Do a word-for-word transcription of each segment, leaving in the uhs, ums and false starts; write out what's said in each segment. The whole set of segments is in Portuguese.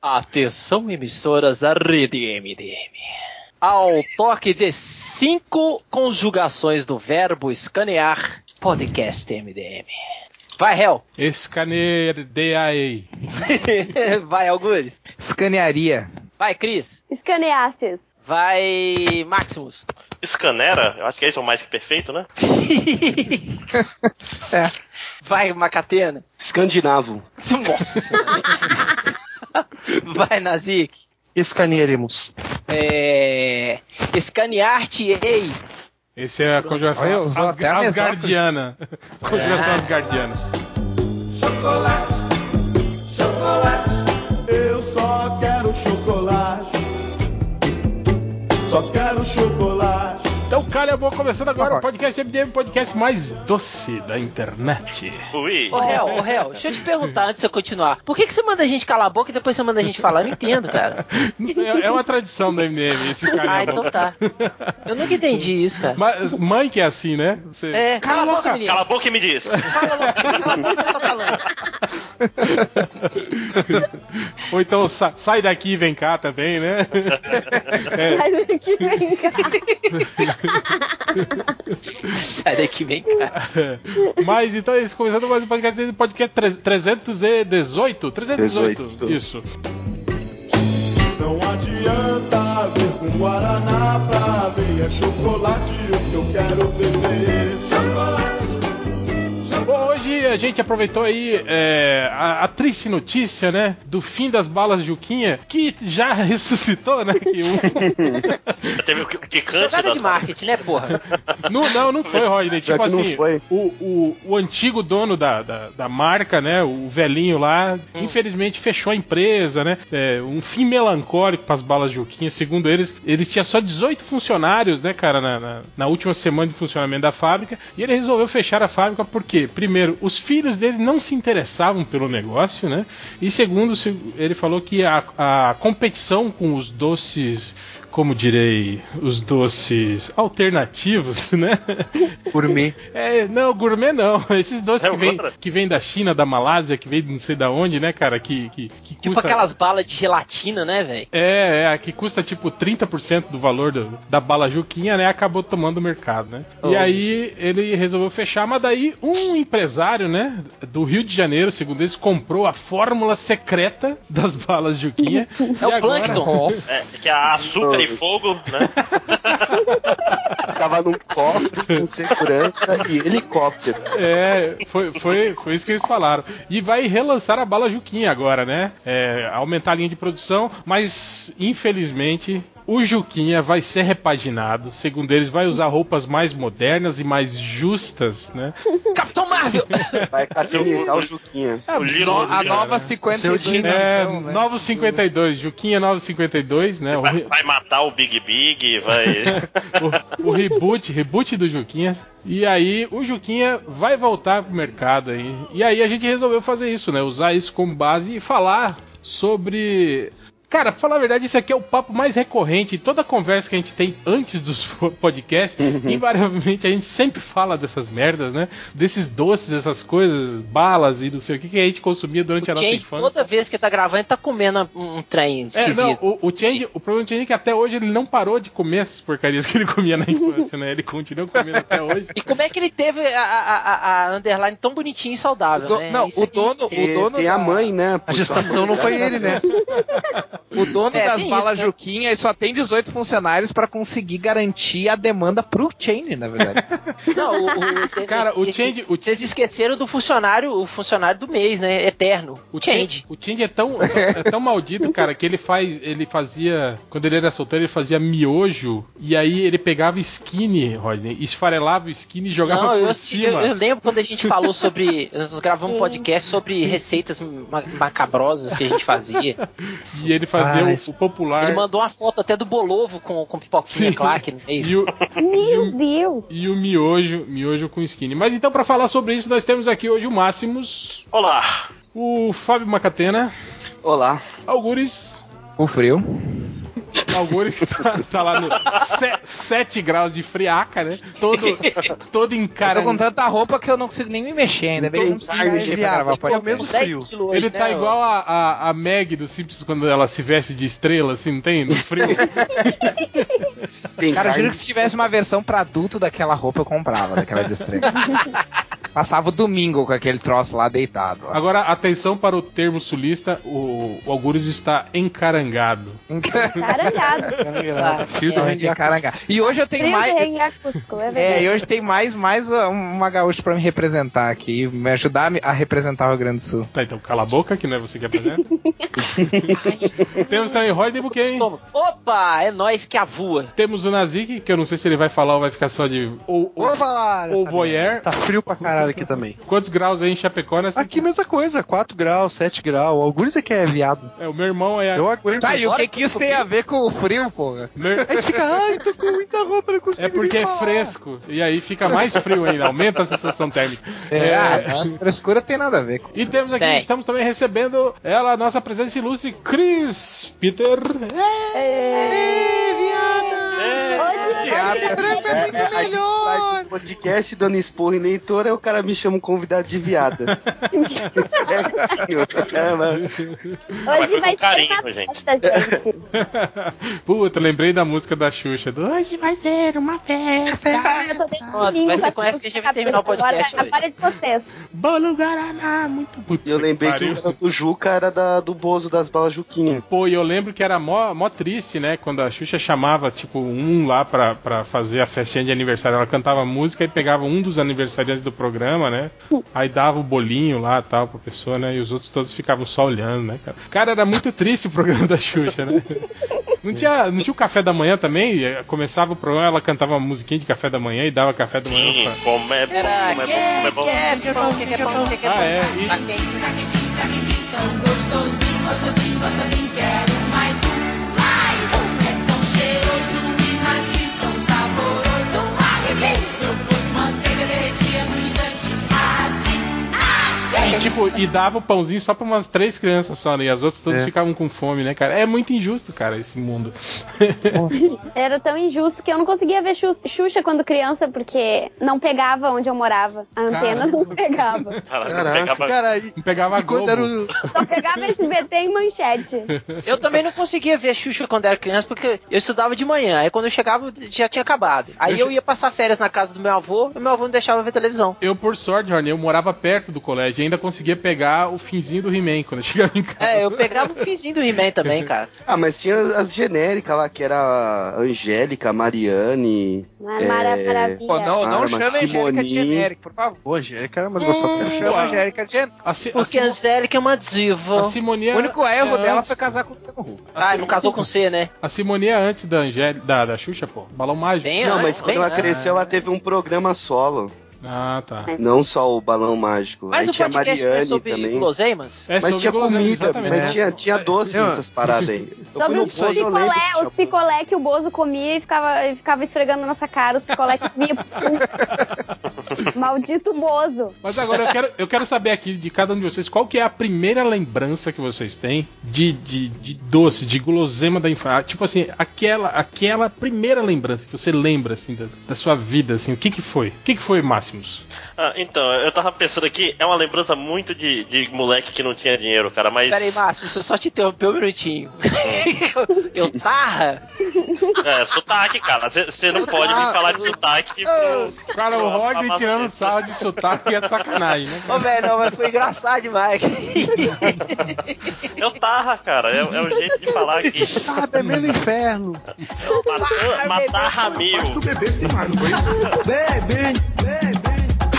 Atenção, emissoras da Rede M D M. Ao toque de cinco conjugações do verbo escanear, podcast M D M. Vai, Hel. Escanearei. Vai, Algures. Escanearia. Vai, Cris. Escaneastes. Vai, Maximus. Escanera? Eu acho que é isso o mais que perfeito, né? É. Vai, Macatena. Escandinavo. Nossa. Vai, Nazik. Escanearemos. É... Escanear-te-ei. Esse é a conjuração Olha, usou As- até a asgardiana. Conjuração É. asgardiana. Chocolate, chocolate, eu só quero chocolate. Só quero chocolate. Então, calha a boca, começando agora Uhum. o podcast M D M, podcast mais doce da internet. Ui. Ô, Hel, ô, Hel, deixa eu te perguntar antes de você continuar. Por que, que você manda a gente calar a boca e depois você manda a gente falar? Eu não entendo, cara. É, é uma tradição da M D M, esse calha Ah, a então boca. tá. Eu nunca entendi isso, cara. Mas mãe que é assim, né? Você... É, cala a boca, menino. Cala a boca e me diz. Cala a boca, cala a boca que você tá falando. Ou então sa- sai daqui e vem cá também, né? É. Sai daqui, vem cá. Sai daqui, vem cá. Mas então, esse começando mais um podcast, podcast tre- trezentos e dezoito? trezentos e dezoito, dezoito. isso. Não adianta vir com guaraná pra ver, é chocolate o que eu quero beber. Chocolate. Bom, hoje a gente aproveitou aí é, a, a triste notícia, né, do fim das balas Juquinha, que já ressuscitou, né, que um... Teve o quicante Jogada das de marketing, né, porra? não, não, não foi, Rodney, Já tipo que não assim, foi. O, o, o antigo dono da, da, da marca, né, o velhinho lá, Hum. infelizmente fechou a empresa, né, é, um fim melancólico para as balas Juquinha, segundo eles, ele tinha só dezoito funcionários, né, cara, na, na, na última semana de funcionamento da fábrica, e ele resolveu fechar a fábrica porque, primeiro, os filhos dele não se interessavam pelo negócio, né? E segundo, ele falou que a, a competição com os doces, como direi, os doces alternativos, né? Gourmet. É, não, gourmet não. Esses doces É que vêm outra. que vem da China, da Malásia, que vem de não sei da onde, né, cara? Que, que, que Tipo custa... aquelas balas de gelatina, né, velho? É, é, que custa tipo trinta por cento do valor do, da bala Juquinha, né? Acabou tomando o mercado, né? Oh. E aí ele resolveu fechar, mas daí um empresário, né, do Rio de Janeiro, segundo eles, comprou a fórmula secreta das balas Juquinha. É o Plankton. Nossa. É, que é açúcar e fogo, né? Tava num cofre com segurança e helicóptero. É, foi, foi, foi isso que eles falaram. E vai relançar a bala Juquinha agora, né? É, aumentar a linha de produção, mas infelizmente o Juquinha vai ser repaginado. Segundo eles, vai usar roupas mais modernas e mais justas, né? Capitão Marvel! Vai categorizar o Juquinha. O Lilo, A Lilo, nova né? cinquenta e dois É, né? Novo cinquenta e dois, Juquinha Novo cinquenta e dois, né? O, Vai, re- vai matar o Big Big, vai. o, o reboot, reboot do Juquinha. E aí o Juquinha vai voltar pro mercado aí. E aí a gente resolveu fazer isso, né? Usar isso como base e falar sobre... Cara, pra falar a verdade, isso aqui é o papo mais recorrente. Toda conversa que a gente tem antes dos podcasts, invariavelmente a gente sempre fala dessas merdas, né? Desses doces, essas coisas, balas e não sei o que que a gente consumia durante a nossa Gente, infância. toda vez que tá gravando, tá comendo um, um trem É, esquisito. não, o, o, Change, o problema do Change é que até hoje ele não parou de comer essas porcarias que ele comia na infância, né? Ele continua comendo até hoje. E como é que ele teve a, a, a, a underline tão bonitinha e saudável, O do- né? Não, Isso o aqui- dono, o Tem, dono tem da... a mãe, né? A gestação não foi ele, né? O dono É, das tem balas isso, né? Juquinha ele só tem dezoito funcionários pra conseguir garantir a demanda pro Chain, na verdade. Não, o, o, Cara, o Change... O Vocês esqueceram do funcionário, o funcionário do mês, né? Eterno. O Change. Change, o Change é tão, é tão maldito, cara, que ele faz, ele fazia, quando ele era solteiro, ele fazia miojo, e aí ele pegava skinny, Rodney, esfarelava o skinny e jogava Não, por eu, eu, cima. eu lembro quando a gente falou sobre. Nós gravamos um podcast sobre receitas ma- macabrosas que a gente fazia. E ele fazia Ah, o, isso- o popular. Ele mandou uma foto até do Bolovo com, com pipoquinha Sim. Clark no meio. E o, e Meu o, Deus. e o miojo, miojo com skinny. Mas então, pra falar sobre isso, nós temos aqui hoje o Máximos, Olá. o Fábio Macatena, Olá. Algures, O frio. O Algures tá, tá lá no sete graus de friaca, né? Todo, todo Eu encarangado. tô com tanta roupa que eu não consigo nem me mexer ainda. Bem que eu não preciso me mexer pra gravar É o podcast. mesmo frio. quilos Ele hoje, tá né, igual a, a, a Meg do Simpsons quando ela se veste de estrela, assim, não tem? No frio. Tem Cara, eu juro carne- que se tivesse uma versão pra adulto daquela roupa, eu comprava, daquela de estrela. Passava o domingo com aquele troço lá deitado. Ó. Agora, atenção para o termo sulista, o, o Algures está encarangado. Carangado. Ah, finalmente encarangado. E hoje eu tenho Frio mais. de Rengakusco, é É, verdade. e hoje tem mais, mais uma gaúcha pra me representar aqui, me ajudar a me- a representar o Rio Grande do Sul. Tá, então cala a boca, que não é você que apresenta. Temos também Roy de Buquem. Opa, é nós que avua. Temos o Nazik, que eu não sei se ele vai falar ou vai ficar só de... Ou, ou, Vou falar. ou essa voyeur. merda. Tá frio pra caralho aqui também. Quantos graus aí em Chapecó nessa Aqui mesma coisa, quatro graus, sete graus. Alguns é que é viado. É, o meu irmão é... Eu aguento. Tá, e o Agora que, que isso tem a ver com o frio, porra? meu- A gente fica, ai, tô com muita roupa, não consigo É porque nem é falar. fresco. E aí fica mais frio ainda, aumenta a sensação térmica. É, É, ah, a frescura tem nada a ver com. E temos aqui, Tem. estamos também recebendo ela, a nossa presença ilustre, Cris Peter. Hoje, hoje É, é, a gente faz um podcast dando esporro em leitor, aí o cara me chama um convidado de viada. Certinho. É, mas... Mas Hoje foi vai com carinho, ser uma gente. festa, gente. Puta, lembrei da música da Xuxa. Do Hoje vai ser uma festa. Eu tô desde Ó, domingo mas você com conhece essa que a gente música vai terminar o na cabeça. podcast Agora, agora é de vocês. Bolo Guaraná, muito puto. E eu lembrei que o cara do Juca era da, do Bozo das balas Juquinha. Pô, e eu lembro que era mó, mó triste, né? Quando a Xuxa chamava, tipo, um lá pra, pra fazer a festinha de aniversário. Ela cantava música e pegava um dos aniversariantes do programa, né? Aí dava o bolinho lá e tal pra pessoa, né? E os outros todos ficavam só olhando, né, cara? Cara, era muito triste o programa da Xuxa, né? Não tinha, não tinha o café da manhã também? Começava o programa, ela cantava uma musiquinha de café da manhã e dava café da manhã Sim, pra... como é bom, Era como é bom, como é bom. que, que é pão, que, que é pão, que, que é pão. Ah, é. E, e, tipo, e dava o pãozinho só pra umas três crianças só, né? E as outras todas É. ficavam com fome, né, cara? É muito injusto, cara, esse mundo. Era tão injusto que eu não conseguia ver Xu- Xuxa quando criança, porque não pegava onde eu morava. A antena não pegava. Caraca, Caraca. pegava- Cara, e, Não pegava a e quando Globo. era o... Só pegava S B T em manchete. Eu também não conseguia ver Xuxa quando era criança, porque eu estudava de manhã. Aí quando eu chegava, já tinha acabado. Aí eu ia passar férias na casa do meu avô, e meu avô não deixava eu ver televisão. Eu, por sorte, Jorney, eu morava perto do colégio e ainda conseguia pegar o finzinho do He-Man quando eu chegava em casa. É, eu pegava o finzinho do He-Man também, cara. Ah, mas tinha as genéricas lá, que era a Angélica, a Mariane. Uma mara- maravilha. Pô, não, não Ah, chama a mas Angélica de Simone. genérica, por favor. Pô, Angélica era mais gostosa. Não chama a Angélica de genérica. A, Si- a, Porque a Simo- Angélica é uma diva. a Simonia... O único erro é dela antes- foi casar com o Luciano Huck. Ah, não casou com C, né? A Simonia é antes da, Angé... da, da Xuxa, pô. Balão Mágico. Bem Não, antes, mas quando bem ela antes. cresceu, ela teve um programa solo. Ah, tá. Não só o Balão Mágico. Mas Aí o tinha a podcast foi Mariane sobre também. guloseimas? É Mas sobre tinha guloseimas, comida, exatamente. mas tinha, tinha doce Eu- nessas paradas aí. Eu fui Sobre no os Bozo, eu lembro que picolé, tinha os picolé que o Bozo comia e ficava, e ficava esfregando na nossa cara, os picolé que vinha pro sul. Maldito Bozo. Mas agora eu quero, eu quero saber aqui de cada um de vocês qual que é a primeira lembrança que vocês têm de, de, de doce, de guloseima da infância. Tipo assim, aquela, aquela primeira lembrança que você lembra assim da, da sua vida, assim, o que que foi? O que que foi, Máximos? Ah, então, eu tava pensando aqui, é uma lembrança muito de, de moleque que não tinha dinheiro, cara, mas... Pera aí, Márcio, deixa eu só te interromper um minutinho. eu tarra? É, sotaque, cara, você não pode me falar de sotaque pro... Cara, o pro- Rodney pra- tirando sarro de sotaque é sacanagem, né? Ô, velho, não, mas foi engraçado demais. Eu tarra, cara, é, é o jeito de falar aqui. Ah, bebendo inferno. Matar, matar Ramil. Baby, baby.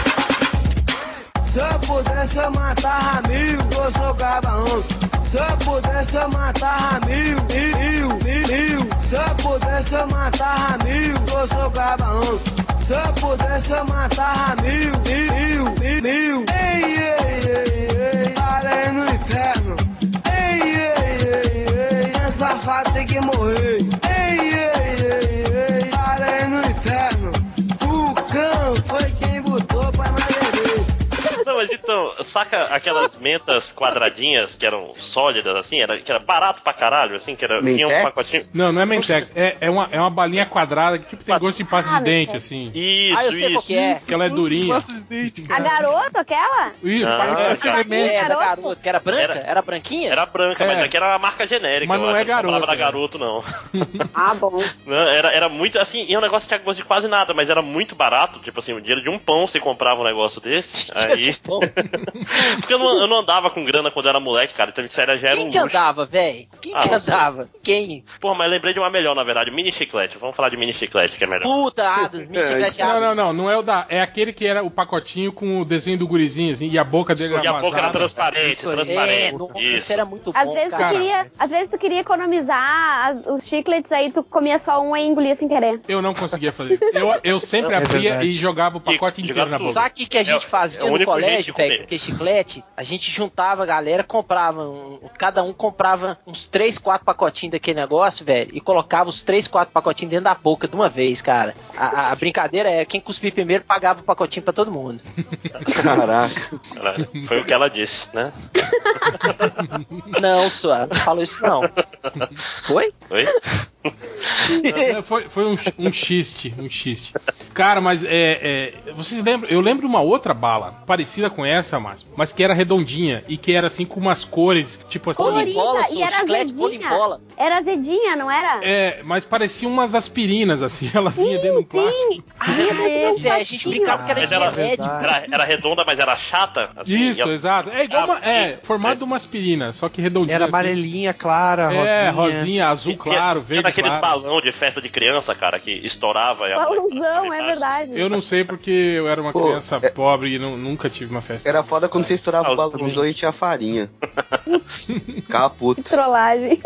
Se eu pudesse eu matar Ramil, eu sou gabaão. Se eu pudesse eu matar Ramil, mil, mil, mil. Se eu pudesse eu matar Ramil, eu sou gabaão. Se eu pudesse eu matar Ramil, mil, mil, mil. Ei, ei, ei, ei, parei no inferno. Ei, ei, ei, ei, essa safado tem que morrer. Ei, ei, ei, ei, parei no inferno. O cão foi quem botou pra nós beber. Não, mas então, saca aquelas mentas quadradinhas que eram sólidas, assim, era, que era barato pra caralho, assim, que era, vinha um pacotinho. Não, não é Mentex, é, é, uma, é uma balinha quadrada que tipo tem gosto de pasta Ah, de dente, Mentex. assim. Isso, Ah, eu sei isso. qual que é. Que ela é durinha. Pasta de dente, A cara. garota, aquela? Isso, Ah, parece- Essa é É, da garoto? garota, que era branca? Era- Era, branquinha? Era branca, É. mas aqui era uma marca genérica. Mas eu não acho, é não falava garoto, da é. garoto, não. Ah, bom. Não, era, era muito, assim, e é um negócio que tinha gosto de quase nada, mas era muito barato, tipo assim, o dinheiro de um pão você comprava um negócio desse, aí... Bom, Porque eu não, eu não andava com grana quando eu era moleque, cara, então isso era, já era quem um que luxo. andava, velho? Quem Ah, que não sei. andava? Quem? Porra, mas lembrei de uma melhor, na verdade, mini chiclete, vamos falar de mini chiclete, que é melhor. Puta, Adams, me chiclete Não, Adams. não, não, não é o da. É aquele que era o pacotinho com o desenho do gurizinho, assim, e a boca dele E era a boca era vazada. transparente, Isso aí. É, transparente. nossa, Isso. isso era muito Às bom, vezes, tu cara. queria, às vezes tu queria economizar as- os chicletes, aí tu comia só um e engolia sem querer. Eu não conseguia fazer isso. Eu, eu sempre É abria verdade. e jogava o pacote E inteiro jogava na tudo. boca. Sabe o que, que a gente É- fazia é o no único jeito colégio, de velho? comer. Porque chiclete, a gente juntava a galera, comprava, um- cada um comprava uns três, quatro pacotinhos daquele negócio, velho, e colocava os três, quatro pacotinhos dentro da boca de uma vez, cara. A, a- a brincadeira é quem cuspir primeiro pagava o pacotinho pra todo mundo. Caraca. Caralho, foi o que ela disse, né? Não, só, não falou isso não. Foi? Oi? É, Foi, foi um, um xiste, um xiste. Cara, mas é, é, vocês lembram? Eu lembro de uma outra bala, parecida com essa, mas, mas que era redondinha e que era assim com umas cores, tipo assim. Colorida, Bola, e sou era chiclete azedinha. bola. Era azedinha, não era? É, mas parecia umas aspirinas, assim, ela vinha dentro do plástico. Sim, Ah, vinha é, dentro de um velho, a gente potinho. brincava que era Mas de ela- remédio. Era, era redonda, mas era chata? Assim, Isso, e a- exato. É igual uma, Ah, é, sim. formado de uma aspirina, só que redondinha. Era assim. amarelinha, clara, rosinha. É, rosinha, azul E- claro, e- e verde daqueles claro. balão de festa de criança, cara, que estourava. E a Balãozão, molecada é verdade. Eu não sei porque eu era uma Pô, criança é- pobre e não- nunca tive uma festa. Era foda quando você estourava Ah, o balãozão e tinha farinha. Ficava puto. Trollagem.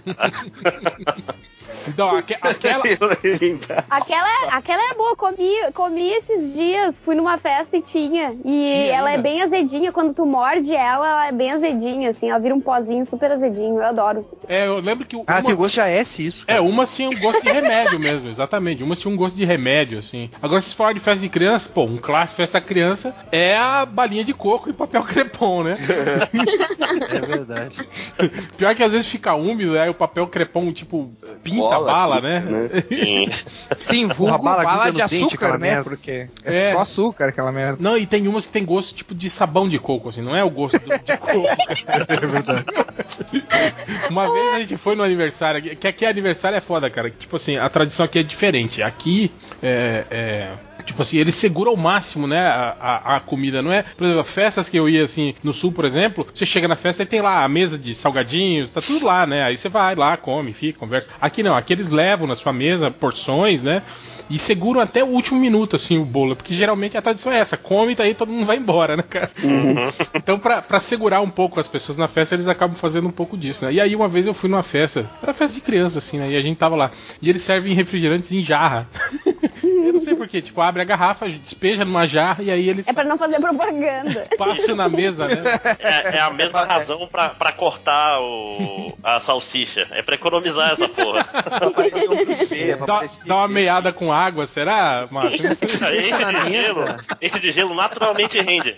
Então, aque- aquela. Aquela, aquela é boa, comi, comi esses dias, fui numa festa e tinha. E Tinha ela ainda? é bem azedinha, quando tu morde ela, ela é bem azedinha, assim, ela vira um pozinho super azedinho, eu adoro. É, eu lembro que. Ah, uma- tem gosto de A S isso. É, cara. umas tinham gosto de remédio mesmo, exatamente. Umas tinham um gosto de remédio, assim. Agora, se você falar de festa de criança, pô, um clássico festa da criança é a balinha de coco e papel crepom, né? É verdade. Pior que às vezes fica úmido, aí o papel crepom, tipo, pinta a Cola, bala, pinta, né? né? Sim. Sim, vulgo bala bala, gruda de no dente, açúcar, aquela né? merda. Porque é, É. só açúcar aquela merda. Não, e tem umas que tem gosto tipo de sabão de coco, assim, não é o gosto do- de coco. É verdade. Uma vez a gente foi no aniversário, aqui- que aqui aniversário é foda, cara. Tipo assim, a tradição aqui é diferente. Aqui é. é tipo assim, eles seguram ao máximo, né, a, a, a comida, não é? Por exemplo, festas que eu ia, assim, no sul, por exemplo, você chega na festa e tem lá a mesa de salgadinhos, tá tudo lá, né? Aí você vai lá, come, fica, conversa. Aqui não, aqui eles levam na sua mesa porções, né? E seguram até o último minuto, assim, o bolo. Porque geralmente a tradição é essa, come e daí todo mundo vai embora, né, cara? Então, pra, pra segurar um pouco as pessoas na festa, eles acabam fazendo um pouco disso, né? E aí, uma vez eu fui numa festa, era festa de criança, assim, né? E a gente tava lá. E eles servem refrigerantes em jarra. Eu não sei porquê, tipo, abre a garrafa, despeja numa jarra e aí eles É pra não fazer propaganda. passam na mesa, né? É, é a mesma razão pra, pra cortar o, a salsicha. É pra economizar essa porra. Parecia um buffet, pra Dá, parecer dá uma buffet. meada com água, será, Márcio? Isso aí, Deixa na esse de mesa. gelo, esse de gelo naturalmente rende.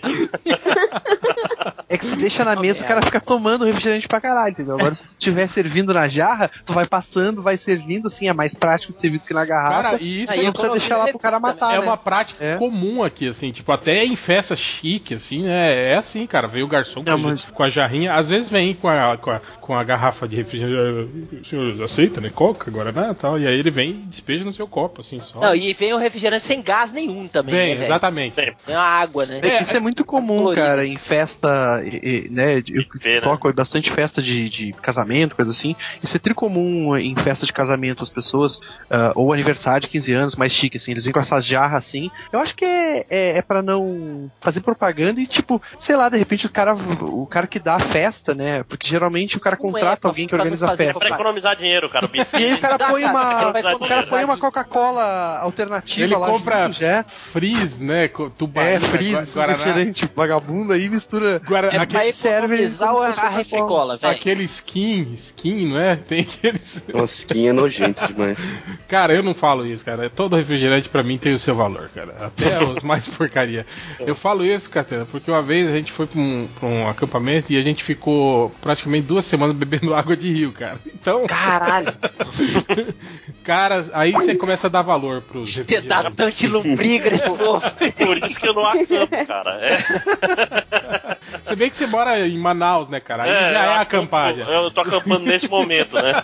É que se deixa na mesa, o cara fica tomando refrigerante pra caralho, entendeu? Agora, se tu estiver servindo na jarra, tu vai passando, vai servindo, assim, é mais prático de servir do que na garrafa. Cara, e isso Aí Você eu não precisa coloquei deixar lá pro cara matar, é né? uma prática É. comum aqui, assim, tipo, até em festa chique, assim, né? É assim, cara, veio o garçom com, Não, a, mas- com a jarrinha, às vezes vem com a, com a, com a garrafa de refrigerante, o senhor aceita, né? Coca, Guaraná e tal, e aí ele vem e despeja no seu copo, assim, só. Não, e vem o refrigerante sem gás nenhum também, Vem, né, velho? exatamente. Sempre. Vem uma água, né? É que isso é muito comum, colorido. cara, em festa, e- e, né? Eu Feira. toco bastante festa de, de casamento, coisa assim. Isso é tricomum em festa de casamento, as pessoas, ah, ou aniversário de quinze anos, mais chique, assim, eles vêm com essas jarras assim. Eu acho que é, é, é pra não fazer propaganda e, tipo, sei lá, de repente o cara, o cara que dá a festa, né? Porque geralmente o cara Não é contrata pra- alguém que pra não organiza a fazer É festa. pra economizar dinheiro, cara. O buffet. E aí o cara põe uma, Vai o cara põe uma Coca-Cola alternativa Ele lá compra junto, já. frizz, né? co- Tubaína, É, frizz, Gua- esse Guaraná. refrigerante vagabundo aí, mistura. Guara- É aque- pra serve economizar como a, fosse a refricola, velho. aquele skin, skin, não é? Tem aqueles. Nossa, skin é nojento demais. Cara, eu não falo isso, cara. Todo refrigerante pra mim tem o seu valor, cara. Até os mais porcaria. Eu falo isso, Catena, porque uma vez a gente foi pra um, pra um acampamento e a gente ficou praticamente duas semanas bebendo água de rio, cara. Então... Caralho! Cara, aí você começa a dar valor pros refrigerantes. Tante lubriga esse povo. Por isso que eu não acampo, cara. É. Se bem que você mora em Manaus, né, cara? Aí é, já é acampagem. Eu tô acampando nesse momento, né?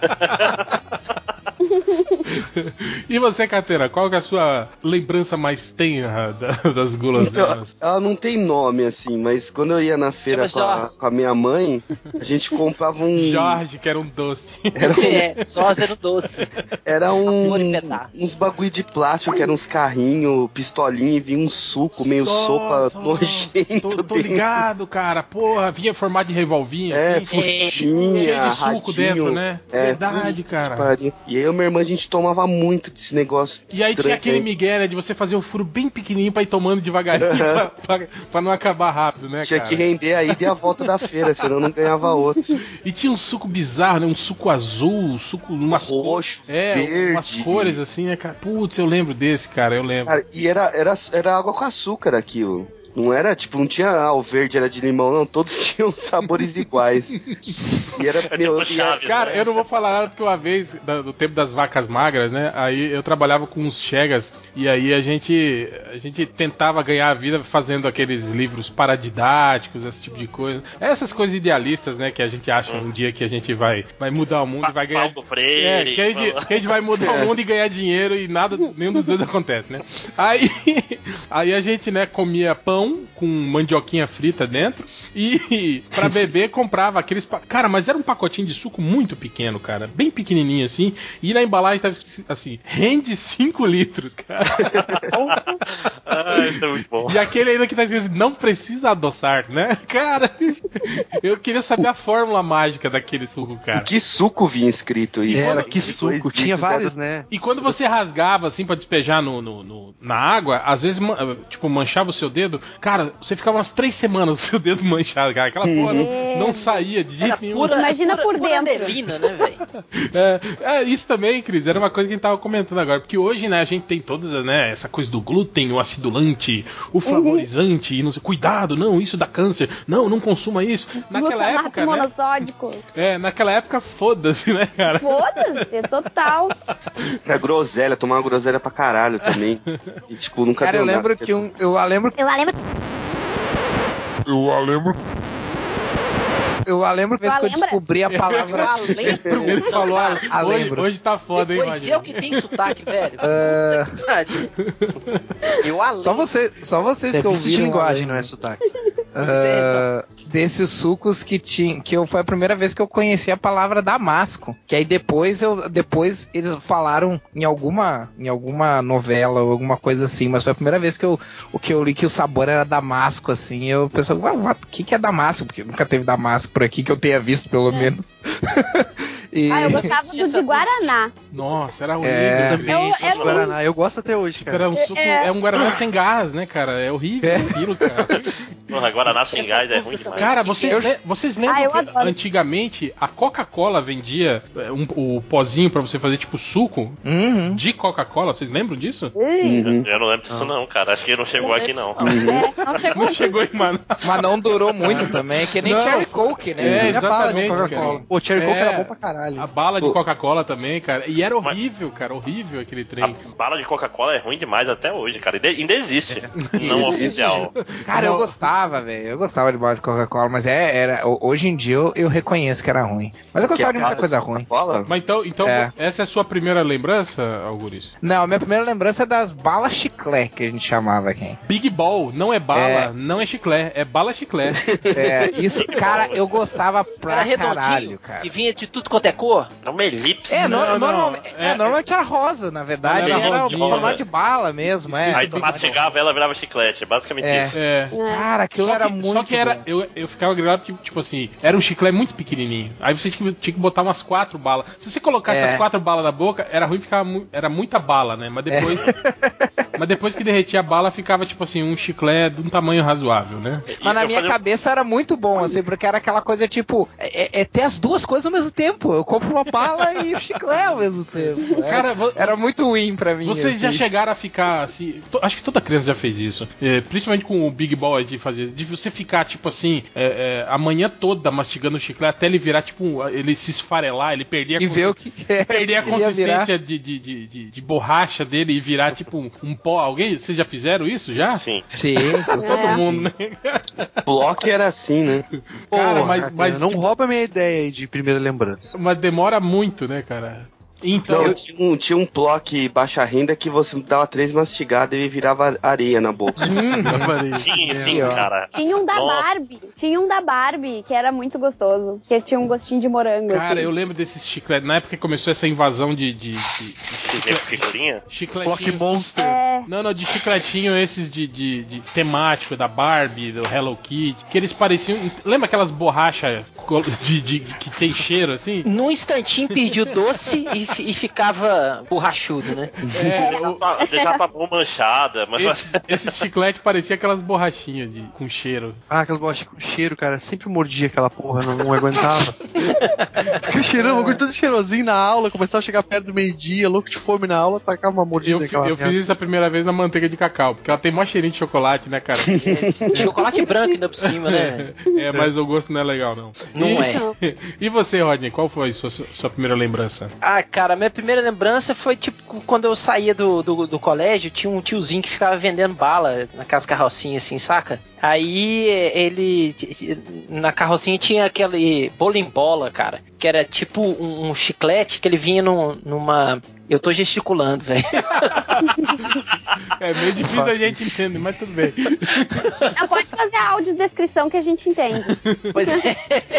E você, Catena, qual que é a sua lembrança mais tenra das guloseimas? Então, ela não tem nome, assim, mas quando eu ia na feira com a, com a minha mãe, a gente comprava um... Jorge, que era um doce. Era um... É, Jorge era um doce. Era um... uns bagulho de plástico, que eram uns carrinhos, pistolinha, e vinha um suco, meio só, sopa só. nojento. Tô, tô ligado, cara. Porra, vinha formado de revolvinho. É, assim, fusquinha, cheio de suco ratinho, dentro, né? É, verdade, cara. Parinho. E aí, eu e minha irmã, a gente tomava muito desse negócio. E aí tinha aquele migué, né, de você fazer um furo bem pequenininho pra ir tomando devagarinho, uhum. pra, pra, pra não acabar rápido, né, tinha cara? Tinha que render a ida e a volta da feira, senão não ganhava outro. E tinha um suco bizarro, né, um suco azul, um suco... Umas roxo, cor... é, verde. Umas cores assim, né, cara? Putz, eu lembro desse, cara, eu lembro. Cara, e era, era, era água com açúcar aquilo. Não era, tipo, não tinha, ah, o verde era de limão, não. Todos tinham sabores iguais. E era, é meu... tipo Chaves, cara, né? eu não vou falar nada porque uma vez, no tempo das vacas magras, né, aí eu trabalhava com uns chegas e aí a gente, a gente tentava ganhar a vida fazendo aqueles livros paradidáticos, esse tipo de coisa. Essas coisas idealistas, né, que a gente acha hum. um dia que a gente vai, vai mudar o mundo pa- e vai ganhar... Paulo Freire... É, que a, gente, que a gente vai mudar o mundo e ganhar dinheiro e nada, nenhum dos dois acontece, né? Aí, aí a gente, né, comia pão com mandioquinha frita dentro e pra beber comprava aqueles... Pa... Cara, mas era um pacotinho de suco muito pequeno, cara. Bem pequenininho assim. E na embalagem tava assim, rende cinco litros, cara. Ah, isso é muito bom. E aquele ainda que tá escrito, não precisa adoçar, né? Cara, eu queria saber a fórmula mágica daquele suco, cara. Que suco vinha escrito aí? Era, que suco. Tinha vários, né? E quando você rasgava assim pra despejar no, no, no, na água, às vezes, tipo, manchava o seu dedo. Cara, você ficava umas três semanas com o seu dedo manchado, cara. Aquela porra não, não saía de jeito nenhum. Pura, Imagina pura, por pura dentro. Melina, né, velho? É, é, isso também, Cris, era uma coisa que a gente tava comentando agora. Porque hoje, né, a gente tem todas, né, essa coisa do glúten, o acidulante, o flavorizante, uhum. e não sei, cuidado, não, isso dá câncer. Não, não consuma isso. Naquela Glutamato época, monossódico. Né? É, naquela época, foda-se, né, cara? Foda-se, total. Era groselha, tomava groselha pra caralho também. E, tipo, nunca cara, deu eu lembro nada. que um. Eu lembro. Eu lembro. Eu lembro. Eu lembro que vez que eu descobri a palavra. Eu Ele falou, ah, hoje, hoje tá foda, hein, Pois é o que tem sotaque, velho. Uh... Eu além. Só, você, só vocês é que ouviram. de linguagem, não é sotaque. Uh, desses sucos que tinha, que eu, foi a primeira vez que eu conheci a palavra damasco, que aí depois eu depois eles falaram em alguma em alguma novela ou alguma coisa assim, mas foi a primeira vez que eu o que eu li que o sabor era damasco assim, e eu pensei, o que que é damasco? Porque nunca teve damasco por aqui que eu tenha visto pelo é. menos. E... Ah, eu gostava do de Guaraná. Nossa, era horrível. É, também, eu, eu, eu, Guaraná, eu gosto até hoje, cara. Era um suco, é... é um Guaraná sem gás, né, cara? É horrível é. aquilo, cara. Porra, Guaraná sem gás é ruim demais. Cara, vocês, eu... le... vocês lembram ah, que antigamente a Coca-Cola vendia um, o pozinho pra você fazer tipo suco uhum. de Coca-Cola? Vocês lembram disso? Uhum. Eu não lembro disso não, cara. Acho que não chegou não aqui não. Uhum. É, não chegou, não chegou em Manaus. Mas não durou muito também, que nem não. Cherry Coke, né? É, exatamente, Coca-Cola. Pô, Cherry Coke é... era bom pra caralho. A bala de Pô. Coca-Cola também, cara. E era horrível, Mas... cara. Horrível aquele trem. A bala de Coca-Cola é ruim demais até hoje, cara. Ainda existe. É. Não existe. Oficial. Cara, eu gostava, velho. Eu gostava de bala de Coca-Cola, mas é, era, hoje em dia eu, eu reconheço que era ruim. Mas eu gostava de muita coisa ruim. Mas então, então é. essa é a sua primeira lembrança, Augurício? Não, a minha primeira lembrança é das balas chiclé, que a gente chamava aqui. Big Ball, não é bala, é. não é chiclé, é bala chiclé. É, isso, cara, eu gostava pra caralho, cara. E vinha de tudo quanto é cor? É uma elipse. É, não, no, não, normalmente, é, é, normalmente era rosa, na verdade. Era, era o formato de bala mesmo, é. Aí tu mastigava ela, virava chiclete, é basicamente é. isso. É. Cara, aquilo só era que, muito Só que era, bom. eu, eu ficava gravado que, tipo assim, era um chiclete muito pequenininho. Aí você tinha que, tinha que botar umas quatro balas. Se você colocasse é. essas quatro balas na boca, era ruim, ficava mu- era muita bala, né? Mas depois... É. Mas depois que derretia a bala, ficava tipo assim, um chiclete de um tamanho razoável, né? Mas na Eu minha fazia- cabeça era muito bom, assim, porque era aquela coisa tipo, é, é ter as duas coisas ao mesmo tempo. Eu compro uma bala e o chiclete ao mesmo tempo. Era, Cara, vo- era muito win pra mim. Vocês assim. já chegaram a ficar assim. to- Acho que toda criança já fez isso. É, principalmente com o Big Boy de fazer. De você ficar, tipo assim, é, é, a manhã toda mastigando o chiclete até ele virar, tipo, um- ele se esfarelar, ele perder a E ver o que é. perder a que ia virar. consistência de, de, de, de, de borracha dele e virar tipo um, um pó. Alguém? Vocês já fizeram isso já? Sim. Sim, Todo É. mundo, né? Bloco era assim, né? Cara, Porra, mas, cara, mas, não tipo, rouba a minha ideia aí de primeira lembrança. mas demora muito, né, cara? Então, Não, tinha um, tinha um bloco baixa renda que você dava três mastigadas e ele virava areia na boca. Sim, sim, Aí, ó. cara. Tinha um da Nossa. Barbie. Tinha um da Barbie, que era muito gostoso. Que tinha um gostinho de morango. cara, assim. eu lembro desses chicletes. Na época que começou essa invasão de, de, de, de Fizer figurinha? chicletinho. Block Monster. É, Não, não, de chicletinho esses de, de, de temático, da Barbie, do Hello Kitty, que eles pareciam... Lembra aquelas borrachas de, de, de- que tem cheiro, assim? Num instantinho perdi o doce e, fi- e ficava borrachudo, né? É, o- Deixava, deixava a mão manchada, mas esses, esses chicletes pareciam aquelas borrachinhas de, com cheiro. Ah, aquelas bolachas com cheiro, cara. Sempre mordia aquela porra, não, não aguentava. Ficava cheirando, uma coisa todo cheirosinho na aula, começava a chegar perto do meio-dia, louco de fome na aula, tacava uma mordida Eu, fi- naquela eu fiz merda. isso a primeira vez na manteiga de cacau, porque ela tem mó cheirinho de chocolate, né, cara? Chocolate branco ainda por cima, né? É, mas o gosto não é legal, não. Não e, é. E você, Rodney, qual foi a sua, sua primeira lembrança? Ah, cara, minha primeira lembrança foi tipo quando eu saía do, do, do colégio, tinha um tiozinho que ficava vendendo bala naquelas carrocinhas assim, saca? Aí ele, na carrocinha tinha aquele bowling bola, cara, que era tipo um, um chiclete que ele vinha num, numa... Eu tô gesticulando, velho. É meio difícil a gente entender, mas tudo bem. não pode fazer a audiodescrição que a gente entende. Pois é.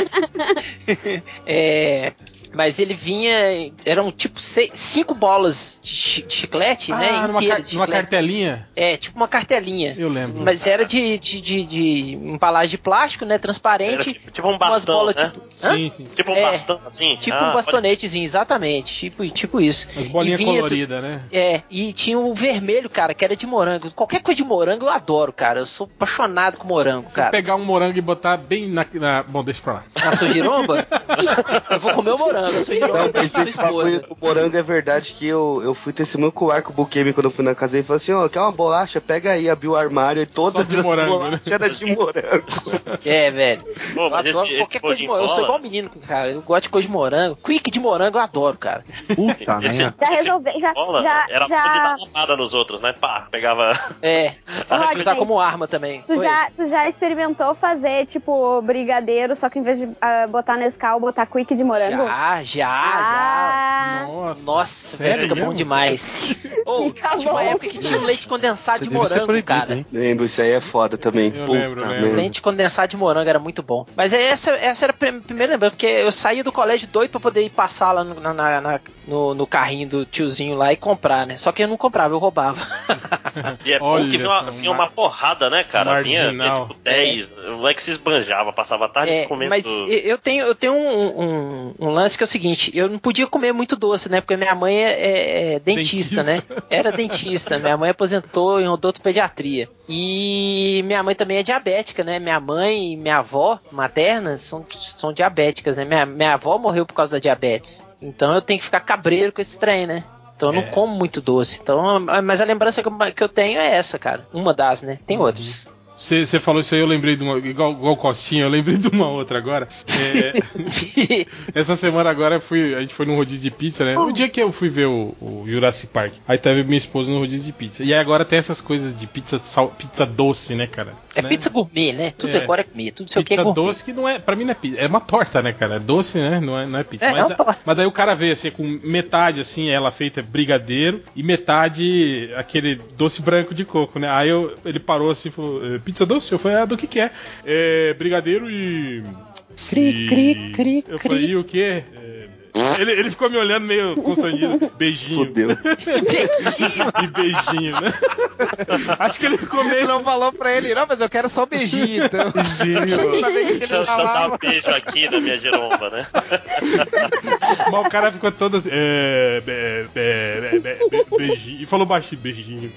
É... Mas ele vinha... Eram tipo seis, cinco bolas de, chi- de chiclete, né? Ah, numa, inteira car- de numa chiclete. cartelinha? É, tipo uma cartelinha. Eu lembro. Mas era de, de, de, de embalagem de plástico, né? era Transparente. tipo, tipo um umas bastão, bolas né? tipo... Hã? Sim, sim. Tipo um É. bastão, assim. Tipo Ah, um bastonetezinho, exatamente. Tipo, tipo isso. As bolinhas E vinha coloridas, né? É, e tinha o vermelho, cara, que era de morango. Qualquer coisa de morango eu adoro, cara. Eu sou apaixonado com morango, Se cara. pegar um morango e botar bem na... na- Bom, deixa pra lá. Na sua giromba, eu vou comer o morango. A sua giromba Não, deixa mas pra esse sua esposa. bagulho do morango é verdade que eu, eu fui testemunho com o Arco Bukemi quando eu fui na casa dele e falei assim, ó, quer uma bolacha? Pega aí, abriu o armário e todas Só de as morango, bolachas eram de morango. É, velho. Pô, Eu mas adoro esse, esse qualquer coisa de bolo morango. Eu sou bola- igual menino, cara. Eu gosto de coisa de morango. Quick de morango eu adoro, cara. Puta Esse- merda. Já esse resolve- já- bola já- era já- bom de dar ramada nos outros, né? Pá, pegava... É. Rodney, Usar como arma também. Tu Oi. já, tu já experimentou fazer, tipo, brigadeiro, só que em vez de ah, botar Nescau, botar quick de morango? Já, já, Ah, já. Nossa. Nossa, Sério velho, fica bom mesmo? demais. Ô, Fica tinha uma bom. época que tinha um leite condensado Isso de devia ser morango, proibido, cara. hein? Lembro, isso aí é foda também. Eu Puta lembro, lembro. merda. Leite condensado de morango era muito bom. Mas essa, essa era a prim- primeira lembrança, porque eu saía do colégio doido pra poder ir passar lá no, na- na- na- no, no carrinho do tiozinho lá e comprar, né? Só que eu não comprava, eu roubava. E é bom Olha que vinha uma, só, vinha mar- uma porrada, né, cara? Vinha, vinha marginal. tipo dez. O moleque se esbanjava, passava a tarde É, comendo... mas eu eu tenho, eu tenho um, um- um lance que é o seguinte, eu não podia comer muito doce, né? Porque minha mãe é, é- é dentista, Dentista. né? Era dentista. Minha mãe aposentou em odontopediatria. E minha mãe também é diabética, né? Minha mãe e minha avó maternas são, são diabéticas, né? Minha, minha avó morreu por causa da diabetes. Então eu tenho que ficar cabreiro com esse trem, né? Então eu não É. como muito doce. Então, mas a lembrança que eu, que eu tenho é essa, cara. Uma das, né? Tem outras. Você falou isso aí, eu lembrei de uma. Igual, igual Costinha, eu lembrei de uma outra agora. É, essa semana agora eu fui, a gente foi num rodízio de pizza, né? O dia que eu fui ver o, o Jurassic Park, aí teve minha esposa no rodízio de pizza. E aí agora tem essas coisas de pizza, sal, pizza doce, né, cara? É Né? pizza gourmet, né? Tudo É. agora é comer. Tudo sei o que é Pizza gourmet. doce que não é, pra mim não é pizza, é uma torta, né, cara? É doce, né? Não é, não é pizza. É, mas, é uma torta. mas daí o cara veio assim, com metade assim, ela feita brigadeiro e metade aquele doce branco de coco, né? Aí eu, ele parou assim e falou: "É, pizza doce?" Eu falei: "Ah, do que que é?" "É brigadeiro e." Cri, e- cri, cri, Eu cri. falei: "E o que?" "É, Ele, ele ficou me olhando meio constrangido. Beijinho. Fudeu. E beijinho, né? Acho que ele ficou Ele meio... não falou pra ele, não, mas eu quero só beijinho, então. Beijinho. Deixa eu dar um beijo aqui na minha giromba, né? Mas o cara ficou todo assim... É, be, be, be, be, be, beijinho. E falou baixinho, beijinho.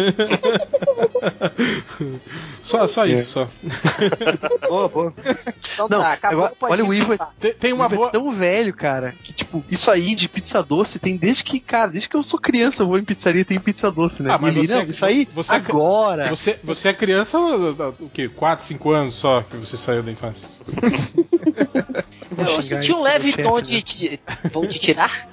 Só, só isso, só. Boa, boa. Então Não, tá, acabou agora, o podcast. olha o Ivo, Tem, tem uma uma boa... é tão velho, cara, que tipo, isso aí de pizza doce tem desde que, cara, desde que eu sou criança, eu vou em pizzaria e tem pizza doce, né? Ah, mas e ele, você não, é- isso aí você é- agora. Você, você é criança, o quê? quatro, cinco anos só que você saiu da infância? Eu xingar senti um aí leve pro tom chefe, de, de. Vão te tirar?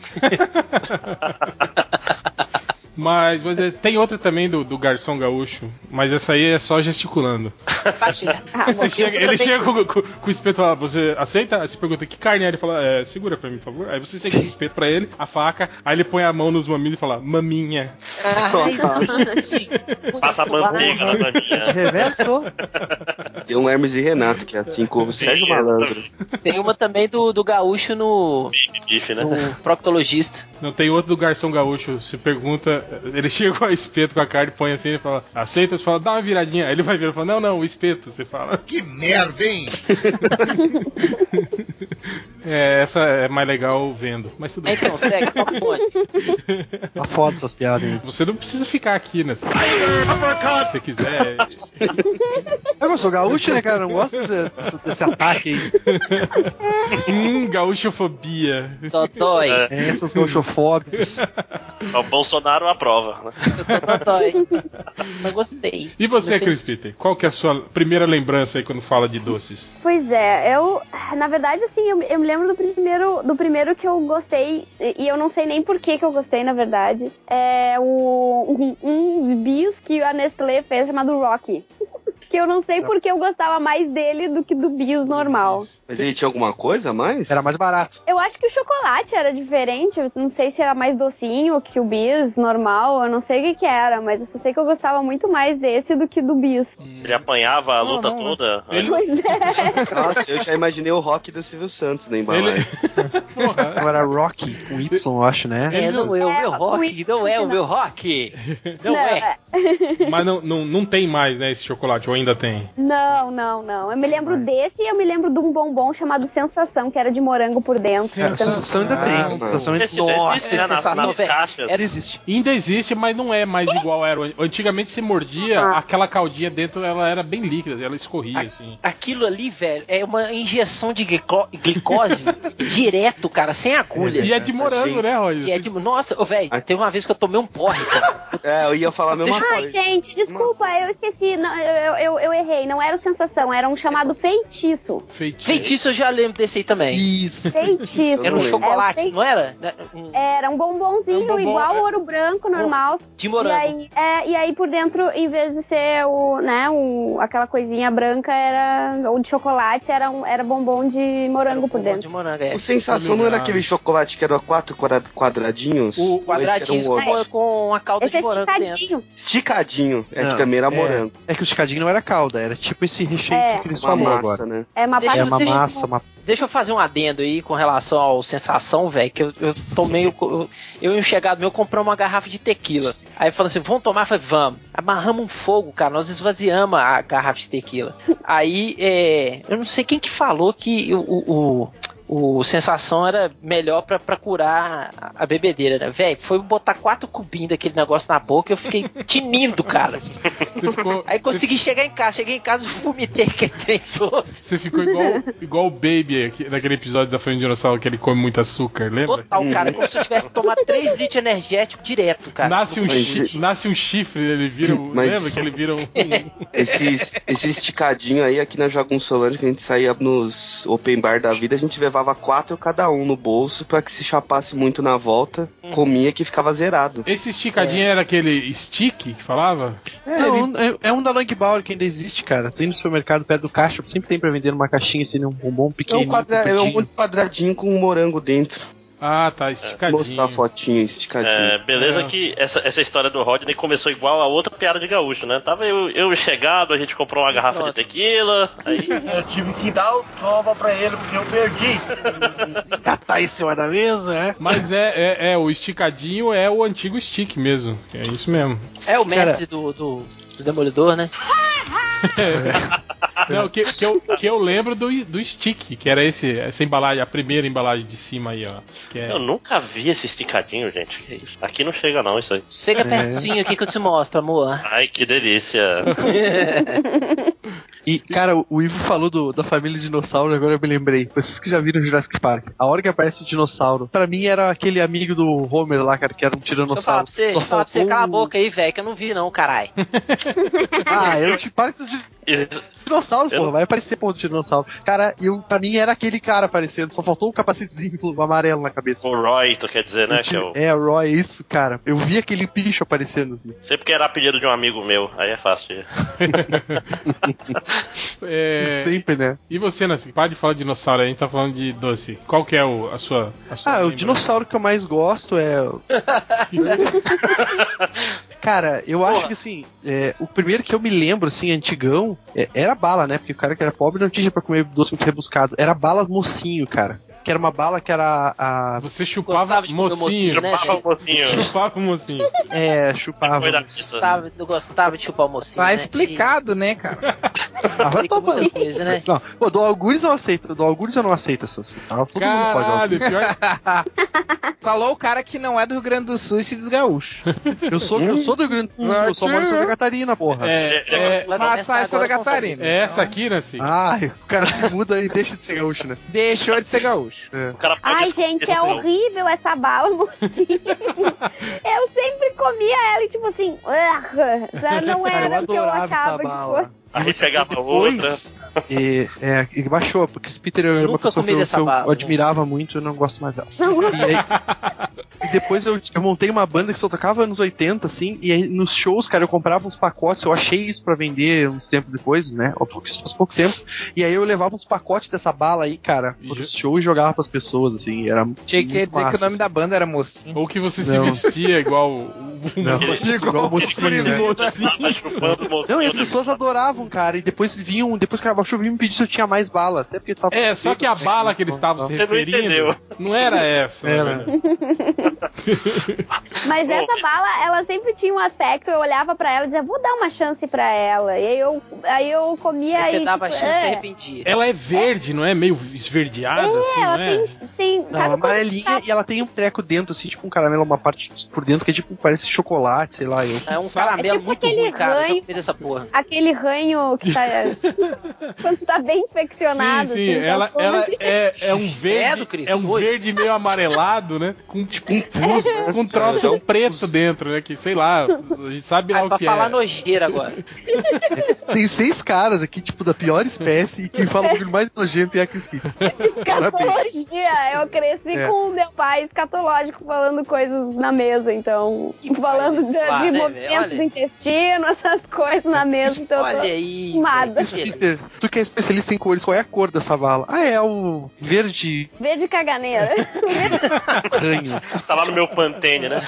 Mas, mas é- tem outra também do, do garçom gaúcho, mas essa aí é só gesticulando. Imagina. Ah, Você chega- ele chega com, com- com o espeto e fala, você aceita? Aí você pergunta que carne é, ele fala, é, segura pra mim, por favor. Aí você segura o espeto pra ele, a faca, aí ele põe a mão nos mamilos e fala, maminha. Ai, sim, sim. Passa a manteiga na maminha. Reverso. Tem um Hermes e Renato, que é assim como o Sérgio Malandro. Tem uma também do, do gaúcho no, Bife, né? no proctologista. Não, tem outro do garçom gaúcho, você pergunta, ele chega com o espeto com a carne, põe assim, ele fala, aceita? Você fala, dá uma viradinha. Aí ele vai vir e fala, não, não, o espeto, você fala. Que merda, hein? É, essa é mais legal vendo, mas tudo bem. Então, segue, toca o bonde. Tá foda essas piadas aí. Você não precisa ficar aqui, né? Se você quiser. Eu sou gaúcho, né, cara? Não gosto desse, desse- desse ataque aí. hum, gaúchofobia. Dodói. É. É, essas gaúchofóbicas. O Bolsonaro aprova, né? Eu tô dodói. Mas gostei. E você, Depende- Chris Peter? Qual que é a sua primeira lembrança aí quando fala de doces? Pois é, eu, na verdade, assim, eu, eu me lembro do primeiro, do primeiro que eu gostei, e, e eu não sei nem por que que eu gostei, na verdade. É o, um, um bis que a Nestlé fez chamado Rocky. Que eu não sei por que eu gostava mais dele do que do bis normal. Mas ele tinha alguma coisa a mais? Era mais barato. Eu acho que o chocolate era diferente, eu não sei se era mais docinho que o bis normal, eu não sei o que que era, mas eu só sei que eu gostava muito mais desse do que do bis. Ele apanhava a Não, luta não, toda. Ele- Pois é. Nossa, eu já imaginei o rock do Silvio Santos na embalagem. Porra. Não era Rocky, com Y, eu acho, né? É, não é o É, meu o rock, Wii- não é o meu rock. Não é. Mas não, não, não tem mais, né, esse chocolate, ou ainda tem? Não, não, não. Eu me lembro desse e eu me lembro de um bombom chamado Sensação, que era de morango por dentro. É, a sensação ainda Ah, tem. A mano. sensação ainda Esse ainda Nossa, existe, né, nas, sensação, nas velho. caixas. Era- existe. Ainda existe, mas não é mais igual era. Antigamente se mordia, Ah. aquela caldinha dentro, ela era bem líquida, ela escorria, assim. Aquilo ali, velho, é uma injeção de glico- glicose direto, cara, sem agulha. E é de morango, Gente. né, Roger? E é de... Nossa, ô, velho, teve uma vez que eu tomei um porre, cara. É, eu ia falar a mesma Ai, coisa. gente, desculpa, eu esqueci. Não, eu, eu, eu errei. Não era o Sensação, era um chamado Feitiço. Feitiço. Feitiço eu já lembro desse aí também. Isso. Feitiço. Era um lembro. chocolate, É, o não era? Um- Era um bombonzinho É um bombom, igual é. ouro branco, normal. De E morango. aí, é, e aí por dentro, em vez de ser o, né, o, aquela coisinha branca, era, ou de chocolate, era, um, era bombom de morango por Um dentro. de morango, é. O Sensação não era aquele chocolate que era quatro quadra- quadradinhos? O Ou esse quadradinho era um outro? com, com a calda Esse é de morango dentro. esticadinho. Esticadinho. É Não, que também era é- morango. É que o esticadinho não era calda, era tipo esse recheio É. que eles Uma falou massa, agora. né? É uma Deixa É parte uma deixa- massa, uma... Deixa eu fazer um adendo aí com relação ao Sensação, velho, que eu, eu tomei, o- eu, eu e um chegado meu compramos uma garrafa de tequila. Aí falando assim, vamos tomar? Eu falei, vamos. Amarramos um fogo, cara, nós esvaziamos a garrafa de tequila. Aí, é, eu não sei quem que falou que o, o, o, o Sensação era melhor pra, pra curar a, a bebedeira, né? Velho, foi botar quatro cubinhos daquele negócio na boca e eu fiquei tinindo, cara. Você ficou, Aí consegui chegar em casa, cheguei em casa e vomitei aquele trem todo. você ficou igual, igual o Baby aqui, naquele episódio da Família Dinossauro que ele come muito açúcar, lembra? Total, cara, como se eu tivesse tomado três litros de energético direto, cara. Nasce um, Mas- chi- nasce um chifre, ele vira um. Mas- Lembra que ele vira um. Esses, esse esticadinho aí, aqui na Jagunçolândia, que a gente saía nos open bar da vida, a gente levava quatro cada um no bolso pra que se chapasse muito na volta, comia que ficava zerado. Esse esticadinho era aquele stick que falava? É, não, é, é um da Long Bauer que ainda existe, cara. Tu indo no supermercado perto do caixa, sempre tem pra vender numa caixinha assim, um bombom É um, pequenininho. quadra... é um compridinho. monte de quadradinho com um morango dentro. Ah, tá, esticadinho. Mostrar a fotinha esticadinha. É, beleza É. que essa, essa história do Rodney começou igual a outra piada de gaúcho, né? Tava eu, eu chegado, a gente comprou uma garrafa de tequila, aí... Eu tive que dar o trova pra ele porque eu perdi. Tá em cima da mesa, é? Mas é, é, é, o esticadinho é o antigo stick mesmo. É isso mesmo. É o mestre do, do, do Demolidor, né? Não, que, que, eu, que eu lembro do, do stick, que era esse, essa embalagem, a primeira embalagem de cima aí, ó. Que é... Eu nunca vi esse esticadinho, gente. Que isso? Aqui não chega não, isso aí. Chega pertinho aqui que eu te mostro, amor. Ai, que delícia. E, cara, o Ivo falou do, da família dinossauro, agora eu me lembrei. Vocês que já viram Jurassic Park. A hora que aparece o dinossauro, pra mim era aquele amigo do Homer lá, cara, que era um Deixa eu falar tiranossauro. pra você, deixa Só eu falar pra você, faltou cala a o- boca aí, velho, que eu não vi não, caralho. Ah, é o tipo parque dos Isso- dinossauros, Eu pô. não- Vai aparecer, pô, do tiranossauro. Cara, eu, pra mim era aquele cara aparecendo, só faltou um capacetezinho amarelo na cabeça. O Roy, tu quer dizer, né? O Que eu... É, o Roy, isso, cara. Eu vi aquele bicho aparecendo assim. Sempre que era apelido de um amigo meu, aí é fácil de... É, Sempre, né? e você, Nancy, para de falar de dinossauro aí, a gente tá falando de doce. Qual que é o, a sua... A sua Ah, o lembrança? dinossauro que eu mais gosto é. Cara, eu acho que assim, é, o primeiro que eu me lembro, assim, antigão, é, era bala, né? Porque o cara que era pobre não tinha pra comer doce muito rebuscado. Era bala mocinho, cara. Que era uma bala que era a. Você chupava Gostava de comer mocinho. mocinho, né? Chupava o mocinho. Chupava mocinho. É, chupava. Depois da pizza. Gostava, tu gostava de chupar o mocinho, Tá né? explicado, né, cara? Ah, vai Explica tomar. muita coisa, né? Não, pô, do Algures eu aceito, do Algures eu não aceito essas coisas. Todo mundo pode Caralho, Algures. pior... Falou o cara que não é do Rio Grande do Sul e se desgaúcho. Eu sou, eu sou do Rio Grande do Sul, eu só moro em Santa Catarina, porra. É, é, Vai Mas começar sai Santa agora com Catarina. é essa aqui, Nancy? Ah, o cara se muda e deixa de ser gaúcho, né? Deixou de ser gaúcho. O cara pode Ai, escolher gente, esse é não. horrível essa bala, mocinho. Eu sempre comia ela e tipo assim, "Ugh", não Cara, eu era o que eu adorava achava essa que bala. fosse. Aí Eu vou te dizer, pegava depois, e, é, e baixou, porque o Peter era uma Nunca pessoa que comi eu, dessa que eu bala, né? admirava muito e eu não gosto mais dela. E, aí- e depois eu, eu montei uma banda que só tocava anos oitenta, assim, e aí nos shows, cara, eu comprava uns pacotes, eu achei isso pra vender uns tempos depois, né? Ó, porque isso faz pouco tempo. E aí eu levava uns pacotes dessa bala aí, cara, E pros shows e jogava pras pessoas, assim, era Tinha que muito dizer massa, que o nome assim. da banda era Mocinho. Ou que você Não. se vestia igual o... o- Não, o- igual o mocinho, né? Tá chupando o mocinho. Não, e as pessoas adoravam, cara, e depois vinham, depois que acabou, vinham me pedir se eu tinha mais bala, até porque tava... É, só que a bala que eles estavam se Você não referindo entendeu. não era essa. É, né? Mas Pô. essa bala, ela sempre tinha um aspecto, eu olhava pra ela e dizia, vou dar uma chance pra ela. E aí eu, aí eu comia Aí você e dava a tipo, chance e se é, arrependia. Ela é verde, não é? Meio esverdeada, assim, ela não é? tem, tem Não, sabe amarelinha quando e ela tem um treco dentro, assim, tipo um caramelo, uma parte por dentro que é tipo, parece chocolate, sei lá, eu. É um Sabe? caramelo É tipo muito aquele ruim, cara. Eu já ranho- comi dessa porra. aquele ranho que tá quando tá bem infeccionado. Sim, sim, assim, ela, tá ela todo- é, é um verde, Credo, Cristo, é um doido. verde meio amarelado, né? Com tipo um pus, né? com um troço É um preto pus. dentro, né? Que sei lá, a gente sabe lá Ah, o pra que falar é. nojeira agora. Tem seis caras aqui, tipo, da pior espécie, e quem fala o bagulho mais nojento é a Chris Pitts. Escatologia. Eu cresci É. com o meu pai escatológico falando coisas na mesa, então. Que falando pai de, exemplar, de né, movimentos velho? do Olha. intestino, essas coisas na mesa, então eu Olha tô aí. acostumada. Chris Peter, tu que é especialista em cores, qual é a cor dessa bala? Ah, é o verde Verde caganeira. ranho. Tá lá no meu Pantene, né?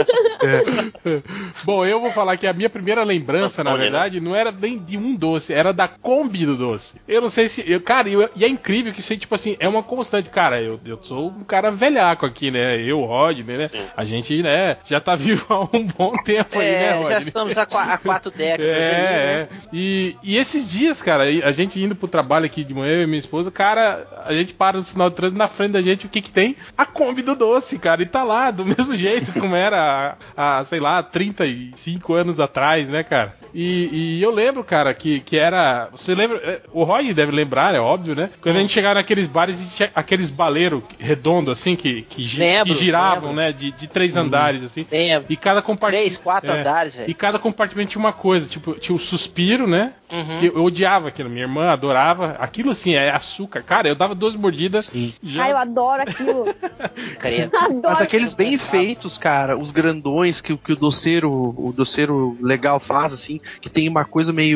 Bom, eu vou falar que a minha primeira lembrança, na Antônio, verdade, não era nem de um doce, era da Kombi do doce. Eu não sei se. Eu, cara, eu- e é incrível que isso aí, tipo assim, é uma constante. Cara, eu, eu sou um cara velhaco aqui, né? Eu, Rodney, né? Sim. A gente, né, já tá vivo há um bom tempo aí, né, É, Rodney? já estamos há, qua- há quatro décadas aí, né? É, é. E, e esses dias, cara, a gente indo pro trabalho aqui de manhã, eu e minha esposa, cara, a gente para no sinal de trânsito, na frente da gente, o que que tem? A Kombi do doce, cara, e tá lá, do mesmo jeito como era há, há, sei lá, trinta e cinco anos atrás, né, cara? E, e eu lembro, cara, que, que era... Você lembra... é, O Roy deve lembrar, é óbvio, né? Quando a gente chegava naqueles bares e tinha aqueles baleiros redondos, assim, que, que, gi- Lembro, que giravam, lembro. né? De, de três andares, assim. Lembro. E cada compartimento... Três, quatro andares, velho. E cada compartimento tinha uma coisa, tipo, tinha o suspiro, né? Uhum. Que eu odiava aquilo, minha irmã adorava. Aquilo assim, é açúcar. Cara, eu dava duas mordidas. Já... Ai, eu adoro aquilo. Credo. Adoro. Mas aqueles bem feitos, cara, os grandões que, que o doceiro, o doceiro legal faz, assim, que tem uma coisa meio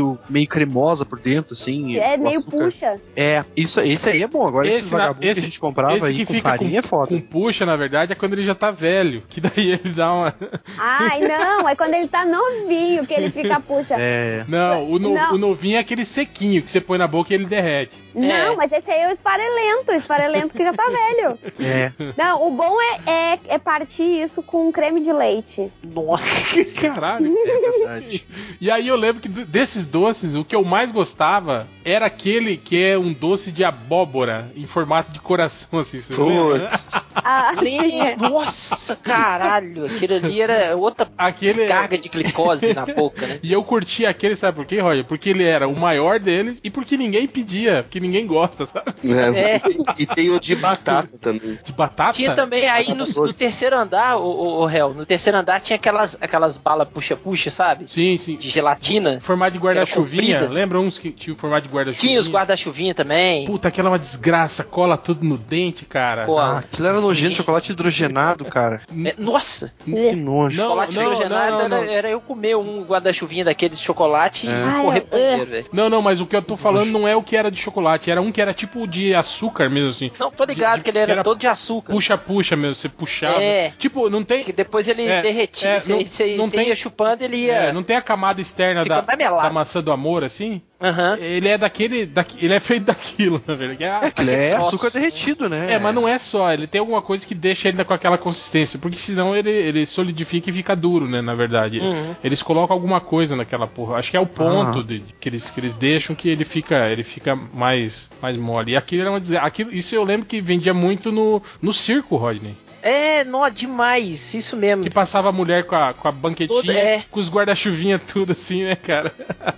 meio, meio cremosa por dentro, assim. É o meio açúcar. puxa. É, isso, esse aí é bom. Agora esse, Esse na- vagabundo esse- que a gente comprava Esse aí que com fica farinha com, é foda. com puxa, na verdade, é quando ele já tá velho. Que daí ele dá uma. Ai, não, é quando ele tá novinho que ele fica puxa. É. Não, o, no- Não. o novinho é aquele sequinho que você põe na boca e ele derrete. Não, É. mas esse aí é o esfarelento, o esfarelento que já tá velho. É. Não, o bom é, é, é partir isso com creme de leite. Nossa. Caralho. É verdade. E aí eu lembro que d- desses doces, o que eu mais gostava era aquele que é um doce de abóbora em formato de coração, assim. Você lembra, né? Putz. Ah, Nem- Nossa, caralho. Aquilo ali era outra Aquele- descarga de glicose na boca, né? E eu curti aquele, sabe por quê, Roger? Porque ele era o maior deles e porque ninguém pedia, porque ninguém gosta, sabe? É. É. E tem o de batata também. De batata. Tinha também aí no, no terceiro andar, o, o, o réu, no terceiro andar tinha aquelas, aquelas balas puxa-puxa, sabe? Sim, sim. De gelatina. Formato de guarda-chuvinha. comprida. Lembra uns que tinha o formato de guarda-chuvinha? Tinha os guarda-chuvinha também. Puta, aquela é uma desgraça, cola tudo no dente, cara. Pô, Ah, aquilo era nojento, chocolate hidrogenado, cara. É, nossa, Que nojo. Não, chocolate não, hidrogenado não, não, era, não. era eu comer um guarda-chuvinha daqueles de chocolate É. e Ai, correr eu- banheiro, velho. Não, não, mas o que eu tô falando não é o que era de chocolate, era um que era tipo de açúcar mesmo, assim. Não, tô ligado De- de- que ele era, que era todo de açúcar. Puxa-puxa mesmo, você puxava. É. Tipo, não tem. Que depois ele É, derretia, é, você, não- você- não você tem- ia chupando, ele ia... É, não tem a camada externa Fica da, mais melado. da maçã do amor, assim? Aham. Ele é daquele. daqui- ele é feito daquilo, na verdade. É, aquilo é Nossa. açúcar derretido, né? É, mas não é só, ele tem alguma coisa que deixa ele com aquela consistência, porque senão ele, ele solidifica e fica duro, né, na verdade. Uhum. Eles colocam alguma coisa naquela porra, acho que é o ponto Ah. de, que, eles, que eles deixam que ele fica, ele fica mais, mais mole. E aquilo era uma desgraça. Aquilo, isso eu lembro que vendia muito no, no circo, Rodney. É, nó, demais, isso mesmo. Que passava a mulher com a, com a banquetinha, Todo- é. com os guarda-chuvinha tudo assim, né, cara?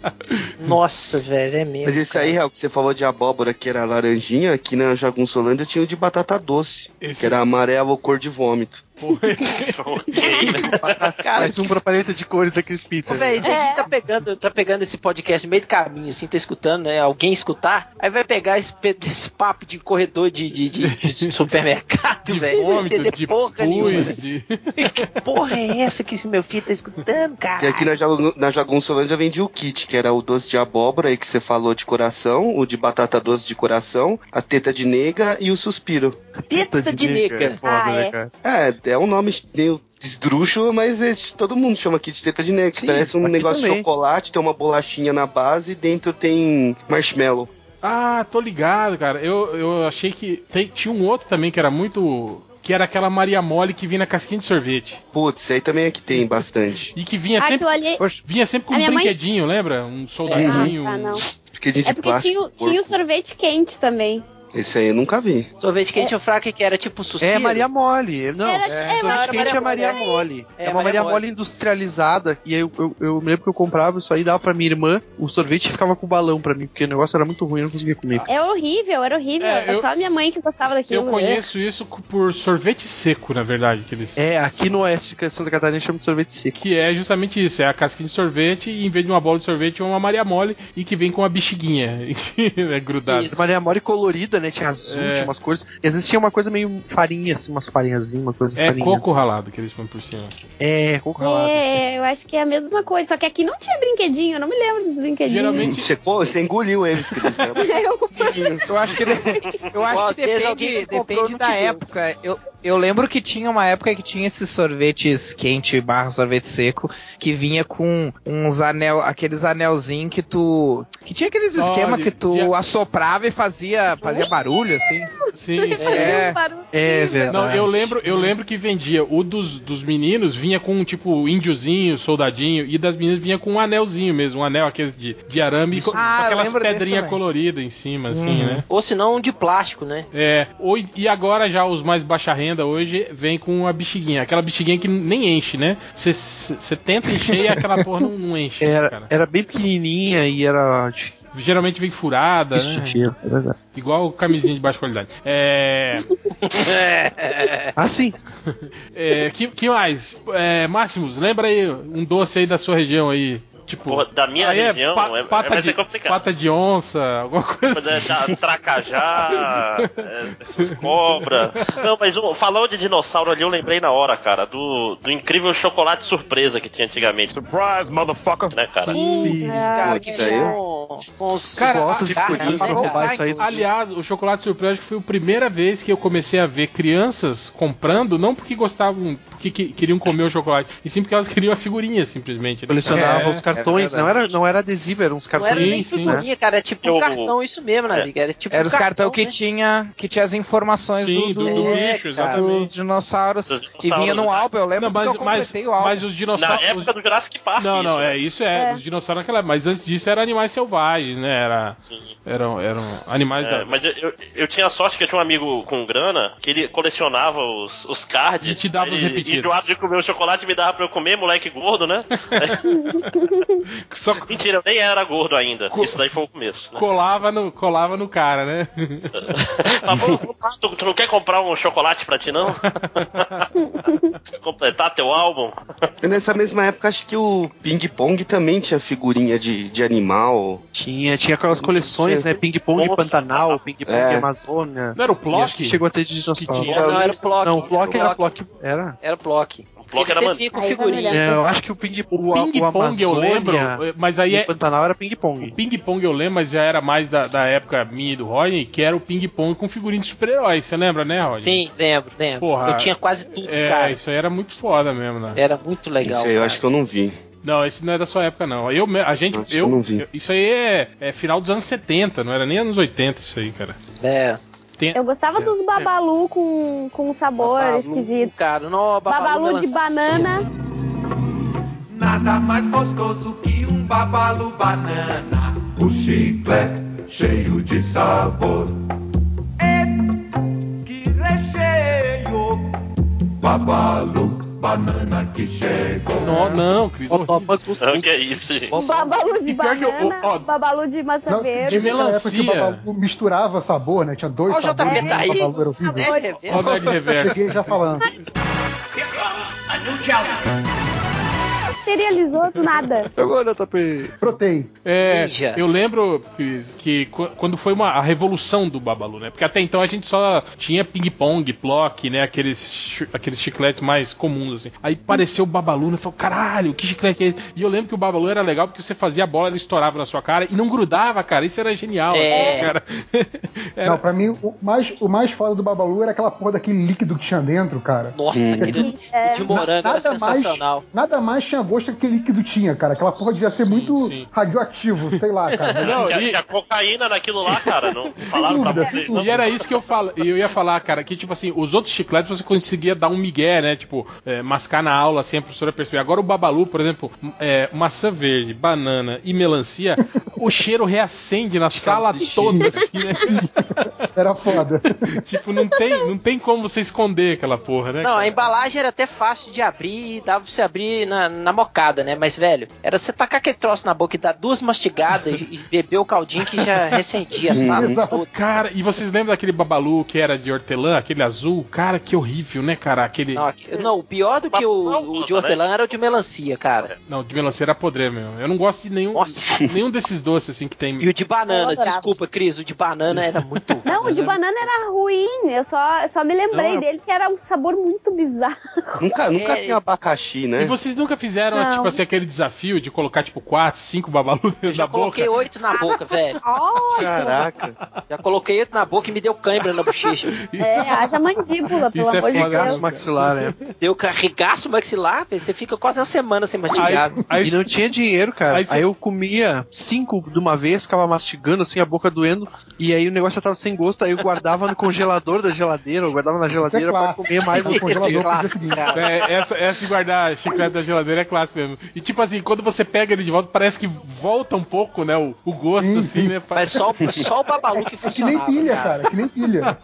Nossa, velho, é mesmo. Mas esse aí, Real, que você falou de abóbora, que era laranjinha, aqui na Jagunçolândia tinha o de batata doce, Esse- que era amarelo ou cor de vômito. Porra. Ok, né? Mais um pra paleta de cores da Ô, Crispita. velho, ninguém É. tá pegando, tá pegando esse podcast no meio do caminho, assim, tá escutando, né? Alguém escutar, aí vai pegar esse, pe- esse papo de corredor de, de, de- de supermercado, De velho. Não vai vômito, entender de porra pus, nenhuma. né? de... Que porra é essa que esse meu filho tá escutando, cara? E aqui na, Jagun- na Jagunçolândia vendia o kit, que era o doce de abóbora, aí que você falou de coração, o de batata doce de coração, a teta de nega e o suspiro. Teta de nega. É foda, Ah, né, é. cara? É, é um nome meio esdrúxulo, mas é- todo mundo chama aqui de teta de nega. Sim, Parece um aqui negócio também. de chocolate, tem uma bolachinha na base e dentro tem marshmallow. Ah, tô ligado, cara. Eu, eu achei que tem- tinha um outro também que era muito... Que era aquela Maria Mole que vinha na casquinha de sorvete. Putz, aí também aqui tem bastante. E que vinha sempre, Aquilo ali. Poxa, vinha sempre com A um minha mãe- brinquedinho, lembra? Um soldadinho. Ah, não. Brinquedinho de É porque plástico. tinha, o- tinha o sorvete quente também. Esse aí eu nunca vi. Sorvete quente é... fraca que era tipo um suspiro. É Maria Mole. Não, Era- é, é, sorvete era quente é Maria Maria Mole. É, É, uma Maria Maria Mole. Mole industrializada. E aí eu, eu, eu me lembro que eu comprava isso aí, dava pra minha irmã. O sorvete ficava com balão pra mim, porque o negócio era muito ruim, eu não conseguia comer. É horrível, era horrível. É, É, eu- só a minha mãe que gostava daquilo. Eu conheço isso por sorvete seco, na verdade, que eles... É, aqui no oeste de Santa Catarina chama de sorvete seco. Que é justamente isso, é a casquinha de sorvete e em vez de uma bola de sorvete é uma Maria Mole e que vem com uma bexiguinha né, grudada. Isso. Maria Mole colorida, né? Tinha azul, É. tinha umas cores. E às vezes tinha uma coisa meio farinha, assim, umas farinhazinhas, uma coisa de É farinha. coco ralado que eles põem por cima. É, coco ralado. É, eu acho que é a mesma coisa. Só que aqui não tinha brinquedinho, eu não me lembro dos brinquedinhos. Geralmente- Você, co- você engoliu eles, Cris, cara. Eu- eu acho que, eu acho Ó, que às vezes alguém depende, que comprou depende não da te deu. época. Eu, eu lembro que tinha uma época que tinha esses sorvetes quente barra sorvete seco que vinha com uns anel, aqueles anelzinhos que tu. Que tinha aqueles Olha, esquema que tu já- assoprava e fazia, fazia barulho, assim. Sim, sim. É. um barulho É horrível. verdade. Não, eu lembro, eu lembro que vendia. O dos, dos meninos vinha com um tipo índiozinho, soldadinho, e das meninas vinha com um anelzinho mesmo, um anel aqueles de, de arame com, Ah, com eu aquelas lembro desse pedrinhas também. coloridas em cima, assim, Uhum. né? Ou senão um de plástico, né? É, ou- e agora já os mais baixa renda hoje vem com a bexiguinha, aquela bexiguinha que nem enche, né? Você tenta encher e aquela porra não, não enche, Era, cara. era bem pequenininha e era. Geralmente vem furada, Isso né? tinha, é verdade. Igual camisinha de baixa qualidade. É. Ah, sim. é que, que mais? É, Máximos, lembra aí um doce aí da sua região aí. Tipo, Porra, da minha aí região é, pa, é, pata, é, vai de, ser complicado. pata de onça, alguma coisa. Mas é, da, tracajá, é, essas cobras. Não, mas um, falando de dinossauro ali, eu lembrei na hora, cara, do, do incrível chocolate surpresa que tinha antigamente. Surprise, motherfucker! Né, cara? Sim, Cara, Putz, que aí eu- com, com os Cara, Gosto de carnes, pudim né, pra roubar cara? isso aí. Aliás, o chocolate surpresa acho que foi a primeira vez que eu comecei a ver crianças comprando, não porque gostavam, porque que, queriam comer o chocolate, e sim porque elas queriam a figurinha, simplesmente. Colecionava É, os cartões, é não, era, não era adesivo, eram uns Não era cartões. nem sim, figurinha, cara, era tipo um Eu- cartão, isso mesmo, Nazik. Era tipo Era um os cartão cartão que né? tinha que tinha as informações Sim, do, do- dos, do bicho, exatamente. dos dinossauros. Dos E vinha dinossauros, no né? álbum, eu lembro Não, mas, porque eu mas, completei o álbum. mas os Na dinossauros. época do Jurassic Park. Não, isso, não, né? é isso é, É. os dinossauros naquela época, mas antes disso eram animais selvagens, né? Era, Sim. eram, eram animais É, da. mas eu, eu, eu tinha a sorte que eu tinha um amigo com grana que ele colecionava os, os cards. E te dava aí os ele, repetidos. enjoado de comer o chocolate, me dava pra eu comer, moleque gordo, né? Só Mentira, eu nem era gordo ainda. Co- Isso daí foi o começo. Né? colava no, colava no cara, né? Mas, pô, tu, tu não quer comprar um chocolate pra ti, não? Completar teu álbum? E nessa mesma época, acho que o Ping Pong também tinha figurinha de, de animal. Tinha, tinha aquelas coleções, né? Ping Pong Nossa. Pantanal, Ping Pong É. Amazônia. Não era o E acho que Plock? chegou até de Que dinossauro. tinha. Não, era Plock. Não, o Flock era Plock. Flock. Era? Era Plock. Plock Porque era você man- vinha com Aí vai figurinha. olhar. É, eu acho que o Ping O o, Ping o Pong eu lembro, Amazônia mas aí e é. o Pantanal era Ping O Pong. Ping Pong eu lembro, mas já era mais da, da época minha e do Rodney, que era o Ping Pong com figurinha de super-herói. Você lembra, né, Rodney? Sim, lembro, lembro. Porra, eu tinha quase tudo, É, cara. isso aí era muito foda mesmo, né? Era muito legal. Isso aí eu cara. acho que eu não vi. Não, esse não é da sua época, não. Eu, me- a gente, Acho que eu, eu não vi. eu- isso aí é, é final dos anos setenta, não era nem anos oitenta isso aí, cara. É. Tem, Eu gostava dos babalu com, com sabor Babalu, esquisito. cara. Não, Babalu de melancia. banana. Nada mais gostoso que um babalu banana. O chiclete cheio de sabor. É que recheio. Babalu, banana que chegou. Não, não, Cris. Ó, ó, horrível. mas gostoso. Não, que é isso, gente. Babalu de E pior que eu- banana. ó, Babalu de maçã Não, verde. de teve uma época que o melancia. Babalu misturava sabor, né? Tinha dois Ó, o sabores. J P tá né? aí. O Babalu era horrível. É, é, Ó, o Nerd Reverso. Cheguei já falando. Serializou do nada. Agora tá pe... Brotei. É, Ninja. eu lembro que, que qu- quando foi uma, a revolução do Babalu, né? Porque até então a gente só tinha ping-pong, plock, né? Aqueles, chi- aqueles chicletes mais comuns, assim. Aí apareceu o Babalu, né? Falei, caralho, que chiclete é esse? E eu lembro que o Babalu era legal porque você fazia a bola, ele estourava na sua cara e não grudava, cara. Isso era genial, É. assim, cara. Era- Não, pra mim, o mais, o mais foda do Babalu era aquela porra daquele líquido que tinha dentro, cara. Nossa, Hum. aquele É. de morango era Nada mais, sensacional. nada mais tinha gosto que aquele líquido tinha, cara. Aquela porra devia ser Sim, muito sim. radioativo, sei lá, cara. Não, Tinha, e- tinha cocaína naquilo lá, cara. Não falaram pra dúvida, você. sem dúvida. E era isso que eu falo, eu ia falar, cara, que tipo assim, os outros chicletes você conseguia dar um migué, né? Tipo, é, mascar na aula assim, a professora percebia. Agora o Babalu, por exemplo, é, maçã verde, banana e melancia, o cheiro reacende na sala toda, assim, né? Era foda. Tipo, não tem, não tem como você esconder aquela porra, né? Não, a cara? embalagem era até fácil de abrir e dava pra você abrir na, na mocada, né? Mas, velho, era você tacar aquele troço na boca e dar duas mastigadas e, e beber o caldinho que já recendia a sala Exato. toda. Cara, e vocês lembram daquele Babalu que era de hortelã, aquele azul? Cara, que horrível, né, cara? Aquele. Não, aqui- não, o pior do que o, o de hortelã era o de melancia, cara. Não, de melancia era podre mesmo. Eu não gosto de nenhum, Nossa. nenhum desses doces assim que tem. E o de banana, Eu adorava. desculpa, Cris, o de banana era muito. Não, o de banana era ruim. Eu só, só me lembrei Não, dele que era um sabor muito bizarro. Nunca, nunca É. tem abacaxi, né? E vocês nunca fizeram, Não. tipo assim, aquele desafio de colocar, tipo, quatro, cinco Babalu Eu dentro já da coloquei boca? oito na boca, velho. Ó, Caraca. Já coloquei oito na boca e me deu cãibra na bochecha. é, haja mandíbula, pelo Isso é amor de foda, Deus. Regaço maxilar, né? Deu carregaço maxilar, velho. Você fica quase uma semana sem mastigar. Aí, aí, E não tinha dinheiro, cara. Aí Aí, cê- eu comia cinco de uma vez, ficava mastigando assim, a boca doendo, e aí o negócio já tava sem gosto, aí eu guardava no congelador da geladeira, eu guardava na geladeira pra clássico. comer mais No congelador pro dia Clássico, seguinte. cara. é, essa, essa de guardar chiclete da geladeira é clássico mesmo. E tipo assim, quando você pega ele de volta, parece que volta um pouco, né? O, o gosto, Sim, assim, sim. né? Mas só, o- só o Babalu que É que nem funcionava. pilha, cara. Que nem pilha.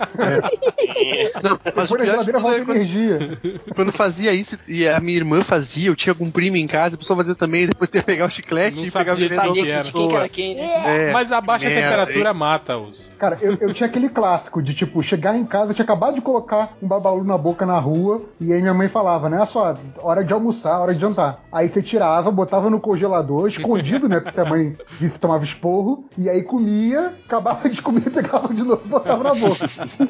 Não, mas o Depois na pior de geladeira tudo volta era quando, energia. quando fazia isso, e a minha irmã fazia, eu tinha algum primo em casa, a pessoa fazia também, depois ia pegar o chiclete Não e pegar o sabia, diretor sabia da que era. Quem que pessoa. era quem, né? É, Mas a baixa merda, temperatura mata-os. Cara, eu, eu tinha aquele clássico de, tipo, chegar em casa, eu tinha acabado de colocar um Babalu na boca na rua, e aí minha mãe falava, né, olha só, hora de almoçar, hora de jantar. Aí você tirava, botava no congelador, escondido, né? Porque se a mãe visse, tomava esporro. E aí comia, acabava de comer, pegava de novo e botava na boca.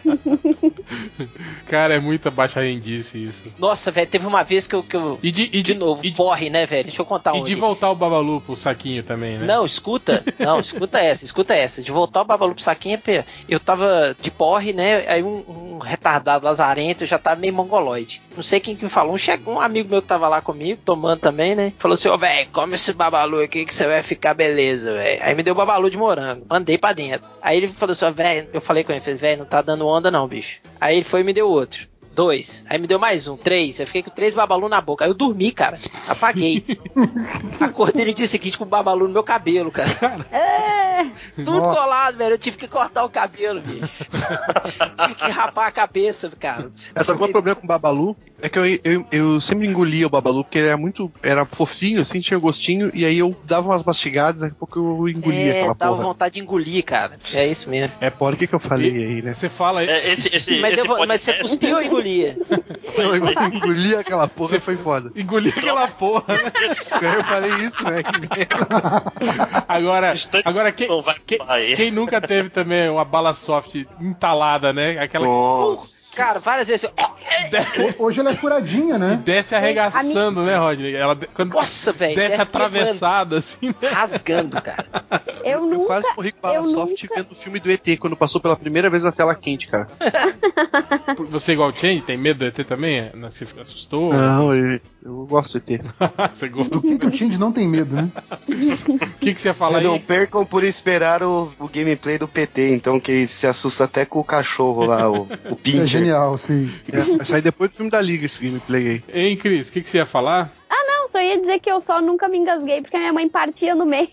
Cara, é muita baixa rendice isso. Nossa, velho, teve uma vez que eu. Que eu E de, e de de novo, e de, porre, né, velho? Deixa eu contar e um de aqui. voltar o Babalu pro saquinho também, né? Não, escuta. Não, escuta essa, escuta essa. De voltar o Babalu pro saquinho, é pe- eu tava de porre, né? Aí um, um retardado lazarento, eu já tava meio mongoloide. Não sei quem que me falou. Um, che- um amigo meu que tava lá comigo, tomando também, né? Falou assim: ô, velho, come esse Babalu aqui que você vai ficar beleza, velho. Aí me deu Babalu de morango. Mandei pra dentro. Aí ele falou assim: ó, velho, eu falei com ele, velho, não tá dando onda não, bicho. Aí ele foi e me deu outro. Dois. Aí me deu mais um. Três. Eu fiquei com três Babalu na boca. Aí eu dormi, cara. Apaguei. Acordei no dia seguinte com o Babalu no meu cabelo, cara. É. Tudo Nossa. colado, velho. Eu tive que cortar o cabelo, bicho. Tive que rapar a cabeça, cara. É, sabe qual é o problema com o Babalu? É que eu, eu, eu sempre engolia o Babalu, porque ele era muito. Era fofinho, assim, tinha gostinho, e aí eu dava umas mastigadas, daqui a pouco eu engolia É, aquela dava porra. vontade de engolir, cara. É isso mesmo. É, por que que eu falei aí, né? Você fala aí. É, esse, esse, Mas, esse deu- mas você podcast- cuspiu ou engolia? Não, eu engoli aquela porra, foi foda. Engolir aquela porra, né? Aí eu falei isso, né? Que merda. Agora, Instante agora quem, não vai quem, pular aí. quem nunca teve também uma bala soft entalada, né? Aquela Nossa. Cara, várias vezes. Eu... desce, Hoje ela é furadinha, né? desce arregaçando, né, Rodney? Ela de- quando Nossa, velho. desce desce atravessada, assim, né? rasgando, cara. Eu Eu nunca. quase morri com bala eu soft nunca- vendo o filme do E T, quando passou pela primeira vez na tela quente, cara. Você igual o Change, tem medo do E T também? Você assustou? Não, eu, eu gosto do E T. Você gosta? Do que, que o Change não tem medo, né? O que, que você ia falar Não aí? percam por esperar o, o gameplay do P T, então, que se assusta até com o cachorro lá, o, o Isso é Pincher. genial, sim. É, vai sair depois do filme da Liga esse gameplay aí. Hein, Cris, o que, que você ia falar? Não, só ia dizer que eu só nunca me engasguei porque a minha mãe partia no meio.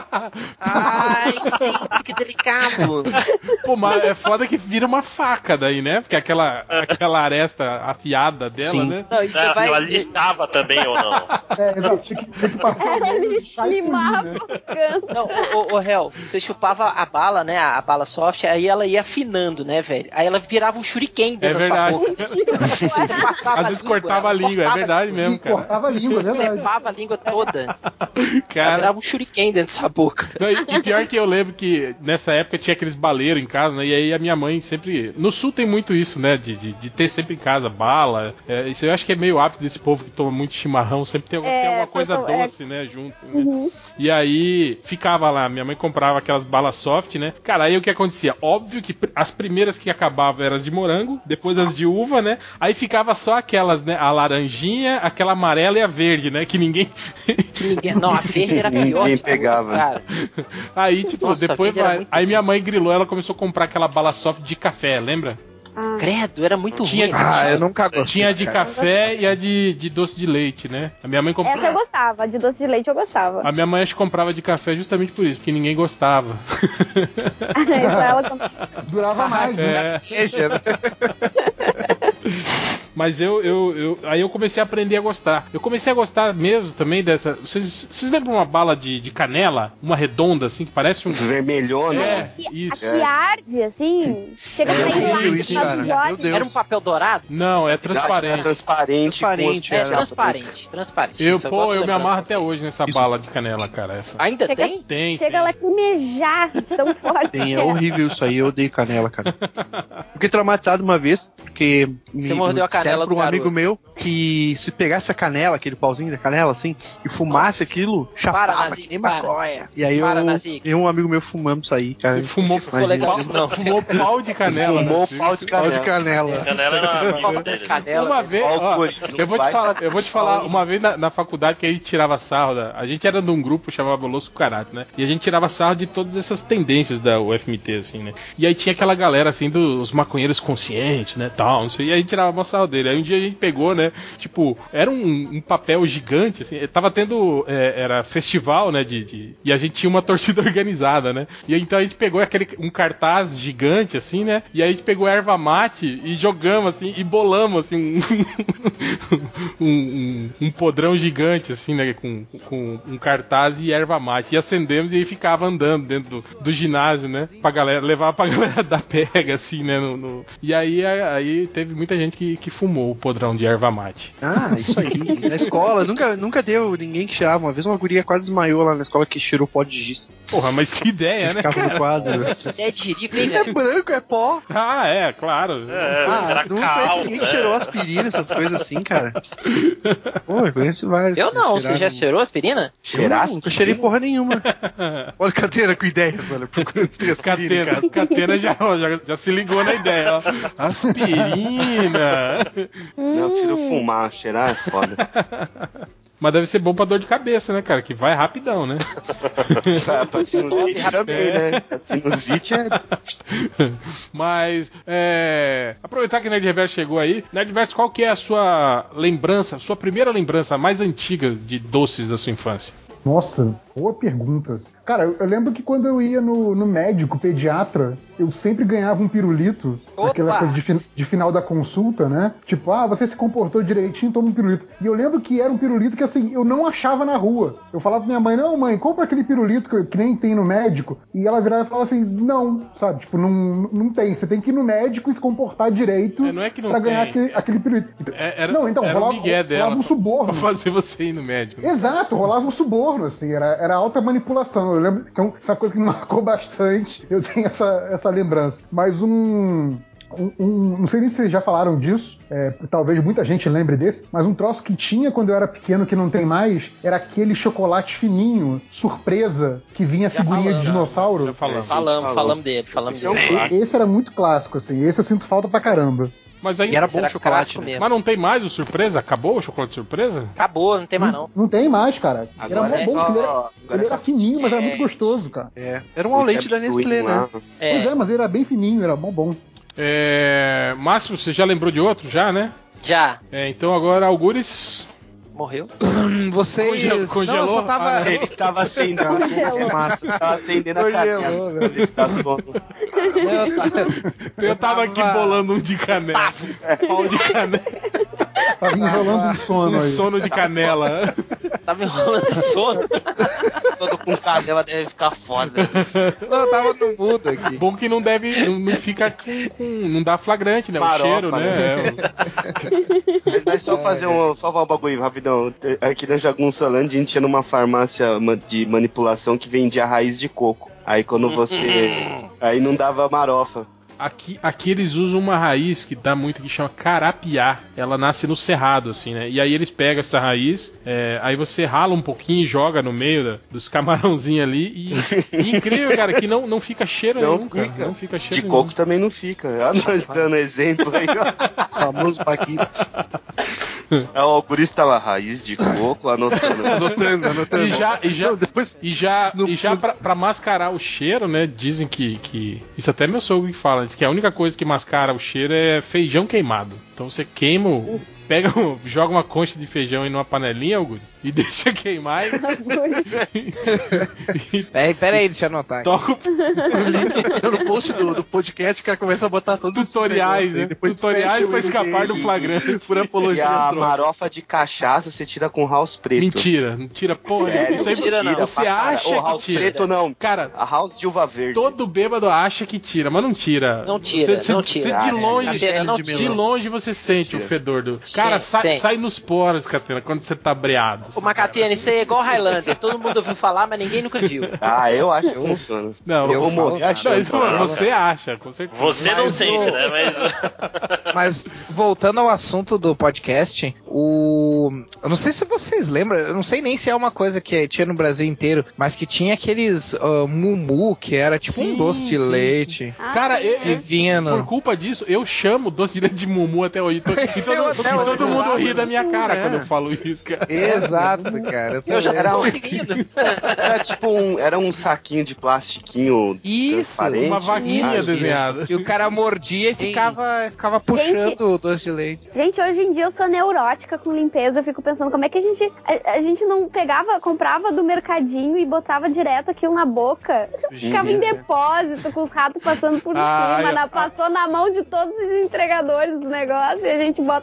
Ai, gente, que delicado. Pô, mas é foda que vira uma faca daí, né? Porque aquela, aquela aresta afiada dela, Sim. né? Não, isso Ah, vai. ela lixava também ou não? É, exato. Tinha que, tinha que partir o meio, lixar e Limava polir, né? o canto. Não, ô, ô, ô, Hel, você chupava a bala, né? A, a bala soft, aí ela ia afinando, né, velho? Aí ela virava um shuriken É dentro da sua verdade. boca. Você passava Às vezes cortava a língua, é cortava- verdade mesmo, E cara. cortava a língua, é Você verdade. cepava a língua toda. Ela Cara, virava um shuriken dentro da sua boca. não, e, e pior que eu lembro que nessa época tinha aqueles baleiros em casa, né? E aí a minha mãe sempre. No sul tem muito isso, né? De, de, de ter sempre em casa bala. É, isso eu acho que é meio hábito desse povo que toma muito chimarrão, sempre tem, É, tem alguma coisa porque- é. doce, né? Junto. Né? E aí ficava lá, minha mãe comprava aquelas balas soft, né? Cara, aí o que acontecia? Óbvio que pr- as primeiras que acabavam eram as de morango, depois as de uva, né? Aí ficava só aquelas, né? A laranjinha, aquela amarela e a verde, né? Que ninguém. Que ninguém... Não, a verde era pior. Ninguém de todas, pegava. cara. Aí, tipo, Nossa, depois a verde era vai. muito Aí ruim. minha mãe grilou, ela começou a comprar aquela bala soft de café, lembra? Ah, Credo, era muito Tinha- ruim. Ah, eu nunca gostei. Tinha a de cara. café e a de, de doce de leite, né? A minha mãe essa eu comprava. gostava, de doce de leite eu gostava. A minha mãe acho que comprava de café justamente por isso, porque ninguém gostava. Então ela comprava. Durava mais, né? É, Deixa, né? mas eu, eu, eu. Aí eu comecei a aprender a gostar. Eu comecei a gostar mesmo também dessa. Vocês, vocês lembram uma bala de, de canela? Uma redonda, assim, que parece um. Vermelhona. É, Que- isso. A que arde, assim, chega a É, eu sair vi lágrimas isso, do cara. olho. Meu Deus. Era um papel dourado? Não, é Era transparente. transparente. Transparente, com É as- era. transparente, transparente. Eu, Isso pô, gosto eu me lembrando. amarro até hoje nessa Isso. bala de canela, cara. Essa. Ainda Chega- tem? Tem, Chega tem. a lacrimejar tão forte. Tem, que é horrível isso aí, eu odeio canela, cara. Fiquei traumatizado uma vez, porque Você mordeu a canela disseram do pra um garoto. amigo meu que se pegasse a canela, aquele pauzinho da canela, assim, e fumasse Nossa. aquilo, Para, chapava, Nazik, que nem para. maconha. E aí Para, eu, Nazik. eu e um amigo meu fumamos isso aí, cara. Você fumou, Imagina. ficou legal pau, isso não. fumou pau de canela, Fumou né? pau de Pau de canela. canela. Canela era amigo dele. Canela, Uma velho. vez, ó, Alcoolismo eu vou te vai falar, fazer eu vou te mal, falar, hein? uma vez na, na faculdade que a gente tirava sarro da, a gente era de um grupo chamado Los Karate, né? E a gente tirava sarro de todas essas tendências da U F M T, assim, né? E aí tinha aquela galera, assim, dos maconheiros conscientes, né, tal, não sei, e aí a gente tirava uma sarro dele. Aí um dia a gente pegou, né, tipo, era um, um papel gigante, assim, tava tendo, é, era festival, né, de, de- e a gente tinha uma torcida organizada, né? E aí, então a gente pegou aquele, um cartaz gigante, assim, né? E aí a gente pegou a erva mate e jogamos, assim, e bolamos, assim, um, um, um, um podrão gigante, assim, né, com, com um cartaz e erva mate. E acendemos e aí ficava andando dentro do, do ginásio, né? Pra galera, levar pra galera da pega, assim, né? No, no- E aí, aí teve muita gente que, que fumou o podrão de erva mate. Ah, isso aí. Na escola, nunca, nunca deu ninguém que cheirava. Uma vez uma guria quase desmaiou lá na escola que cheirou pó de giz. Porra, mas que ideia, né? Ficava no quadro. É jirico, hein, É velho? branco, é pó. Ah, é, claro. É, Ah, era não cal, conhece ninguém que é. cheirou aspirina, essas coisas assim, cara. Pô, eu conheço vários. Eu não, você já cheiraram- cheirou aspirina? Cheirar? Eu nunca cheirei porra nenhuma. Olha o Catena com ideias, olha, procurando se tem aspirina em Catena, casa. Catena já, já, já se ligou na ideia, ó. Aspirina. Não, eu prefiro fumar, cheirar é foda. Mas deve ser bom pra dor de cabeça, né, cara? Que vai rapidão, né? Pra, pra sinusite também, né? A sinusite é. Mas, é... aproveitar que Nerd Reverso chegou aí. Nerd Reverso, qual que é a sua lembrança, sua primeira lembrança mais antiga de doces da sua infância? Nossa, boa pergunta. Cara, eu, eu lembro que quando eu ia no, no médico, pediatra, eu sempre ganhava um pirulito. Opa! Aquela coisa de, fi- de final da consulta, né? Tipo, ah, você se comportou direitinho, toma um pirulito. E eu lembro que era um pirulito que, assim, eu não achava na rua. Eu falava pra minha mãe, não, mãe, compra aquele pirulito que, que nem tem no médico. E ela virava e falava assim, não, sabe? Tipo, não, não tem. Você tem que ir no médico e se comportar direito É, não é que não pra ganhar tem. aquele, aquele pirulito. Então, É, era, não, então, era rolava, o migué dela. rolava um suborno. Pra fazer você ir no médico. Né? Exato, rolava um suborno, assim, era, era alta manipulação. Eu lembro, então, isso é uma coisa que me marcou bastante. Eu tenho essa, essa lembrança. Mas um. Um, um, não sei nem se vocês já falaram disso, é, talvez muita gente lembre desse, mas um troço que tinha quando eu era pequeno, que não tem mais, era aquele chocolate fininho, surpresa, que vinha Já figurinha falamos, de dinossauro. Já falamos. Falamos, falou. falamos dele, falamos Esse é um dele. clássico. Esse era muito clássico, assim, esse eu sinto falta pra caramba. Mas ainda E era Esse bom era o chocolate, clássico né? mesmo. Mas não tem mais o surpresa? Acabou o chocolate surpresa? Acabou, não tem mais não. Não, não tem mais, cara. Era Agora mó é bom, só- porque ele era, agora ele é era só fininho, mas era muito Kit Kat. gostoso, cara. É. Era um ao leite da Nestlé, né? É. Pois é, mas ele era bem fininho, era bom bom. É... Márcio, você já lembrou de outro? Já, né? Já. É, então agora, Algures... Morreu? Vocês. Conge- congelou? Não, eu só tava. Ah, não. Ele tava acendendo. Congelou. Massa. Tava acendendo a Congelou, canela. velho. Pra ver se dá sono. Eu tava- Eu tava aqui tava- bolando um de canela. Pau de canela. Tava enrolando um sono Um aí. sono de canela. Tava enrolando sono. Sono com canela deve ficar foda. Não, eu tava no mudo aqui. Bom que não deve. Não, não fica com, com- não dá flagrante, né? Farofa, o cheiro, né? né? É, Mas, mas só fazer um, só falar um bagulho rapidão. Aqui na Jagunçalândia a gente ia numa farmácia ma- de manipulação que vendia raiz de coco. Aí quando você. Aí não dava marofa. Aqui, aqui eles usam uma raiz que dá muito, que chama carapiá. Ela nasce no cerrado, assim, né? E aí eles pegam essa raiz, é, aí você rala um pouquinho e joga no meio da- dos camarãozinhos ali. E, e incrível, cara, que não, não fica cheiro Não nenhum, cara. fica. Não fica De cheiro coco também não fica. Olha nós dando exemplo aí, ó. Famoso Paquito. É, o por isso tava raiz de coco, anotando. Anotando, anotando. E já, e já, Não, depois. e já, No- e já no- pra, pra mascarar o cheiro, né? Dizem que, que. Isso até meu sogro que fala, diz que a única coisa que mascara o cheiro é feijão queimado. Então você queima, o- pega, um- joga uma concha de feijão em uma panelinha, Augusto, e deixa queimar e, e Peraí, peraí, deixa eu anotar aqui. toca o No post do, do podcast, o cara começa a botar todos os tutoriais, negócios aí, né? depois Tutoriais fecha o pra escapar do e- flagrante. Por E apologia. a antrônica. marofa de cachaça você tira com house preto. Mentira, mentira, porra. Sério? Você, Mentira, não. você pra caralho. acha Ô, que house tira. preto não. Cara, A house de uva verde. todo bêbado acha que tira, mas não tira. Não tira, Você- não você- tira. você de longe, Catena, não de tira. longe você sente Tira. o fedor do. Cara, Sim, sai, sim. sai nos poros, Catena, quando você tá breado. Ô, Macatena, isso aí é igual Highlander. Todo mundo ouviu falar, mas ninguém nunca viu. Ah, eu acho que funciona. Não, Eu vou falo morrer nada. achando. Mas, mano, você acha, com certeza. Você não Mas sente, o- né? Mas. Mas voltando ao assunto do podcast, o. Eu não sei se vocês lembram, eu não sei nem se é uma coisa que tinha no Brasil inteiro, mas que tinha aqueles ah, mumu, que era tipo Sim, um doce de sim, leite. Ah, Cara, eu, Que vinha por no. culpa disso, eu chamo doce de leite de mumu até hoje. Então, e todo, Eu até e hoje todo mundo usava, ri da minha cara é. quando eu falo isso, cara. Exato, cara. Eu Eu já, também. era, um, era tipo um, era um saquinho de plastiquinho Isso, transparente. Uma vaguinha Isso, desenhada. que o cara mordia e ficava, ficava puxando o doce de leite. Gente, hoje em dia eu sou neurótica com limpeza. Eu fico pensando como é que a gente. A, a gente não pegava, comprava do mercadinho e botava direto aquilo na boca. Ficava em depósito, com os ratos passando por Ah, cima. eu- na- passou na mão de todos os entregadores do negócio e a gente botava direto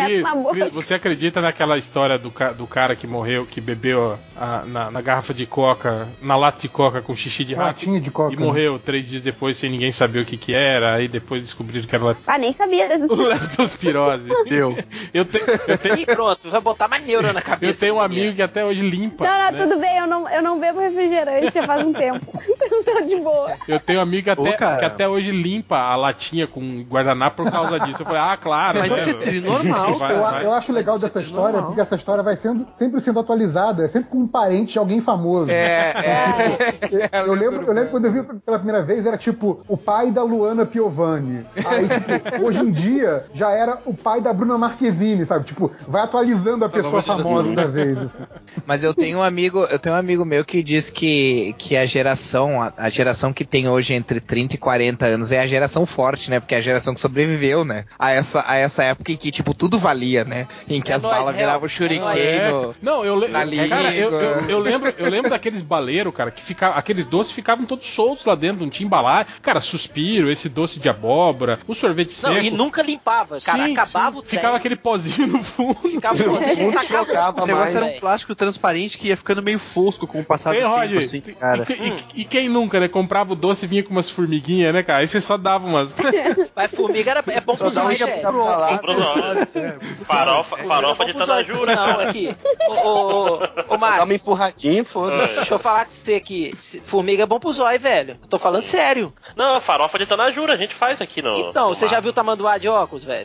Cris, na boca. Cris, você acredita naquela história do, ca- do cara que morreu, que bebeu a- na, na garrafa de coca, na lata de coca com xixi de rato? Latinha de coca. E morreu três dias depois sem ninguém saber o que que era, aí depois descobriram que era le- Ah, nem sabia dessa leptospirose. Deu. Eu, te, eu, tenho, E pronto, vai botar mais neura na cabeça. eu tenho um do amigo menino. que até hoje limpa. Não, não, né? tudo bem, eu não, eu não bebo refrigerante já faz um tempo. Então tá de boa. Eu tenho um amigo que até, Ô, cara. que até hoje limpa a latinha com guardanapo por causa disso. Eu falei, ah, claro. Mas né? isso é normal, Vai- Eu, vai- eu acho legal Mas dessa isso é história, normal. porque essa história vai sendo, sempre sendo atualizada, é sempre com um parente de alguém famoso. É, é. Eu, eu lembro, eu lembro quando eu vi pela primeira vez, era tipo o pai da Luana Piovani. Aí, tipo, hoje em dia, já era o pai da Bruna Marquezine, sabe? Tipo, vai atualizando a pessoa nova geração, famosa né? da vez. Assim. Mas eu tenho um amigo, eu tenho um amigo meu que diz que, que a geração, a, a geração que tem hoje entre trinta e quarenta anos é a geração forte, né? Porque é a geração que sobreviveu, né? A essa, a essa época em que, tipo, tudo valia, né? Em que É as nóis, balas Hel. viravam É shuriken É. no... Não, eu, le- na eu- cara, eu, língua. eu, eu lembro, eu lembro daqueles baleiros, cara, que ficavam, aqueles doces ficavam todos soltos lá dentro, não tinha embalagem. Cara, suspiro, esse doce de abóbora, o sorvete Não, seco. e nunca limpava, cara. Sim, acabava sim. o trem. Ficava aquele pozinho no fundo. Ficava o pozinho, Muito tacava jogava O negócio era um velho. plástico transparente que ia ficando meio fosco com o passar do Ei, tempo, Rod, assim, e, cara. e- e quem nunca, né? Comprava o doce e vinha com umas formiguinhas, né, cara? Aí você só dava umas. Mas formiga era, é bom Só pros dá um olhos, jeito velho. pra falar. Comprou não. Farofa, farofa de Tanajura, Não, cara. aqui. Ô, ô, ô, ô Dá uma Márcio, empurradinha, foda-se. deixa eu falar com você aqui. Se- Formiga é bom pros olhos, velho. Eu tô falando sério. Não, farofa de Tanajura, a gente faz aqui no. Então, no você já mar. viu tamanduá de óculos, velho?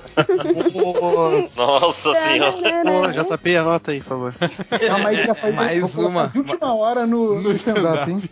Nossa senhora. Pô, J P, anota aí, por favor. Calma aí que essa aí Mais vou colocar uma. de última hora no, no stand-up, hein?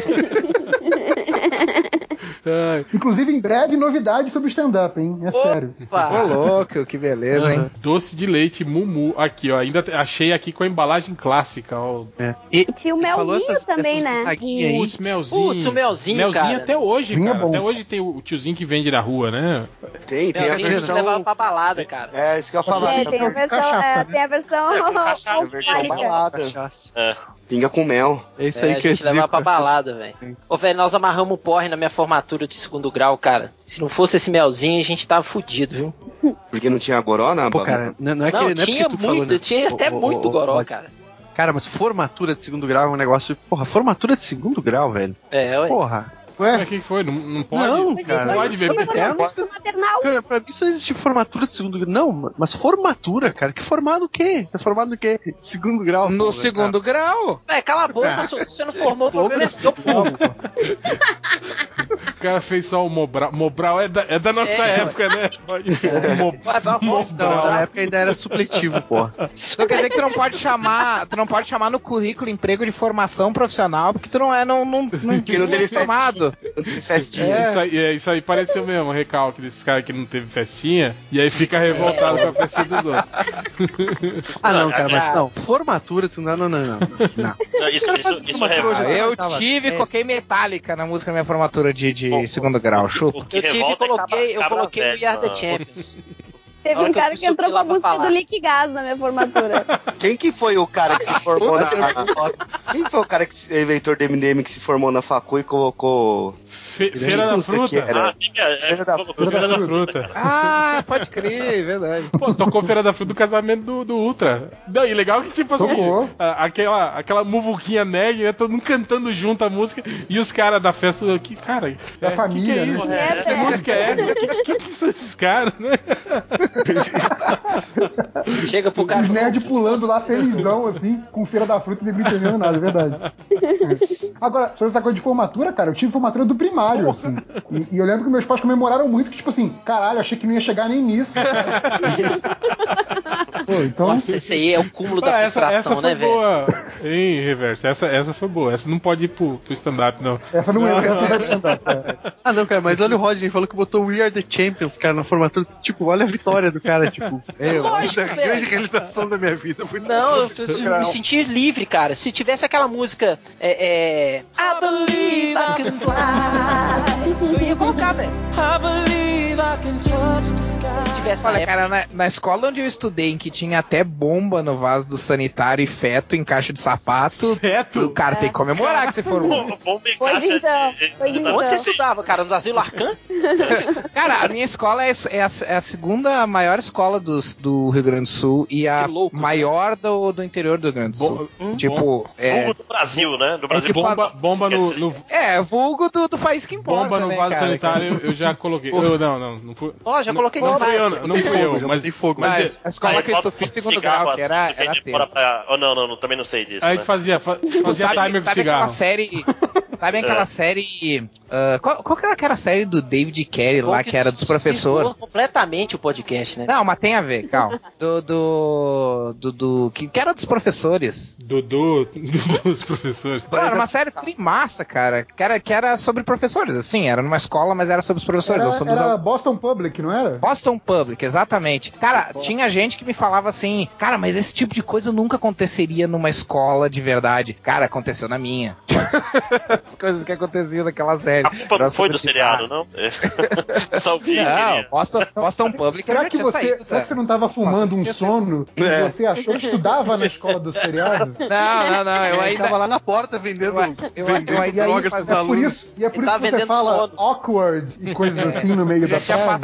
Ai, Inclusive, em breve, novidade sobre stand-up, hein? É sério. Ô, Opa. louco, que beleza, hein? doce de leite Mumu. Aqui, ó. Ainda te- achei aqui com a embalagem clássica, ó. É. E Tinha o falou melzinho essas- também, essas né? bisnaguinhas aí. Putz, melzinho. Putz, o melzinho, Melzinho cara. até hoje, Melzinho é cara. bom. Até hoje tem o tiozinho que vende na rua, né? Tem, tem Meu, a a gente versão. levava pra balada, cara. É, isso que eu ia falar. É, tem a versão, Cachaça, é, né? tem a versão A versão alcoólica. balada. Cachaça. É. Pinga com mel. É isso É, aí a que eu gente levava pra balada, velho. Ô, velho, nós amarramos o porre na minha formatura de segundo grau, cara. Se não fosse esse melzinho, a gente tava fudido, viu? Porque não tinha goró na Pô, cara, não, não é Não, que não é tinha porque tu muito, falou, né? tinha até Ô, ô, muito ô, goró, Rod. cara. Cara, mas formatura de segundo grau é um negócio. Porra, formatura de segundo grau, velho. É, ué. Porra. Mas Ué, o que que foi? Não, não pode? Não, Mas, cara. gente, pode foi beber uma terno? formatura maternal. Cara, pra mim só existe formatura de segundo grau. Não, mas formatura, cara. Que formado o quê? Tá formado no quê? Segundo grau. No porra, segundo grau? Véi, cala a boca, se você não formou, o problema é seu, pô. O cara fez só o Mobral. Mobral é da, é da nossa É, época, né? Pode Mo- Vai, vai, Não, na época ainda era supletivo, porra. Então quer dizer que tu não pode chamar, tu não pode chamar no currículo emprego de formação profissional, porque tu não é não, não, não, Que não teve é formado. Não tem festinha. É. Isso, aí, é, isso aí pareceu mesmo, um recalque desses caras que não teve festinha, e aí fica revoltado com a festinha dos outros. Ah, não, cara, mas cara. não. Formatura, assim, não, não, não, não. não. Não, Isso, cara isso, faz isso, formatura revolta. hoje. Eu Tava- tive e é. coloquei Metallica na música da minha formatura de, de Pô, segundo grau, chupa. O que Eu tive e revolta é coloquei, cabra- eu cabra coloquei o velho, We Are The mano. Champions. Teve Na hora um que eu cara fui que entrou subir com a lá pra música falar. do Lick Gas na minha formatura. Quem que foi o cara que se formou na... Quem foi o cara que se... inventor do M D M que se formou na facu e colocou... Fe- Que Feira da música Fruta. que era? Ah, fica, é, Feira da colocou- Feira da Fruta. Ah, pode crer, verdade. Pô, tocou Feira da Fruta do casamento do, do Ultra. Não, e legal que, tipo assim, Tocou. a- aquela, aquela muvuquinha nerd, né? Todo mundo cantando junto a música. E os caras da festa, que, cara, Da é, família, que que é né? isso? É, Que é. música é essa? Que, que, que são esses caras, né? Chega pro cara. os nerds "Quem pulando são lá, esses-" felizão, assim, com Feira da Fruta e ninguém entendendo nada, é verdade. Agora, sobre essa coisa de formatura, cara, eu tive formatura do primário, assim. E, e eu lembro que meus pais comemoraram muito, que tipo assim, caralho, achei que não ia chegar nem nisso. Pô, então, Nossa, esse aí é o cúmulo da Ah, essa, essa frustração, foi né, velho? boa. Em reverso, essa, essa foi boa. Essa não pode ir pro, pro stand-up, não. essa não é, essa vai stand-up, é. Ah, não, cara, mas olha o Rodney falou que botou We Are The Champions, cara, na formatura. Tipo, olha a vitória do cara, tipo. É, Lógico, essa é a velho. grande realização da minha vida. Foi Não, eu, eu- eu me senti livre, cara. Se tivesse aquela música, é, é, I believe I can fly, eu ia colocar, velho. tivesse na Olha, época. cara, na, na escola onde eu estudei, em que tinha até bomba no vaso do sanitário e feto em caixa de sapato, Feto? o cara tem que comemorar que você formou. Bom, bem Pois caixa então, de- pois então. Onde você estudava, cara? No Asilo Arcan? Cara, a minha escola é, é, a, é a segunda maior escola dos, do Rio Grande do Sul e a Que louco, maior do, do interior do Rio Grande do Sul. Bom, tipo, é, Vulgo do Brasil, né? Do Brasil. tipo bomba, bomba no, no- é vulgo do, do país que importa, bomba no né, vaso cara? sanitário eu já coloquei. Eu, não, não, não fui. Ó, já coloquei Não demais. fui eu, não, não fui eu, Já mas, botei fogo. mas Mas a escola Aí que eu bota fiz segundo cigarro grau, que era, assim, era de fora tenso. pra- Oh, não, não, não, também não sei disso. a né? gente fazia, fa- Tipo, fazia sabe, timer com sabe aquela cigarro. série. Sabe aquela É. série. ah, qual, qual que era aquela série do David Carey lá, que era dos professores? desvirtuou completamente o podcast, né? Não, mas tem a ver, calma. Do. Do. Do. do- que, que era dos professores. Dudu, dos professores. Pô, era uma série trimassa, cara. Que era, que era sobre professores, assim. Era numa escola, mas era sobre os professores. Era, ou sobre os era alunos. Boston Public, não era? Boston Public, exatamente. Cara, tinha gente que me falava assim, cara, mas esse tipo de coisa nunca aconteceria numa escola de verdade. Cara, aconteceu na minha. As coisas que aconteciam naquela série. A culpa não Nossa, foi do bizarro. seriado, não? É. Só o que Não, queria. Boston, Boston Public Será já que, tinha você, saído, será que você não tava fumando um tinha sono e É. você achou que estudava na escola do seriado? Não, não, não, eu Eu ainda... tava lá na porta vendendo, Eu- eu- vendendo eu ainda- drogas eu pros É por alunos. isso, e é por Ele isso tá que você vendendo fala sono. awkward e coisas assim no meio Eu já da tinha frase.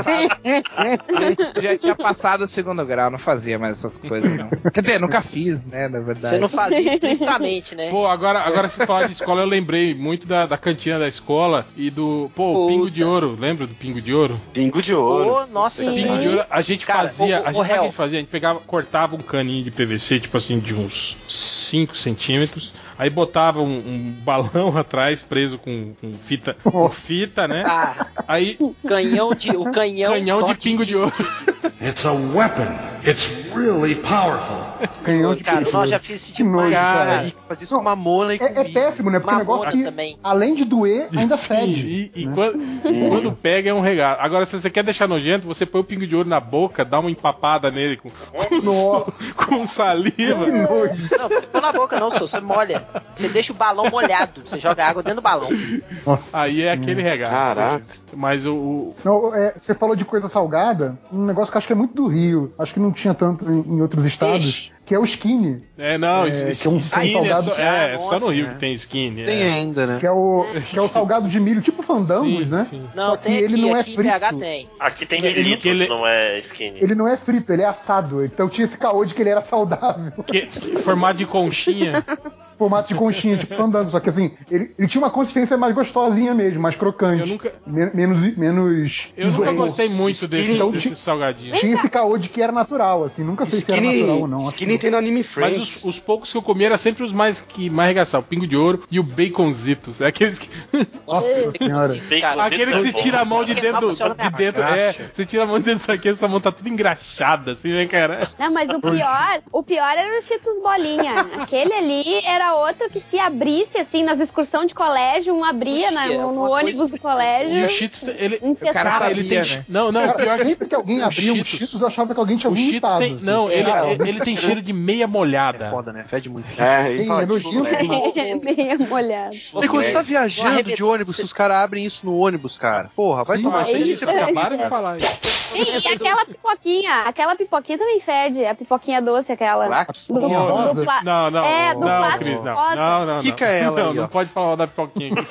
passado. Já tinha passado o segundo grau, não fazia mais essas coisas, não. Quer dizer, nunca fiz, né, na verdade. Você não fazia explicitamente, né? Pô, agora, agora se falar de escola, eu lembrei muito da, da cantina da escola e do. Pô, o Puta. Pingo de Ouro. Lembra do Pingo de Ouro? Pingo de ouro. Ô, nossa, Sim. Pingo de Ouro, a gente Cara, fazia. o- o- a gente, o sabe o que a réu. gente fazia? A gente pegava, cortava um caninho de P V C, tipo assim, de uns cinco centímetros. Aí botava um, um balão atrás, preso com, com fita, com Nossa. fita, né? Ah, Aí, o canhão de. O canhão, canhão de dote pingo de ouro. It's a weapon. It's really powerful. Canhão de Cara, pintura. nós já fiz isso Que demais. nojo, Cara, cara. E fazia isso com mamona e com É, é milho. péssimo, né? Porque é um Mamona negócio que, também. além de doer, ainda Sim, fede. E, e né? quando, e quando pega é um regalo. Agora, se você quer deixar nojento, você põe o pingo de ouro na boca, dá uma empapada nele com, Nossa, com saliva. que nojo. Não, você põe na boca não, só você molha. Você deixa o balão molhado. Você joga água dentro do balão. Nossa Aí é Senhora. aquele regalo. Caraca. Mas o. o- Não, é, você falou de coisa salgada, um negócio que eu acho que é muito do Rio, acho que não tinha tanto em, em outros estados, Peixe. que é o skinny, É, não, É, isso, que é um skinny é salgado só, que- é, Ah, só no nossa, Rio né? que tem skinny. Tem é. ainda, né? que é o, que é o salgado de milho, tipo fandangos, Sim, né? sim. Não, Só que tem ele aqui, não é aqui em B H frito. tem. Aqui tem Que ele- milímetros, que ele- não é skinny. Ele não é frito, ele é assado. Então tinha esse caô de que ele era saudável. Que, que- formato de conchinha. Formato de conchinha, tipo fandango. Só que assim, ele, ele tinha uma consistência mais gostosinha mesmo, mais crocante. Eu nunca- Men- menos. menos Eu nunca isopor. gostei muito desse, Então, desse ti- salgadinho. Tinha esse caô de que era natural, assim. Nunca sei se era Skinny, natural ou não. acho skinny que tem no Anime Mas Friends. os, os poucos que eu comi eram sempre os mais que mais arregaçavam. O pingo de ouro e o baconzitos. É aqueles que. Nossa senhora. Cara, Aquele que você tira a mão de dentro do, de dentro. É, você tira a mão de dentro disso aqui e sua mão tá tudo engraxada, assim, né, cara? Não, mas o pior, o pior era o Cheetos Bolinha. Aquele ali era outro que se abrisse, assim, nas excursões de colégio, um abria na- Podia, no, no alguma ônibus coisa- do colégio. E o Cheetos, ele. O cara infestado. ele sabia, tem. né? Não, não, o Cara, pior que. sempre que alguém o abria um Cheetos- Cheetos, eu achava que alguém tinha O Cheetos vomitado. tem. assim. Não, ele, Cara, ele tem cheiro de meia molhada. É foda, né? Fede muito. É, ele Sim, fala é de nojento chulé. demais. Meia molhada. E quando você tá viajando de ônibus, os caras abrem isso no ônibus, cara. Porra, vai Sim, tomar Nossa, banho. vocês acabaram de falar isso. Sim, e aquela pipoquinha, aquela pipoquinha também fede, a pipoquinha doce, aquela. Black? Do, Pipoquinha do rosa? pla- Não, não, É, do não, plástico Cris, não. rosa. Não, não, não. Quica ela Não, aí, não ó. pode falar da pipoquinha aqui.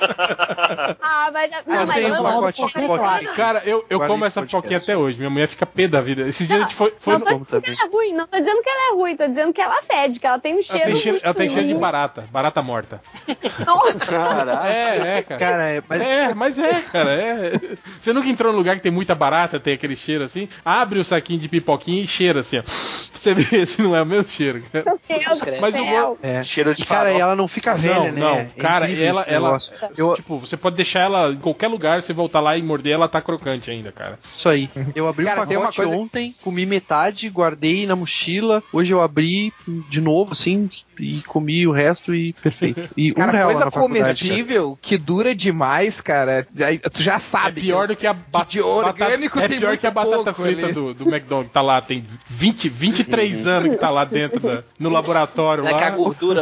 Ah, mas. Não, Eu mas tenho um eu- pacote de pipoquinha. Cara, eu, eu Guardei como pro essa podcast. pipoquinha até hoje. Minha mulher fica pé da vida. Esses dias a gente foi. foi não no- tô como dizendo que também. ela é ruim, não tô dizendo que ela é ruim, tô dizendo que ela fede, que ela tem um Ela cheiro. tem cheiro, ela tem cheiro de ruim. barata. Barata morta. Nossa, Caraca. É, é, cara. Cara, é, mas É, mas é, cara, é. Você nunca entrou num lugar que tem muita barata, tem aquele cheiro assim? Abre o saquinho de pipoquinha e cheira assim, ó. Pra você ver se não é o mesmo cheiro. meu Deus do Mas o céu. go- é. Cheiro de E, cara, farofa. ela não fica velha, né? não, É cara, incrível ela, esse ela, negócio. Eu, tipo, você pode deixar ela em qualquer lugar, você voltar lá e morder, ela tá crocante ainda, cara. Isso aí. Eu abri Cara, um tem uma pacote coisa- ontem, comi metade, guardei na mochila. Hoje eu abri de novo, assim, e comi o resto e perfeito. E um Cara, real lá coisa na faculdade, cara. comestível que dura demais, cara. já- Tu já É sabe. pior que do que a ba- de orgânico batata, tem É pior muito que a batata pouco frita ali. do, do McDonald's. Tá lá, tem vinte, vinte e três anos que tá lá dentro da- no laboratório Não é que a lá. gordura moiada.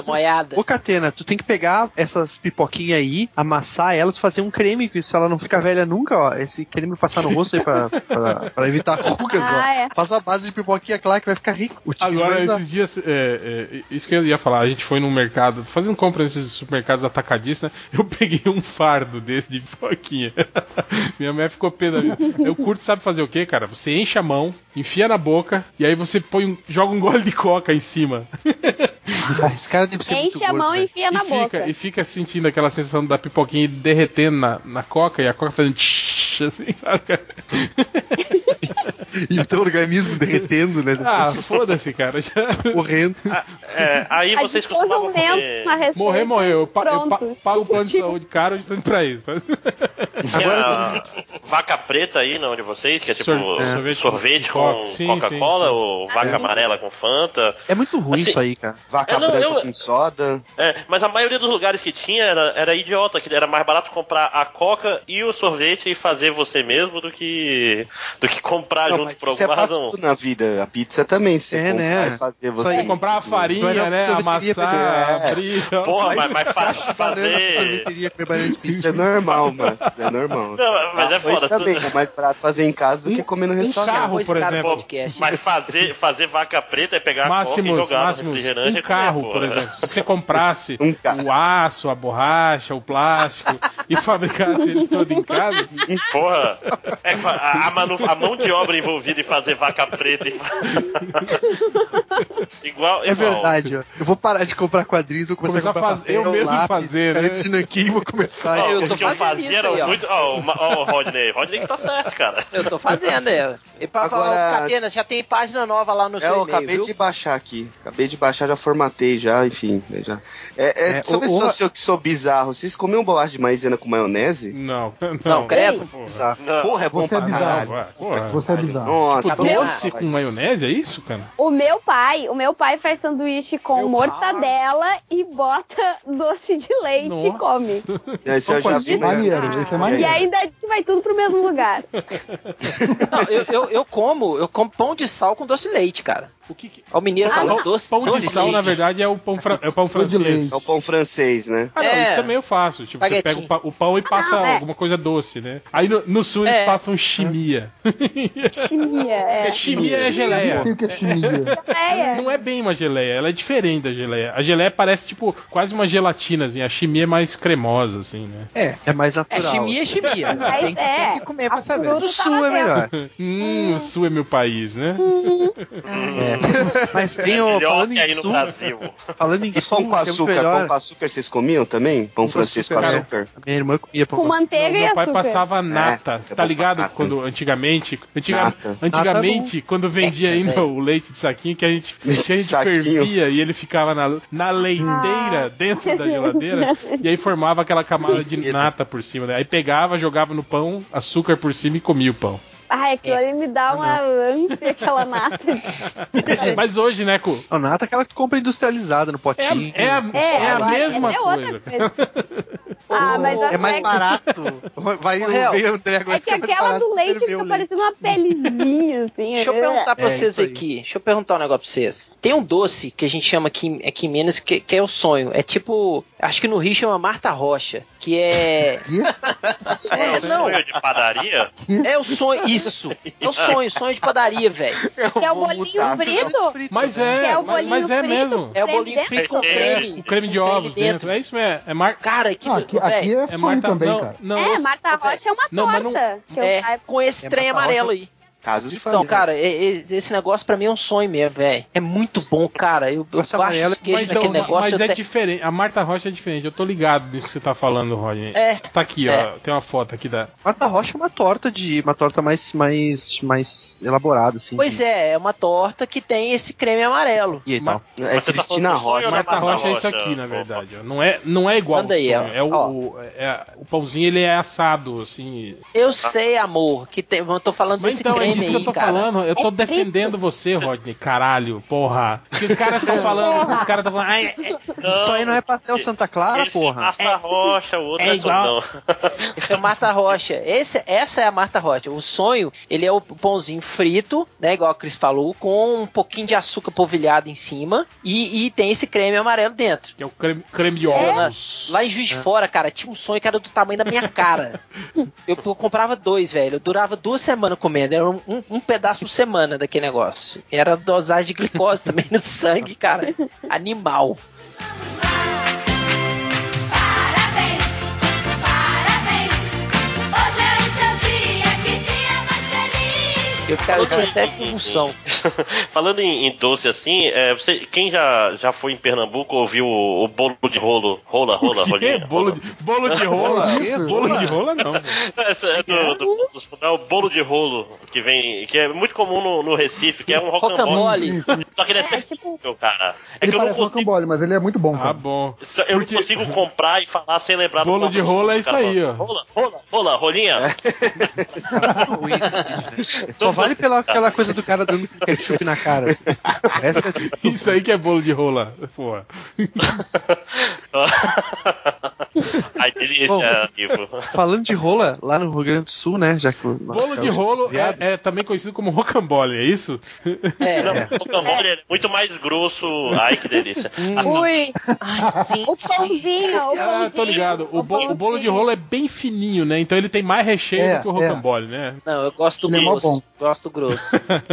nada. Ô, Catena, tu tem que pegar essas pipoquinhas aí, amassar elas, fazer um creme, que se ela não ficar velha nunca, ó, esse creme passar no rosto aí pra, pra, pra evitar rugas, Ah, ó. é. Faz a base de pipoquinha claro que vai ficar rico. O tigre Agora, vai usar. esses dias, é, é, isso que eu ia falar, a gente foi num mercado, fazendo compra nesses supermercados atacadistas, né? Eu peguei um fardo desse de pipoquinha. Minha mulher ficou pé da vida. Eu curto, sabe fazer o quê, cara? Você enche a mão, enfia na boca, e aí você põe um, joga um gole de coca em cima. Esse cara deve ser muito Enche a gordo, mão e velho. enfia na e, fica, boca. e fica sentindo aquela sensação da pipoquinha derretendo na, na coca, e a coca fazendo tsh, assim, sabe, cara? E o teu organismo derretendo, né? Ah, foda-se, cara. Já... Morrendo. Ah, é, aí vocês Adiciona costumavam um mento comer... na receita. Morrer, morreu. Eu, pa- eu pa- Pronto. pago o plano de saúde caro justamente pra isso. Tinha vaca preta aí na onde vocês, que é tipo Sor- é. sorvete sorvete, com com Coca. Sim, Coca-Cola, sim, sim. ou vaca É. amarela com Fanta. É muito ruim Assim, isso aí, cara. Vaca Eu não- branca eu- com soda. É, mas a maioria dos lugares que tinha era, era idiota, que era mais barato comprar a Coca e o sorvete e fazer você mesmo do que do que comprar Não, junto mas por isso é alguma pra razão. tudo na vida. A pizza também, se É, comprar né? e fazer Isso você. aí. Você comprar a mesmo. farinha, Vai na né? sorveteria Amassar, pegar- abrir. ó. Porra, mas, mas fa- Banana pra fazer. sorveteria comer banana split. Isso é normal, mano. Isso é normal. Não, mas é Arroz foda. também, tu- é mais barato fazer em casa do que comer no um restaurante. carro, Arroz por caro exemplo. podcast. Mas fazer, fazer vaca preta é pegar a Coca e Máximos, jogar no máximos, refrigerante. um e comer, carro, porra. por exemplo. Se você comprasse Um carro. o aço, a borracha, o plástico e fabricasse ele todo em casa, Porra, é, a, a, manu- a mão de obra envolvida em fazer vaca preta e... igual, É igual. verdade, ó. Eu vou parar de comprar quadrinhos, vou começar, Começar a comprar a fazer- papel, eu mesmo lápis, fazer, né? caneta de nanquim, vou começar. Ó, eu os tô que eu fazendo fazia isso eram aí, ó. muito. Ó, o Ma- ó, o Rodney. Rodney que tá certo, cara. Eu tô fazendo, é. E pra Agora- falar, Catena, já tem página nova lá no É, seu eu e-mail, acabei viu? de baixar aqui. Acabei de baixar, já formatei, já, enfim. né, Já. É, é, É, deixa eu ver o- se eu o- sou, que sou bizarro. Vocês comiam bolacha de maisena com maionese? não. Não, Não, credo. porra. Bizarro. Não. Porra, é bom Você é pra bizarro. caralho. Ué, porra. Você é bizarro. Nossa, Tipo, Meu- doce com maionese, é isso, cara? O meu pai, o meu pai faz sanduíche com Meu mortadela e bota doce de leite Nossa. e come. Esse eu já vi, mas... Maneiro, esse é E maneiro. ainda diz que vai tudo pro mesmo lugar. Não, eu, eu, eu como, eu como pão de sal com doce de leite, cara. O que que... Ó, o mineiro Ah, fala não. doce, Pão doce de sal, leite. na verdade, é o pão, fra... é o pão Pão de francês. leite. É o pão francês, né? Ah, não, É. isso também eu faço. Tipo, você pega Espaguetinho. o, pa- o pão e passa não, é. alguma coisa doce, né? Aí no, no sul eles É. passam chimia. Chimia, é. Chimia é Eu geleia. nem sei o que é chimia. É, Não é bem uma geleia, ela é diferente da geleia. A geleia parece, tipo, quase uma gelatinazinha. A chimia é mais cremosa, assim, né? É, É mais é natural. chimia é chimia. Mas Tem que, é, tem que comer pra a saber. fruta Do sul é melhor. Hum, o sul é meu país, né? É. Mas tem o. Melhor Falando que em aí no sul. Brasil. Falando em E sul, pão com que é muito açúcar? melhor. Pão com açúcar vocês comiam também? Pão Com francês com açúcar, açúcar? A minha irmã comia pão com com açúcar. manteiga Meu, e meu pai açúcar. passava nata. É, Você é tá bom ligado? pra Quando antigamente. antiga- Nata. antigamente, quando vendia É, ainda velho. o leite de saquinho, que a gente, que a Leite de gente saquinho. fervia e ele ficava na, na leiteira dentro da geladeira e aí formava aquela camada de nata por cima, né? Aí pegava, jogava no pão, açúcar por cima e comia o pão. Ai, aquilo ali me dá uma ânsia, aquela nata. Mas hoje, né, Cu? A nata é aquela que tu compra industrializada no É, potinho. a- é, a- é a agora, mesma é outra coisa. coisa. Ah, mas a É mais pega- barato. Vai Ô, Real, vem o André agora É que diz mais aquela barato do leite ferver fica o parecendo uma pelezinha, assim. Deixa eu perguntar pra É, vocês isso aí. aqui. Deixa eu perguntar um negócio pra vocês. Tem um doce que a gente chama aqui, aqui em Minas que, que é o sonho. É tipo. Acho que no Rio chama Marta Rocha. Que é. É, não. Sonho de padaria? É o sonho. Isso. É o sonho. Sonho de padaria, velho. Que é o bolinho frito? Mas Que é, é o mas, bolinho mas é frito? mesmo. É o Creme bolinho dentro? frito com É, creme. Com creme de com ovos dentro. É isso mesmo. É mar... Cara, que. Não, aqui, aqui é É sonho Marta também, não, cara. Não, É, eu- Marta velho. Rocha é uma Não, mas não- torta. Que eu É, saiba. com esse É trem Marta amarelo Rocha. aí. Caso de Então, família. cara, é- é- esse negócio pra mim é um sonho mesmo, velho. É muito bom, cara. Eu, eu Nossa, baixo amarelo- os queijos Mas, então, naquele negócio. mas é até- diferente. A Marta Rocha é diferente. Eu tô ligado nisso que você tá falando, Rodney. É. Tá aqui, É. ó. Tem uma foto aqui da. Marta Rocha é uma torta de. Uma torta mais, mais, mais elaborada, assim. Pois de- é, é uma torta que tem esse creme amarelo. E aí, Ma- tal. É Mas você tá Cristina falando do sonho Rocha. ou da Marta Rocha é isso aqui, na Rocha? verdade. ó. Não é, não é igual Manda ao aí, sonho. ó. É o, Ó. o- é- o pãozinho ele é assado, assim. Eu sei, amor, que tem. Eu tô falando Mas desse então, é creme disso que eu aí, tô cara. falando. Eu tô É frito. defendendo você, Rodney. Caralho, porra. Que os caras estão falando. Os caras estão falando. Ai, é, Isso aí não é pastel Santa Clara, esse porra. Marta Rocha, o outro é é, igual. só Esse é o Marta Rocha. Esse, essa é a Marta Rocha. O sonho, ele é o pãozinho frito, né? Igual a Cris falou, com um pouquinho de açúcar polvilhado em cima e, e tem esse creme amarelo dentro. Que é o creme, creme de É, ovos. lá em Juiz de Fora, cara, tinha um sonho que era do tamanho da minha cara. Eu, eu comprava dois, velho. Eu durava duas semanas comendo. Era um, um, um pedaço por semana daquele negócio. Era dosagem de glicose também no sangue, cara. Animal. Eu, cara, eu tinha até convulsão. Falando em, em doce assim, é, você, quem já, já foi em Pernambuco ouviu o, o bolo de rolo? Rola, rola, rolinha? Bolo de, bolo de rola? Isso, Bolo rola. de rola não. Essa é do, do, do, do, é o bolo de rolo, que vem, que é muito comum no, no Recife, que é um rocambole. Rocambole. Sim, sim. Só que ele é, É, terrível, tipo- cara. É Ele que eu não parece um consigo, rocambole, mas ele é muito bom, Ah, cara. bom. eu Porque- não consigo comprar e falar sem lembrar Bolo do de rola é isso cara. aí, ó. Rola, rola, rola, rolinha. Só vale pela aquela coisa do cara dando ketchup na cara. Assim. Essa é tudo. Isso aí que é bolo de rola. Porra. Ai, delícia, Bom, Ivo. Falando de rola, lá no Rio Grande do Sul, né? Já que o Bolo de rolo é, é também conhecido como rocambole, é isso? É. Não, o rocambole é muito mais grosso. Ai, que delícia. Ui, Ai, sim. o pãozinho, o pãozinho. Ah, tô ligado. O, bo- o bolo de rolo é bem fininho, né? Então ele tem mais recheio É, do que o rocambole, né? Não, eu gosto do Ele é mó grosso. bom. Gosto do grosso.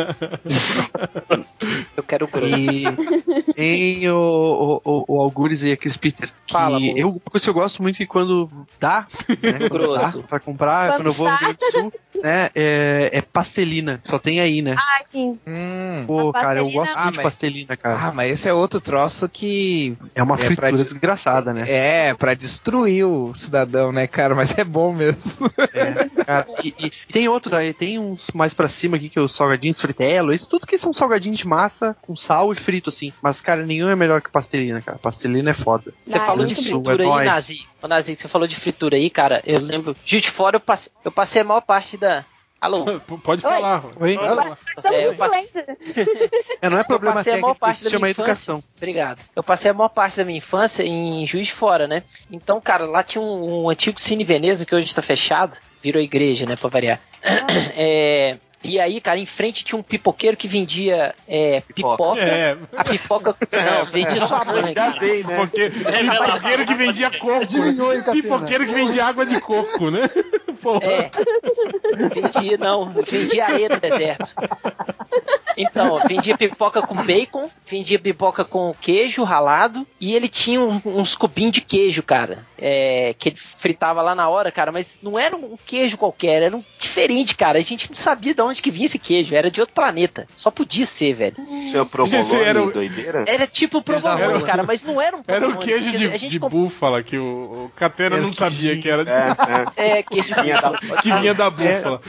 Eu quero o grosso. E em o, o, o Algures e a Chris Peter. Que Fala, amor. eu, uma coisa que eu gosto muito é que quando dá, né, quando Grosso. dá pra comprar, Quando quando eu vou no Rio Grande do Sul, né, é, é pastelina. Só tem aí, né? Ah, sim. Hum. Pô, a cara, eu pastelina- gosto Ah, muito de mas- pastelina, cara. Ah, mas esse é outro troço que é uma é fritura pra- desgraçada, né? é pra destruir o cidadão, né, cara? Mas é bom mesmo. É, cara, e, e- e tem outros aí, tem uns mais pra cima aqui, que é os salgadinhos fritello, isso tudo que são salgadinhos de massa com sal e frito, assim. Mas, cara, nenhum é melhor que pastelina, cara. Pastelina é foda. Você Ah, falou é de muito bom. fritura É aí, nóis. Nazi. Ô, Nazi, você falou de fritura aí, cara. Eu lembro. Juiz de Fora, eu passei, eu passei a maior parte da. Alô? P- Pode Oi. falar. Oi? Pode falar. Estamos É, eu em passei- silêncio. É, não é Eu problema passei a maior técnico, parte isso da se chama minha infância. educação. Obrigado. Eu passei a maior parte da minha infância em Juiz de Fora, né? Então, cara, lá tinha um, um antigo Cine Veneza que hoje tá fechado. Virou igreja, né? Pra variar. É. E aí, cara, em frente tinha um pipoqueiro que vendia é, pipoca. É. A pipoca. Não, vendia sua mãe, cara. Pipoqueiro, pipoqueiro que vendia coco. Adivinhou, hein, Catena? Pipoqueiro que vendia água de coco, né? Porra. É. Vendia, não, vendia areia no deserto. Então, vendia pipoca com bacon, vendia pipoca com queijo ralado e ele tinha um- uns cubinhos de queijo, cara. É, que ele fritava lá na hora, cara, mas não era um queijo qualquer, era um diferente, cara. A gente não sabia de onde que vinha esse queijo, era de outro planeta. Só podia ser, velho. Tinha provolone, Era o- doideira? Era tipo provolone, Era- cara, mas não era um Era provolone. o queijo porque de, a gente de comp- búfala que o, o Catena Era não o sabia queijinho. que era de, É, é. É, queijo de Vinha da- búfala. que vinha da búfala.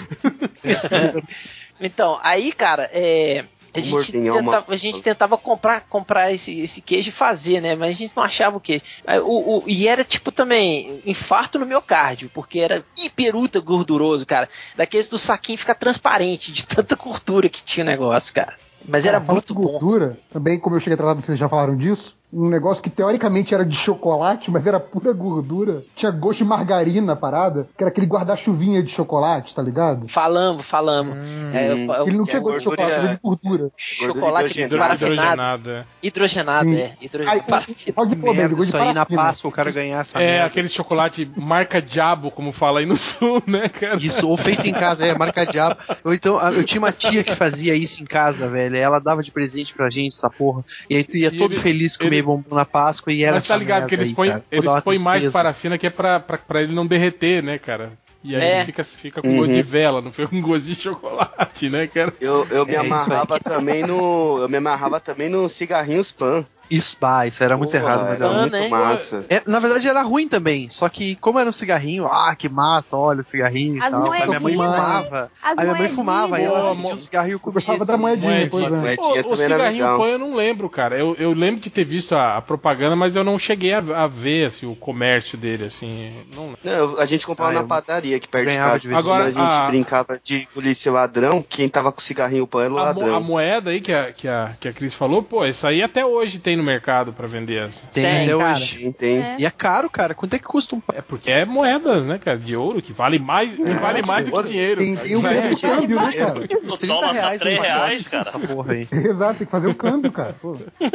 Então, aí, cara, é, a, Um gente mortinho, uma- tentava, a gente tentava comprar, comprar esse, esse queijo e fazer, né? Mas a gente não achava o queijo. Aí, o, o- e era tipo também infarto no miocárdio, porque era hiper ultra gorduroso, cara. Daqueles do saquinho ficar transparente, de tanta gordura que tinha o negócio, cara. Mas era Cara, falando muito de bom. gordura, também, como eu cheguei atrasado, vocês já falaram disso, um negócio que teoricamente era de chocolate, mas era pura gordura. Tinha gosto de margarina a parada, que era aquele guarda-chuvinha de chocolate, tá ligado? Falamos, falamos. É, Hum. eu- eu- Ele não que tinha é gosto de gordura- chocolate, era de gordura. chocolate hidrogenado. parafinado. Hidrogenado, é. Hidrogenado, Sim. é. Hidrogenado. Aí, parafinado. o Rogue Poder, Merda, gosto isso de aí na parafina. Páscoa o cara ganhar essa É, merda. aquele chocolate marca diabo, como fala aí no sul, né, cara? Isso, ou feito em casa, é, marca diabo. Ou então, a- eu tinha uma tia que fazia isso em casa, velho. Ela dava de presente pra gente, essa porra. E aí tu ia E todo ele- feliz comer ele- bombom na Páscoa e era Mas tá essa ligado que merda eles aí, põem, cara. Pô, eles dá uma põem mais tristeza. parafina que é pra, pra, pra ele não derreter, né, cara? E aí É. ele fica, fica com Uhum. gosto de vela, não fica com gosto de chocolate, né, cara? Eu, eu me É isso amarrava também no. Eu me amarrava também no cigarrinhos pan. Isso, bah, isso era muito Porra, errado, mas era era Pan, muito né? massa. É, na verdade era ruim também, só que como era um cigarrinho, ah, que massa, olha o cigarrinho e As tal. Aí minha mãe moedinhas. fumava. As Aí minha mãe moedinhas. fumava, aí ela Boa, acendia mo- um cigarrinho Eu com gostava da moedinha, pois é. Moedinha Pô, o também era cigarrinho legal. pão eu não lembro, cara. Eu, eu lembro de ter visto a, a propaganda, mas eu não cheguei a, a ver assim, o comércio dele, assim. Não... Não, eu- a gente comprava Ah, na eu padaria aqui perto de ganhava casa. de vez em Quando quando. a gente Agora, a- brincava de polícia e ladrão, quem tava com cigarrinho pan era o A, mo- ladrão. a moeda aí que a, que, a, que a Cris falou, pô, isso aí até hoje tem no mercado pra vender essa. Tem, Tem, até cara. hoje. Tem, tem. É. E é caro, cara. Quanto é que custa um É porque é moedas, né, cara? De ouro, que vale mais, que vale mais do que dinheiro. Tem, tem o preço do câmbio, né, cara? Uns trinta Dólar tá reais três um reais, pacote, cara. essa porra aí. Exato, tem que fazer o câmbio, cara. Pô.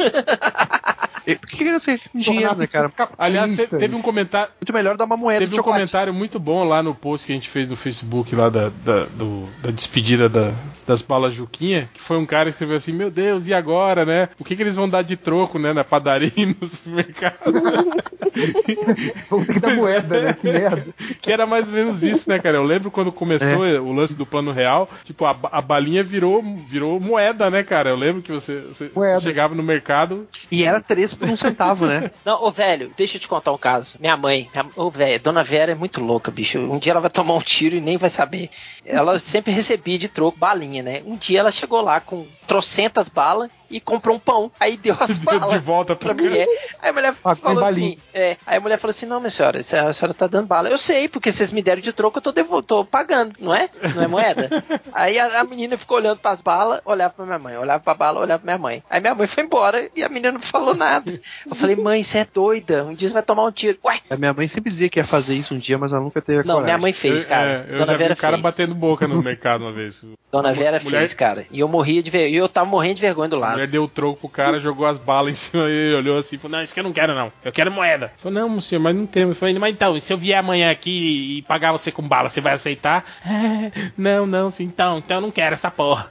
E por que que não sei dinheiro, né, cara? Aliás, te- Capitalista. teve um comentário. Muito melhor dar uma moeda Teve de um chocolate. comentário muito bom lá no post que a gente fez do Facebook lá da, da, do- da despedida da- das balas Juquinha, que foi um cara que escreveu assim, meu Deus, e agora, né? O que, que eles vão dar de troco, né? Na padaria e no supermercado. Vamos ter que dar moeda, né? Que merda. Que era mais ou menos isso, né, cara? Eu lembro quando começou o lance do plano real, tipo, a, ba- a balinha virou, virou moeda, né, cara? Eu lembro que você, você Moeda. chegava no mercado. E era três por um centavo, né? Não, ô velho, deixa eu te contar um caso. Minha mãe, minha- ô velho, Dona Vera é muito louca, bicho. Um dia ela vai tomar um tiro e nem vai saber. Ela sempre recebia de troco balinha, né? Um dia ela chegou lá com trocentas balas e comprou um pão. Aí deu as Deu balas de volta pra pro mulher. Aí a mulher Pagou falou em balinha. assim, é, aí a mulher falou assim, não, minha senhora, a senhora tá dando bala. Eu sei, porque vocês me deram de troco, eu tô, devo- tô pagando, não é? Não é moeda? Aí a, a menina ficou olhando pras balas, olhava pra minha mãe, olhava pra bala, olhava pra minha mãe. Aí minha mãe foi embora e a menina não falou nada. Eu falei, mãe, você é doida, um dia você vai tomar um tiro. Ué, A minha mãe sempre dizia que ia fazer isso um dia, mas ela nunca teve a não, coragem. minha mãe fez, Eu- cara. é, eu Dona já vi Vera um cara fez. batendo boca no mercado uma vez. Dona A Vera mulher- fez, cara. E eu morria de ver, e eu tava morrendo de vergonha do A lado. mulher deu o troco pro cara, jogou as balas em cima e ele olhou assim, falou, não, isso que eu não quero não, eu quero moeda. Eu falei, não, senhor, mas não temos. Eu falei, mas então, se eu vier amanhã aqui e pagar você com bala, você vai aceitar? É, não, não, sim, então, então eu não quero essa porra.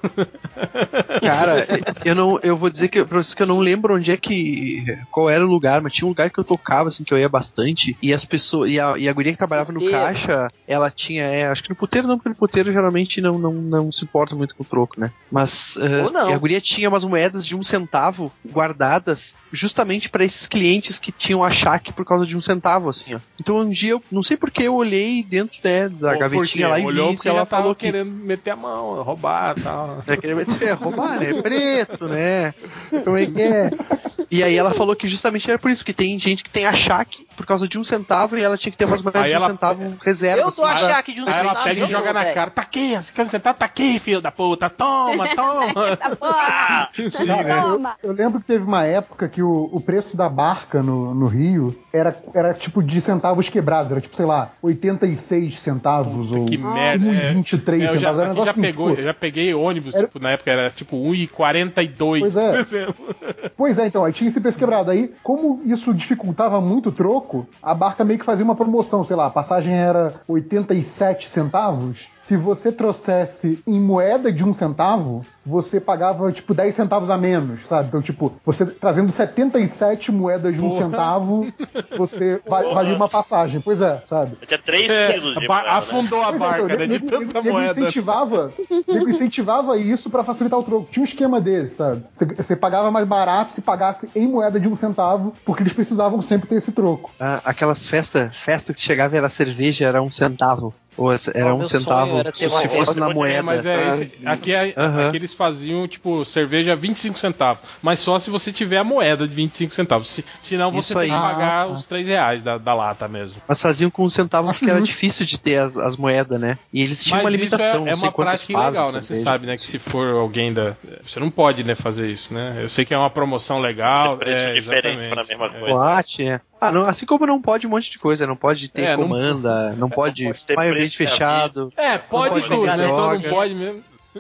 Cara, eu não, eu vou dizer que pra vocês que eu não lembro onde é que, qual era o lugar, mas tinha um lugar que eu tocava, assim, que eu ia bastante, e as pessoas, e a, e a guria que trabalhava no Puteiro. caixa, ela tinha, é, acho que no puteiro não, porque no puteiro geralmente não, não, não se importa muito com o troco, né? Mas Ou não. uh, a guria tinha umas moedas de um centavo guardadas justamente pra esses clientes que tinham achaque por causa de um centavo, assim, ó. Então um dia, eu não sei porque eu olhei dentro, né, da Pô, gavetinha por lá quê? e Olhou vi porque se ela já tava falou que querendo meter a mão, roubar e tal. é, queria meter, roubar, né? Preto, né? Como é que é? E aí ela falou que justamente era por isso, que tem gente que tem achaque por causa de um centavo e ela tinha que ter umas moedas Aí de um ela- centavo reserva. Eu dou assim, pra- achaque de um Aí ela centavo, pega e eu joga dou, na velho. cara, tá aqui, você quer sentar? Tá aqui, filho da puta, toma, toma. Tá porra. Sim, Cara, né? Toma. Eu lembro que teve uma época que o, o preço da barca no, no Rio era, era tipo de centavos quebrados, era tipo, sei lá, oitenta e seis centavos Puta, ou que merda. um e é. vinte e três É, eu já, centavos. Era um aqui já, negócio assim, pegou, tipo, eu já peguei ônibus, era- tipo, na época era tipo um e quarenta e dois. Pois é. por exemplo. Pois é, então, aí tinha esse preço quebrado. Aí, como isso dificultava muito o troco, a barca meio que fazia uma promoção, sei lá, a passagem era oitenta e sete centavos. Se você trouxesse em moeda de um centavo, você pagava, tipo, dez centavos a menos, sabe? Então, tipo, você trazendo setenta e sete moedas de um Porra. centavo, você va- Porra. valia uma passagem. Pois é, sabe? Tinha três É, quilos de ba- moeda, né? afundou a Pois é, barca, então, né? De nego- tanta nego- nego moeda. incentivava, nego incentivava isso pra facilitar o troco. Tinha um esquema desse, sabe? Você, você pagava mais barato se pagasse em moeda de um centavo, porque eles precisavam sempre ter esse troco. Ah, aquelas festas, festa que chegava e era cerveja, era um centavo. Ou era Oh, um meu centavo sonho era ter se uma fosse dessas. na É, moeda. mas é, esse- aqui, é, Aham. aqui eles faziam, tipo, cerveja a vinte e cinco centavos. Mas só se você tiver a moeda de vinte e cinco centavos. Se, senão você Isso tem que aí. pagar Ah, tá. os três reais da, da lata mesmo. Mas faziam com um centavo Acho porque era justo. difícil de ter as, as moedas, né? E eles tinham Mas uma isso limitação. é, não é sei uma quantas prática fardas legal, de né? Você cerveja. sabe, né? Que se for alguém da... Você não pode, né, fazer isso, né? Eu sei que é uma promoção legal. Tem preço é, diferente exatamente. para a mesma coisa. Boate, é. Ah, não, assim como não pode um monte de coisa, não pode ter É, não- comanda, não, pode pode ter fumar em ambiente preço de fechado. É, pode, pode tudo, vender né? Só não droga. pode mesmo.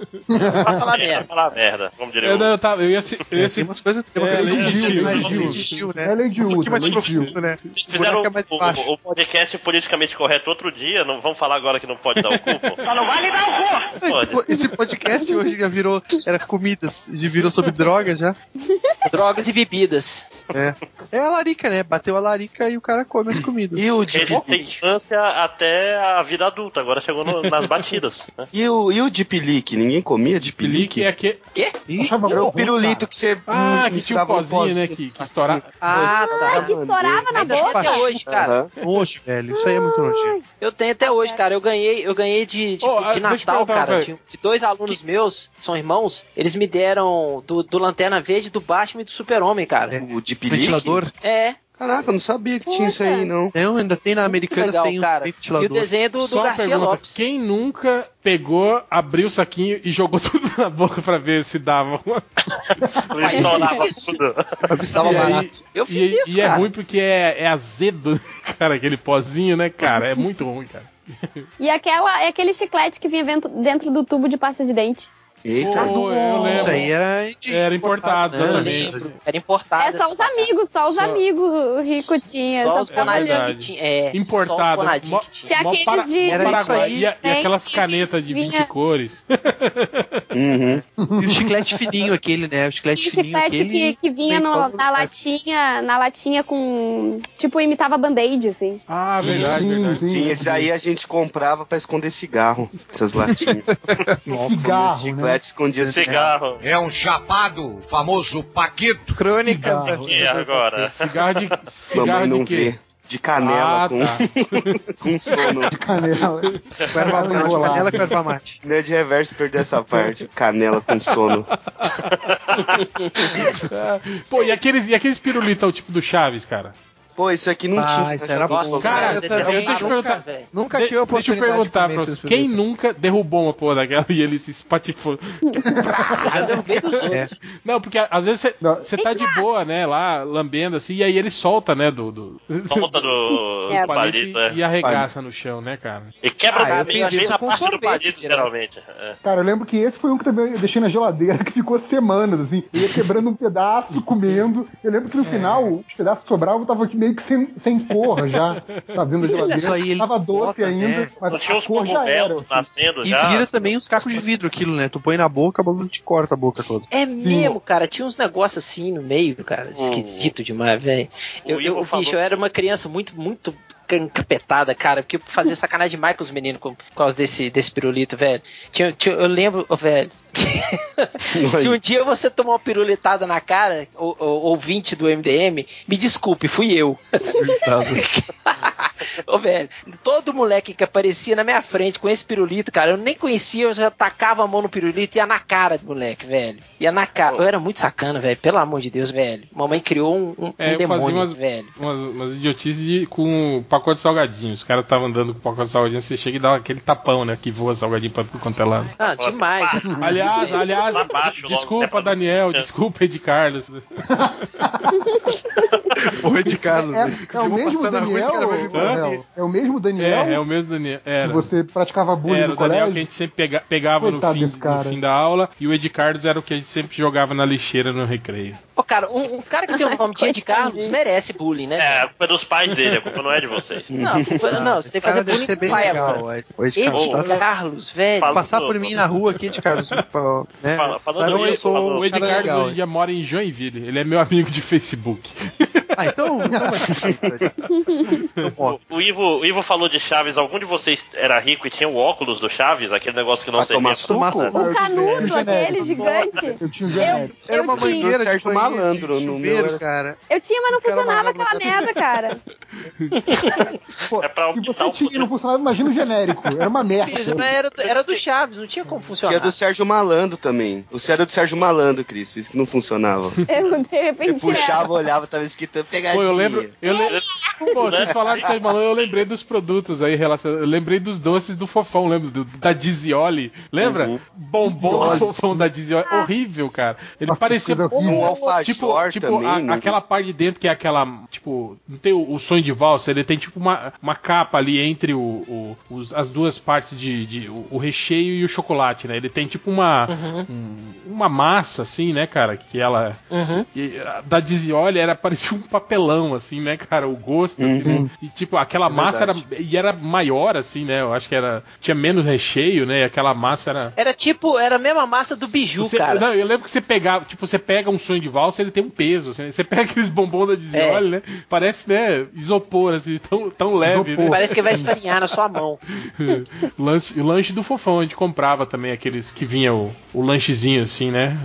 Vai falar É, merda. falar merda, como diria Eu, o... não, eu, tava, eu ia, se- eu ia se- Tem umas coisas, tem uma É, coisa lei de mais Gil, mais lei de lei Gil. Gil, né? É lei de Um pouquinho Ultra, mais lei de profundo, né? Vocês Esse fizeram buraco é mais o, baixo. o, o podcast politicamente correto outro dia, não vamos falar agora que não pode dar o cu, pô? Só não vale dar o cu. Esse, Pode. po- esse podcast hoje já virou. Era comidas, já virou sobre drogas já. Drogas e bebidas. É. É a larica, né? Bateu a larica e o cara come as comidas. E o Desde Deep a infância até a vida adulta, agora chegou no- nas batidas, né? E o, e o Deep Leak? Ninguém comia Deep Pelique Leak? é que. Quê? Ih, Achava Era o bom, pirulito cara. que você Ah, hum, que tinha um misturava no pozinho, né? Que, que saquinho. estourava. Ah, tá. Que estourava na Ainda boca. tem até hoje, cara. Aham. nojo, velho. Isso aí é muito nojento. Eu tenho até hoje, cara. Eu ganhei, eu ganhei de, de, Ô, de ah, deixa eu Natal, perguntar, cara. velho. De, de dois alunos meus, que são irmãos, eles me deram do, do Lanterna Verde, do Batman e do Super-Homem, cara. O Deep Leak? Ventilador? É. Caraca, eu não sabia que tinha isso aí, não. Não, ainda tem na Muito Americanas, legal, tem uns cara. ventiladores. E o desenho do, do Só uma Garcia pergunta, Lopes. quem nunca pegou, abriu o saquinho e jogou tudo na boca pra ver se dava uma... Não estourava tudo. Estava E aí- barato. Eu fiz e, isso, e é cara. ruim porque é, é azedo, cara, aquele pozinho, né, cara? É muito ruim, cara. E aquela, é aquele chiclete que vinha dentro, dentro do tubo de pasta de dente. Eita. Pô, eu lembro. Isso aí era, de- Era importado, né? Eu exatamente. lembro. Era importado. É só os amigos, só os Só- amigos rico tinha. Só Só os ficava bonadinhos olhando. que tinha. É, Importado. Só os bonadinhos Mó- que tinha. Tinha mó aqueles para- de- mó de- Paraguai. isso aí. E, a- e Tem aquelas aqueles canetas de que vinte vinha- cores. Uhum. E o chiclete fininho aquele, né? O chiclete Tinha fininho chiclete aquele. que, que vinha sem no- pão, na latinha, na latinha com. Tipo, imitava band-aid, assim. Ah, verdade, Sim, verdade. sim. Sim, esse aí a gente comprava pra esconder cigarro. Essas latinhas. Cigarro, né? Chiclete escondia cigarro. Cigarro. É um chapado, famoso Paquito. Crônicas Cigarro. da E agora? Cigarro de, Mamãe cigarro não de quê? vê. De canela Ah, com, tá. com sono. Canela. Com erva mate, Enrolado. canela com erva mate. Não é de reverso perder essa parte. Canela com sono. Pô, e aqueles, e aqueles pirulitos, o tipo do Chaves, cara? Pô, isso aqui não Ah, tinha. isso era Nossa, bom. Cara, eu eu detesto também deixa eu nunca, perguntar. velho. Nunca De- tive a Deixa eu oportunidade de perguntar comer pra esses vocês, quem pirulitos. nunca derrubou uma porra daquela e ele se espatifou? Eu derrubei dos outros. Não, porque às vezes Não. você tá de boa, né, lá, lambendo assim, e aí ele solta, né, do, do, Solta do, É. do palito palito, e, e é. arregaça no chão, né, cara? E quebra Ah, o eu caminho fiz bem isso na com parte do sorvete, palito, direto. literalmente. É. Cara, eu lembro que esse foi um que também eu deixei na geladeira, que ficou semanas, assim. Eu ia quebrando um pedaço, comendo. Eu lembro que no final, os pedaços que sobravam estavam aqui meio que sem, sem cor já, sabe, dentro da geladeira. Isso aí ele Tava doce bota, ainda, né? mas Não tinha a uns cor já era. cogumelos Assim. nascendo E já. vira também uns cacos de vidro aquilo, né? Tu põe na boca, o bagulho te corta a boca toda. É mesmo, cara. Tinha uns negócios assim no meio, cara. Esquisito demais, velho. O Eu, Ivo eu, falou- bicho, eu era uma criança muito, muito encapetada, cara, porque fazia sacanagem demais com os meninos com, por causa desse, desse pirulito, velho. Tinha, tinha- eu lembro, ô, velho, se um dia você tomar uma pirulitada na cara, ou, ou, ouvinte do M D M, me desculpe, fui eu. Ô, velho, todo moleque que aparecia na minha frente com esse pirulito, cara, eu nem conhecia, eu já tacava a mão no pirulito e ia na cara do moleque, velho. Ia na cara. Eu era muito sacana, velho, pelo amor de Deus, velho. Mamãe criou um, um, É, um eu demônio, fazia umas, velho. umas, umas idiotices de- com pacote de salgadinho. Os caras estavam andando com pacote de salgadinho, você chega e dá aquele tapão, né? Que voa salgadinho pra tudo quanto é lado. Ah, demais. Aliás, aliás, Pra baixo, logo, desculpa, né, pra- Daniel, desculpa, Ed Carlos. O Ed Carlos. É, né? é o mesmo passar na rua, esse Daniel, cara vai me ô, bater. Rafael? É o mesmo Daniel É, é o mesmo Daniel. Era. que você praticava bullying Era no o Daniel colégio? que a gente sempre pega- pegava no Coitado fim, desse cara. no fim da aula, e o Ed Carlos era o que a gente sempre jogava na lixeira no recreio. Ô, cara, um, um cara que tem o nome de Ed Carlos merece bullying, né? É, a velho? culpa é dos pais dele, a culpa não é de vocês. Não, não, você tem que fazer Cara, deve bullying ser com bem o pai legal. agora. O Ed Ed Carlos tá Carlos, velho. Fala- passar por mim na rua aqui, Ed Carlos. pra- né? Fala- falando Sabe que eu nisso, sou falou- um O Ed cara Carlos legal, hoje em dia mora em Joinville. Ele é meu amigo de Facebook. Ah, então. então vai. Então, ó, O, o Ivo, o Ivo falou de Chaves. Algum de vocês era rico e tinha o óculos do Chaves? Aquele negócio que não Pra tomar servia. suco? Massa- Eu O canudo, tive aquele genérico. gigante. Eu tinha um Eu, genérico. Era uma eu tinha, mangueira de Sérgio banheiro, Malandro, de no chuveiro, meu era- cara. eu tinha, mas não Os caras funcionava mandavam aquela na merda, cara. Pô, É pra se aumentar você o tinha e não poder. funcionava, imagina o genérico. Era uma merda. Cris, mas era, era do Chaves, não tinha como Tinha funcionar. do Sérgio Malandro também. O seu era do Sérgio Malandro, Cris. Isso que não funcionava. Eu, de Você repente, puxava, olhava, tava escrito pegadinha. Pô, eu lembro. Eu le... Pô, vocês falaram de Sérgio Malandro, eu lembrei dos produtos aí relacionados. Eu lembrei dos doces do Fofão, lembro? Do, da Dizioli. Lembra? Uhum. Bombom Dizioli. Fofão da Dizioli. Horrível, cara. Ele Nossa, parecia. coisa horrível. Um Tipo, alfajor tipo também, a- né? aquela parte de dentro que é aquela. Tipo, não tem o, o sonho de valsa, ele tem tipo uma, uma capa ali entre o, o- os- as duas partes de. de- o, o recheio e o chocolate, né? Ele tem tipo uma. um- uma massa, assim, né, cara? Que ela. Uhum. E a da Dizioli era parecia um papelão, assim, né, cara? O gosto, assim, né? E tipo, aquela massa era. E era maior, assim, né? Eu acho que era. Tinha menos recheio, né? E aquela massa era. Era tipo, era a mesma massa do biju, Você- cara. Não, eu lembro que você pegava, tipo, você pega um sonho de valsa, ele tem um peso, assim, você pega aqueles bombons da Dizioli, né? Parece, né, isopor, assim, tão, tão leve, Isopor. né? Parece que vai esfarinhar na sua mão. lanche, o lanche do Fofão, a gente comprava também aqueles que vinha o, o lanchezinho, assim, né?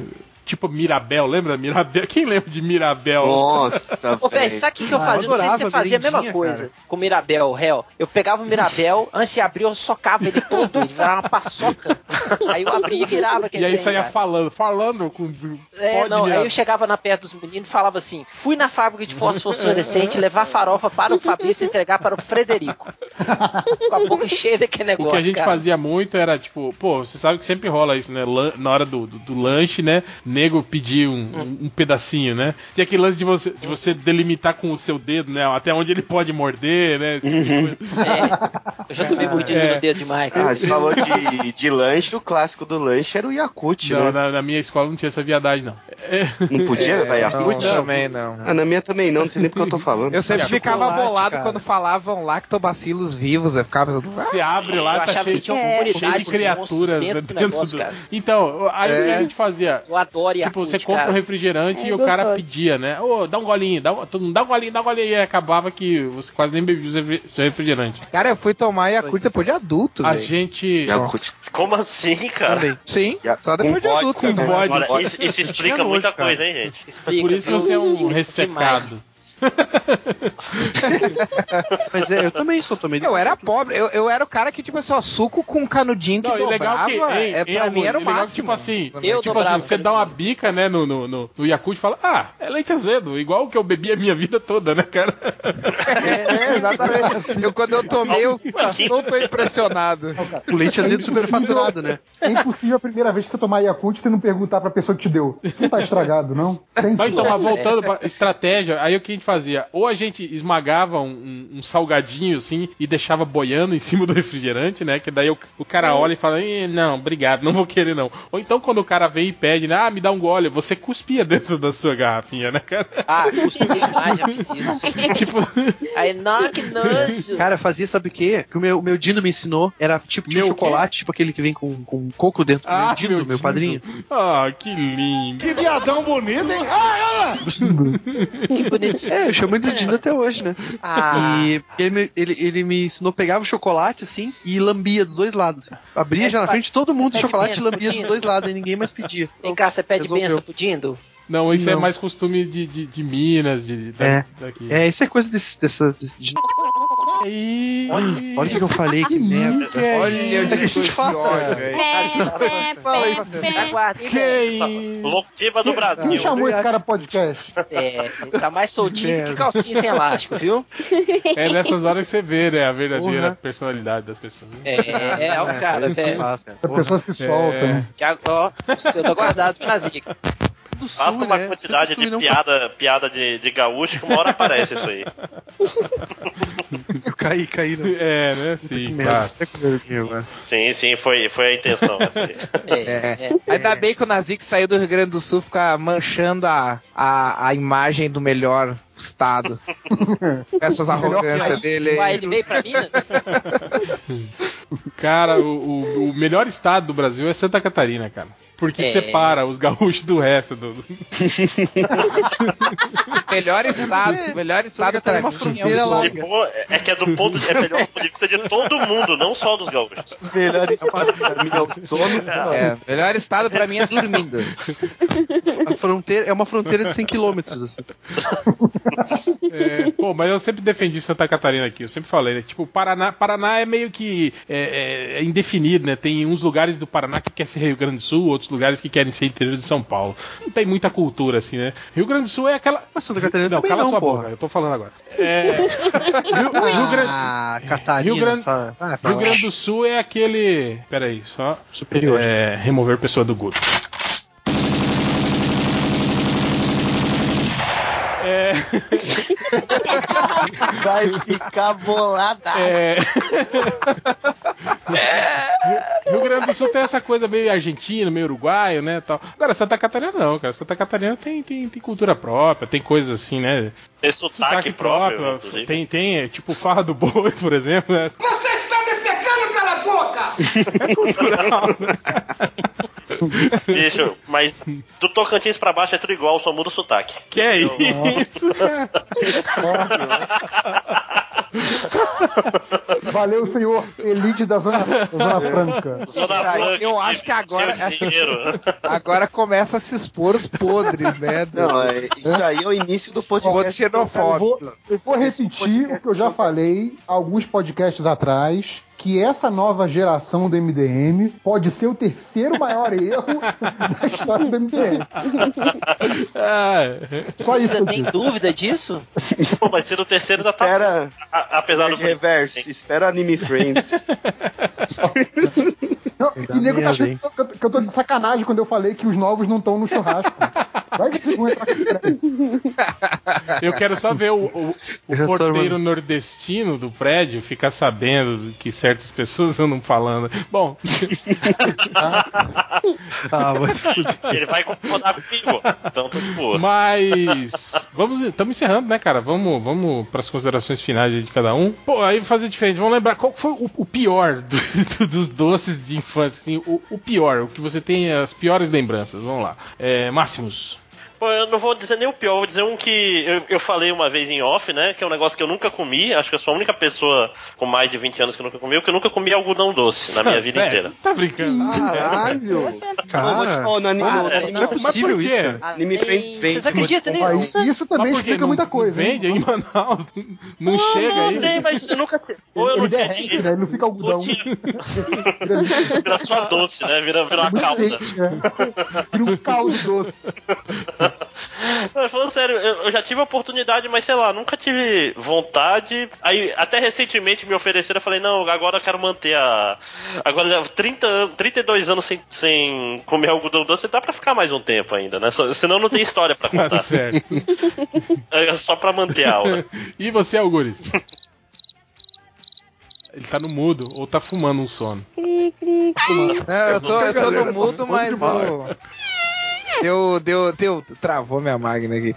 tipo Mirabel, lembra Mirabel? Quem lembra de Mirabel? Nossa, Ô, velho, velho. sabe o que, que eu Ah, fazia? eu Não sei se você adorava fazia a mesma merendinha, coisa cara. com o Mirabel, réu. Eu pegava o Mirabel, antes de abrir, eu socava ele todo, ele virava uma paçoca. Aí eu abria e virava aquele E aí trem, saía cara. falando, falando com É, pó de não, aí Mirabel. eu chegava na perto dos meninos e falava assim: fui na fábrica de fósforo fluorescente levar farofa para o Fabrício e entregar para o Frederico. Com a boca cheia daquele negócio. O que a gente cara. fazia muito era, tipo, pô, você sabe que sempre rola isso, né? Lan- Na hora do, do, do lanche, né? Nego pedir um, um, um pedacinho, né? Tem aquele lance de você, de você delimitar com o seu dedo, né? Até onde ele pode morder, né? Esse tipo de coisa. É, eu já tomei mordida É. no dedo demais, cara. Ah, você falou de, de lanche, o clássico do lanche era o Yakult, Não, né? na, na minha escola não tinha essa viadagem, não. É. Não podia levar Não, Yakult? também não. Ah, na minha também não, não sei nem porque eu tô falando. Eu sempre Chocolate, ficava bolado cara. quando falavam lactobacilos vivos. Eu ficava pensando, ah, Você abre Eu lá, tá achava cheio, que tinha uma É. cheio comunidade de de criaturas monstros dentro do negócio, cara. Então, aí o que É. a gente fazia? Eu adoro Yakult, Tipo, você compra cara. um refrigerante É e o cara gostoso. pedia, né? Ô, dá um golinho, dá um, todo mundo dá um golinho, dá um golinho. E aí acabava que você quase nem bebia o seu refri- seu refrigerante. cara, eu fui tomar Yakult depois de adulto, A velho. gente. Yakult. Como assim, cara? Também. Sim, Ya- só depois com de adulto. vodka, que eu com tomei. vodka. Olha, isso, isso explica Tinha muita nojo, cara. coisa, hein, gente? Explica, Por isso que você é um viu? ressecado. Demais. Mas é, eu também só tomei. Eu era pobre, eu, eu era o cara que, tipo assim, ó, suco com canudinho que Não, e legal dobrava, que, hein, é, hein, pra mim amor, era o e legal que, máximo. tipo assim, Eu tipo dobrava assim, você o dá uma canudinho. bica, né, no, no, no, no Yakult e fala, ah, é leite azedo, igual o que eu bebi a minha vida toda, né, cara? É, exatamente. Eu, quando eu tomei, eu ah, não tô impressionado. O leite azedo superfaturado, né? É impossível a primeira vez que você tomar Yakult você não perguntar pra pessoa que te deu. Isso não tá estragado, não? Sempre. Não, então, mas voltando pra estratégia, aí o que a gente fazia? Ou a gente esmagava um, um- um salgadinho assim e deixava boiando em cima do refrigerante, né? Que daí o, o cara olha e fala, "Ih, não, obrigado, não vou querer não. Ou então quando o cara vem e pede, né, ah, me dá um gole, você cuspia dentro da sua garrafinha, né, cara? Ah, cuspi demais, já fiz isso. Tipo, Aí, não, que nojo. Cara, fazia, sabe o quê? Que o meu, o meu Dino me ensinou. Era tipo, tinha um Meu chocolate, tipo aquele que vem com, com coco dentro. ah, meu Dino, meu, Dino. padrinho. Ah, que lindo. Que viadão bonito, hein? Que bonitinho. É, eu chamo ele de Dino até hoje, né? Ah, E ele me, ele, ele me ensinou, pegava o chocolate assim e lambia dos dois lados. Assim. Abria É, já na frente de todo mundo o pede chocolate e benção, lambia dos Dino. dois lados e ninguém mais pedia. vem cá, você pede Resolveu. benção pro Dindo? Não, isso é Não. mais costume de, de, de Minas, de, da- É. daqui. É, isso é coisa desse, dessa. desse- de- Aí... Olha o que eu falei, que merda. Que é Olha isso? o discurso de fala, ódio, cara. velho. Fala isso. Aguarda, hein, Que velho. isso? Locomotiva do Quem Brasil. chamou esse cara podcast? É, ele tá mais soltinho do que calcinha sem elástico, viu? É nessas horas que você vê, né, a verdadeira Porra. personalidade das pessoas. né? É, é, o cara, isso que velho. faz, cara. A Porra. pessoa se solta, né? Tiago, ó, o seu tá guardado pra zica. Do Faz sul, uma né? quantidade Sempre de sul e não- piada, piada de, de gaúcho que uma hora aparece isso aí. Eu caí, caí. Não. É, né, Puta sim, que claro. merda. Até com vergonha agora. Sim, sim, foi, foi a intenção essa aí. É, é. Ainda bem que o Nazik saiu do Rio Grande do Sul, fica manchando a, a, a imagem do melhor estado. Com essas arrogâncias dele Uai, aí. ele veio pra Minas? Cara, o, o, o melhor estado do Brasil é Santa Catarina, cara. Porque É. separa os gaúchos do resto. Do... Melhor estado, melhor estado pra Catarina é uma mim fronteira é o lá. Sul. Tipo, é que é do ponto de, é melhor do ponto de vista de todo mundo, não só dos gaúchos. Melhor estado da minha é o sono. É, melhor estado pra mim é dormindo. A fronteira, é uma fronteira de cem quilômetros, assim. É, pô, mas eu sempre defendi Santa Catarina aqui, eu sempre falei, né? Tipo, Paraná, Paraná é meio que é, é- é indefinido, né? Tem uns lugares do Paraná que quer ser Rio Grande do Sul, outros lugares que querem ser interior de São Paulo. Não tem muita cultura, assim, né? Rio Grande do Sul é aquela... Mas Santa Catarina Não, também cala não, sua porra. boca, eu tô falando agora. É... Rio, Rio Grande... Ah, Catarina. Rio Grande- só- ah, pra Rio lá. Grande do Sul é aquele... Pera aí, só... Superior. É, remover pessoa do Google. É... Vai ficar bolada. É... Rio Grande do Sul tem essa coisa meio argentino, meio uruguaio, né, tal. Agora, Santa Catarina não, cara. Santa Catarina tem, tem, tem cultura própria, tem coisas assim, né? Tem sotaque, próprio, inclusive. tem, tem, é, tipo, farra do boi, por exemplo, né? Você está me secando pela boca! É cultural, né? Bicho, mas do Tocantins pra baixo é tudo igual, só muda o sotaque. Que é Eu- isso, cara? Valeu, senhor elite da Zona, zona Franca. Zona Cara, Franca, eu acho que agora, Rio de acho que Janeiro. agora começa a se expor os podres, né? do- Não, é, isso aí é o início do Podres podcast. Eu vou, xenofóbicos. eu vou repetir o que eu já falei alguns podcasts atrás, que essa nova geração do M D M pode ser o terceiro maior erro da história do M D M. Ah, Só isso que Você eu tem digo. dúvida disso? Pô, vai ser o terceiro da Espera, A- Apesar do Nerd Reverso, espera Anime Friends. Não, Me dá e nego tá medo, achando hein? que eu, que eu tô de sacanagem quando eu falei que os novos não estão no churrasco. Vai que vocês vão entrar aqui. Peraí. eu quero só ver o, o- o Eu já tô porteiro armando. nordestino do prédio ficar sabendo que certas pessoas andam falando. Bom, Ah, mas fuder. Ele vai concordar comigo. Então tô de boa. mas vamos, estamos encerrando, né, cara? Vamos, vamos para as considerações finais aí de cada um. Pô, aí fazer diferente. Vamos lembrar qual foi o, o pior do- do- dos doces de infância, assim, o, o pior, o que você tem as piores lembranças. Vamos lá. É, Máximos. Pô, eu não vou dizer nem o pior, vou dizer um que eu, eu falei uma vez em off, né? Que é um negócio que eu nunca comi. Acho que eu sou a única pessoa com mais de vinte anos que nunca comeu, que eu nunca comi algodão doce na minha vida Sério? inteira. Tá brincando? Caralho! Não, vou te Cara, falar, no anime, Ah, no é. anime, não é possível por isso, quê? cara. Anime Friends vende. Vocês acreditam Ó, nisso? isso, isso também Mas por quê? explica Não- muita não coisa, hein? vende aí em Manaus? Não, chega não aí? tem, mas eu nunca tinha. Ou eu Ele não tinha derrete, dinheiro, né? Ele não fica algodão. ou tinha- Vira só doce, né? Vira, vira uma Muito calda. quente, né? Vira um caldo doce. Não, falando sério, eu, eu já tive a oportunidade, mas sei lá, nunca tive vontade. Aí, até recentemente me ofereceram, eu falei, não, agora eu quero manter a. Agora, trinta, an- trinta e dois anos sem, sem comer algodão doce, dá pra ficar mais um tempo ainda, né? Só- senão não tem história pra Tá contar. certo. É só pra manter a aula. E você, Algures? Ele tá no mudo ou tá fumando um sono? Cri, cri, cri. É, eu tô, eu tô no mudo, Bom mas demais. o... Deu, deu, deu, travou minha máquina aqui.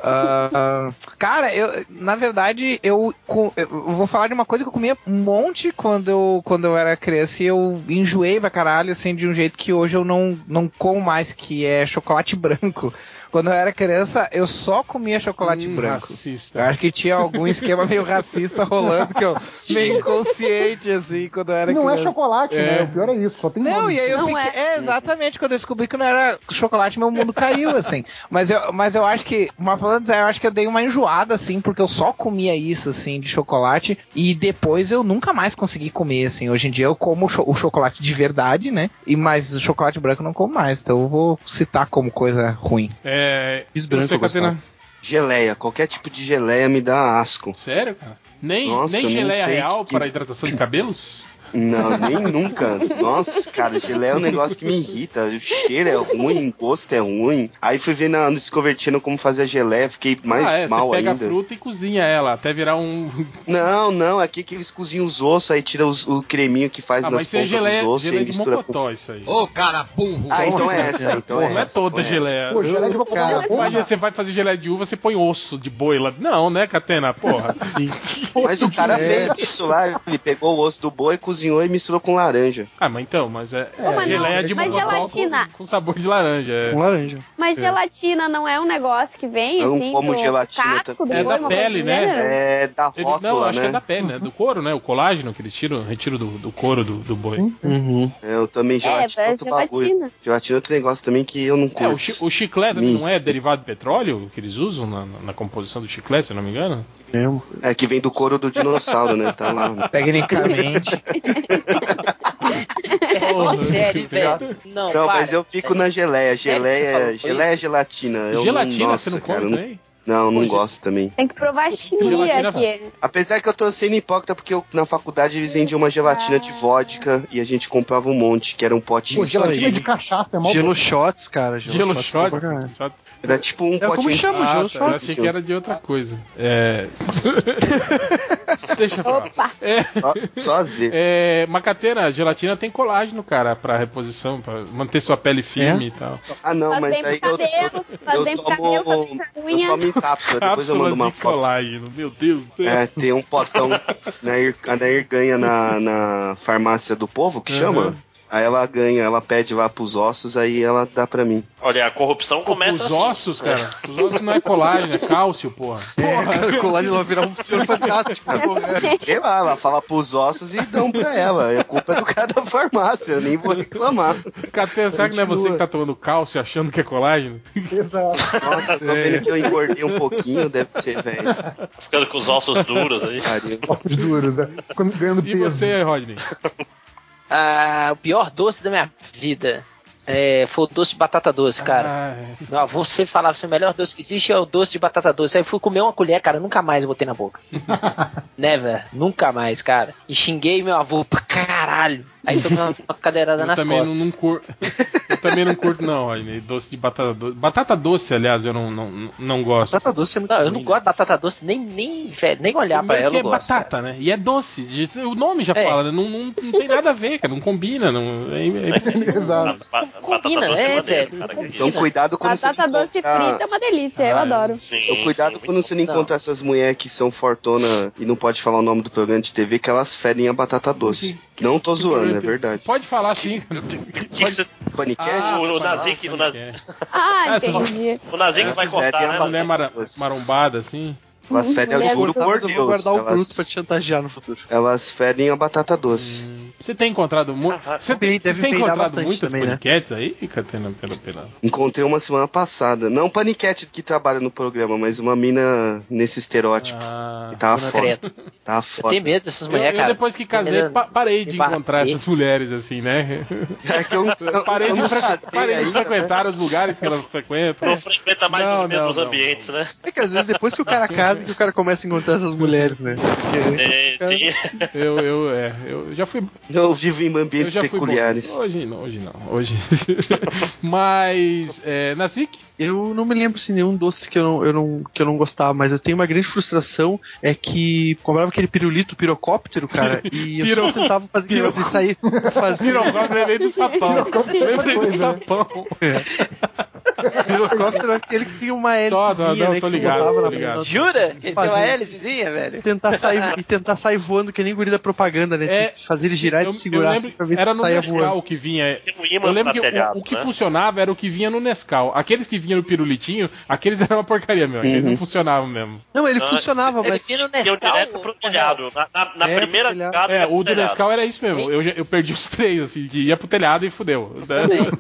Ah, cara, eu, na verdade, eu, co- eu vou falar de uma coisa que eu comia um monte quando eu, quando eu era criança e eu enjoei pra caralho, assim, de um jeito que hoje eu não, não como mais, que é chocolate branco. Quando eu era criança, eu só comia chocolate Hum, branco. racista. Eu acho que tinha algum esquema meio racista rolando, que eu meio inconsciente, assim, quando eu era Não é criança. chocolate, É. né? O pior é isso, só tem Não, nome. e aí eu Não fiquei. é. É, exatamente, quando eu descobri que não era chocolate, meu mundo caiu, assim. Mas eu, mas eu acho que, mas falando sério, eu acho que eu dei uma enjoada, assim, porque eu só comia isso, assim, de chocolate, e depois eu nunca mais consegui comer, assim. Hoje em dia eu como o, cho- o chocolate de verdade, né? E mas o chocolate branco eu não como mais, então eu vou citar como coisa ruim. É. Fiz e branco, você, eu gostava. Catena? Geleia, qualquer tipo de geleia me dá asco. Sério, cara? Nem, Nossa, nem eu não geleia sei real que- para hidratação de cabelos? Não, nem nunca. Nossa, cara, geleia é um negócio que me irrita. O cheiro é ruim, o gosto é ruim. Aí fui ver na, no Discovery Channel como fazer a geleia, fiquei mais ah, é, mal você pega ainda. a fruta e cozinha ela, até virar um... Não, não, aqui que eles cozinham os ossos, aí tira os- o creminho que faz Ah, nas mas isso é pontas geleia, dos ossos e geleia aí de mistura com... mocotó, isso aí. Ô, cara burro. Ah, então é essa, então Porra, é não é essa. toda então é geleia. Pô, geleia de Cara, bocadinho. Imagina, você vai fazer geleia de uva, você põe osso de boi lá. Não, né, Catena? Porra. essa. Mas o cara fez isso lá, ele pegou o osso do boi, cozinhou e misturou com laranja. Ah, mas então, mas é, Ô, mas geleia não, de mas mocotó gelatina. com, com sabor de laranja. É, Com laranja. Mas É. gelatina não é um negócio que vem, Eu não assim, como do gelatina casco do É boi, da uma coisa pele, do né? gênero? É da Ele- rótula, não, acho né? que é da pele, né? Do couro, né? O colágeno que eles tiram, retiro do, do couro do, do boi. Uhum. É, eu também gelatina é é outro bagulho. gelatina. Gelatina é outro negócio também que eu não É, curto. o, chi- o chiclete Me- não é derivado de petróleo que eles usam na, na- na composição do chiclete, se eu não me engano? Mesmo. É que vem do couro do dinossauro, né? Tá lá. Tecnicamente. É sério, velho. Não, Não, para. mas eu fico na geleia. Sério que você Geleia, falou isso? geleia é gelatina. Eu Gelatina, não, nossa, você não cara, come eu não, também? não, não Pô, gosto também. Tem que provar chimia Gelatina- aqui. Apesar que eu tô sendo hipócrita porque eu, na faculdade eles vendiam uma gelatina de vodka e a gente comprava um monte, que era um potinho Pô, só gelatina de... de cachaça é mó Gelo bom. shots, cara. Gelo, Gelo shots. é shot? bom pra caralho. Shot. Era tipo um É como potinho... chama, Ah, gelo tá, eu shot. achei que era de outra coisa. É... Deixa pra lá. Opa! É... Só, só às vezes. É, macateira, a gelatina tem colágeno, cara, pra reposição, pra manter sua pele firme e tal. Ah, não, Faz mas bem pro aí eu, cabelo, faz eu bem pro tomo... cabelo, faz bem pra Eu unha. tomo em cápsula, depois eu mando uma de foto. colágeno, meu Deus do céu. É, tem um potão na Ir, a Nair ganha na, na farmácia do povo, que Uhum. chama? Aí ela ganha, ela pede lá pros ossos, aí ela dá pra mim. Olha, a corrupção começa Os assim. ossos, cara. Os ossos não é colágeno, é cálcio, porra. É, cara, o colágeno vai virar um senhor fantástico. Porra. Sei lá, ela fala pros ossos e dão pra ela. A culpa é do cara da farmácia, eu nem vou reclamar. Cara, será que não é você que tá tomando cálcio achando que é colágeno? Exato. Nossa, eu tô vendo que eu engordei um pouquinho, deve ser, velho. Ficando com os ossos duros aí. Ossos duros, né? Ficando ganhando E peso. você, Rodney? Ah, o pior doce da minha vida é, foi o doce de batata doce, cara. Ah, é. Meu avô sempre falava assim, o melhor doce que existe é o doce de batata doce. Aí eu fui comer uma colher, cara, nunca mais eu botei na boca. Never, nunca mais, cara. E xinguei meu avô pra caralho. Aí tomei uma, uma cadeirada Eu nas também costas. não, não curto. Eu também não curto, não, Rodney. Doce de batata doce. Batata doce, aliás, eu não, não, não gosto. Batata doce é muito Não, eu ruim, não né? gosto de batata doce, nem, nem, velho, nem olhar pra Primeiro ela que eu é gosto. batata, cara. né? E é doce. O nome já É. fala, né? Não, não, não tem nada a ver, cara. Não combina. Não, é, é... Exato. Ba- Combina, batata doce é, maneiro, velho. cara, que Então isso. cuidado quando Batata você doce encontrar... frita é uma delícia, eu Ah, adoro. Sim, Então, cuidado sim, quando você não encontrar essas mulheres que são fortuna e não pode falar o nome do programa de T V, que elas fedem a batata doce. Não tô zoando, é verdade. Pode falar sim. Que que você- Paniquete? Ah, o- o pode falar, Nazik- o paniquete. Ah, Essas- entendi. O Nazik É, vai esses cortar, velhos né? têm a Mulher mara- marombada, assim. Elas fedem Mulher a juro muito- por Mas eu vou Deus. guardar o Elas, bruto pra te chantagear no futuro. elas fedem a batata doce. Hum, Você tem encontrado muito. Ah, Você bem, tem, deve você tem peidar encontrado bastante muitas também, né? paniquetes aí, Catena, pela, pela. Encontrei uma semana passada. Não paniquete que trabalha no programa, mas uma mina nesse estereótipo. Ah, E tava Dona foda. Credo. Tava Eu foda. tenho medo dessas eu, mulheres, eu cara. depois que Tenho casei, medo pa- parei de de encontrar bater. essas mulheres assim, né? É que eu, eu, Parei eu de, não fre- casei parei de ainda, frequentar os lugares que elas frequentam. Não frequenta mais Não, os mesmos não, não, ambientes, não. né? É que às vezes depois que o cara casa que o cara começa a encontrar essas mulheres, né? Porque É, cara- sim. Eu, eu, é, eu já fui. Eu vivo em Eu ambientes já fui bom peculiares. nisso. Hoje não, hoje não. Hoje. Mas, é, Nazik? Eu não me lembro se nenhum doce que eu não, eu não, que eu não gostava, mas eu tenho uma grande frustração, é que comprava aquele pirulito pirocóptero, cara, e eu Piro- sempre tentava fazer aquele Piro- negócio de sair, fazer... Pirocóptero, lembrei do sapão. Pirocóptero é outra Lembrei do coisa, né? sapão. Pirocóptero é aquele que tinha uma Tô, tô, hélicezinha, não, né, tô que tu ligado, botava tô na ligado. na- Jura? Que tem uma Fazendo. hélicezinha, velho? Tentar sair, e tentar sair voando que nem guri da propaganda, né? É, fazer ele girar eu- e se segurar eu assim lembro, pra ver se era tu no saia Nescau voando. que vinha. Tem um imã Eu lembro pra que o- telhado, o, que né? funcionava era o que vinha no Nescau. Aqueles que vinham no pirulitinho, aqueles eram uma porcaria, meu. Aqueles Uhum. não funcionavam mesmo. Não, ele Não, funcionava, Ele mas... vinha no Deu Nescau. direto pro telhado. Na, na- na É, primeira pro telhado. jogada, É, ia pro o do telhado. Nescau era isso mesmo. Eu, já- eu perdi os três, assim, que ia pro telhado e fudeu. Também.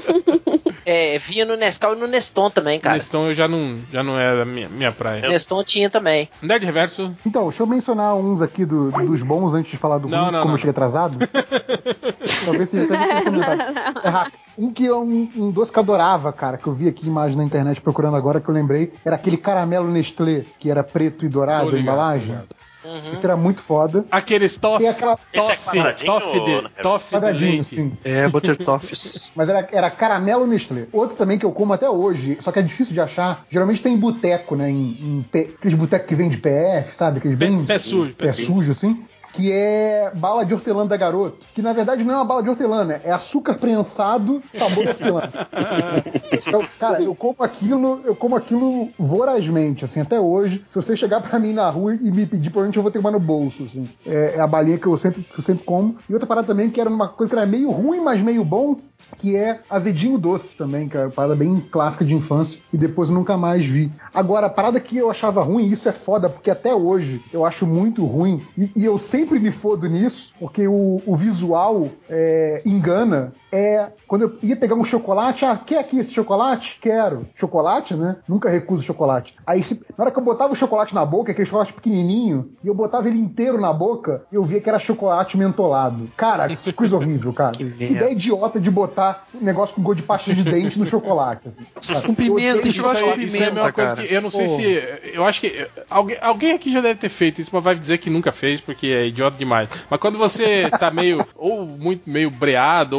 É, vinha no Nescau e no Neston também, cara. Neston eu já não, já não era a minha, minha praia. Neston tinha também. Nerd Reverso. Então, deixa eu mencionar uns aqui do- dos bons antes de falar do Não, ruim, não, como não, eu cheguei atrasado. Talvez seja até nos comentários. É rápido. Um que é um, um doce que eu adorava, cara, que eu vi aqui imagem na internet procurando agora, que eu lembrei, era aquele caramelo Nestlé, que era preto e dourado, Tô a ligado, embalagem. tô ligado. Uhum. Isso era muito foda. Aqueles toff, Tem aquela Esse é toff, quadradinho toff ou- de, toff de quadradinho, leite. sim. É, Butter Toffs. Mas era, era caramelo Nestlé. Outro também que eu como até hoje, só que é difícil de achar. Geralmente tem em boteco, né? Em, em P- aqueles botecos que vende P F, sabe? Aqueles Pé- bem pé sujo, pé pé sujo. sujo, assim. Que é bala de hortelã da Garoto. Que na verdade não é uma bala de hortelã, né? É açúcar prensado, sabor hortelã. Então, cara, eu como aquilo, eu como aquilo vorazmente, assim, até hoje. Se você chegar pra mim na rua e me pedir, provavelmente eu vou ter uma no bolso, assim. É, é a balinha que eu sempre, que eu sempre como. E outra parada também que era uma coisa que era meio ruim, mas meio bom, que é azedinho doce também, cara. Parada bem clássica de infância. E depois eu nunca mais vi. Agora, a parada que eu achava ruim, e isso é foda, porque até hoje eu acho muito ruim, e, e eu sempre me fodo nisso, porque o, o visual é, engana. É quando eu ia pegar um chocolate, ah, quer aqui esse chocolate? Quero. Chocolate, né? Nunca recuso chocolate. Aí, se, na hora que eu botava o chocolate na boca, aquele chocolate pequenininho, e eu botava ele inteiro na boca, eu via que era chocolate mentolado. Cara, que coisa horrível, cara. Que Que merda. ideia idiota de botar um negócio com gosto de pasta de dente no chocolate. Assim, sabe? Com pimenta, Eu odeio isso eu acho chocolate. que Isso aí é uma coisa cara. que eu não sei Pô. se. Eu acho que. Alguém, alguém aqui já deve ter feito isso, mas vai dizer que nunca fez, porque é idiota demais. Mas quando você tá meio. Ou muito meio breado, ou com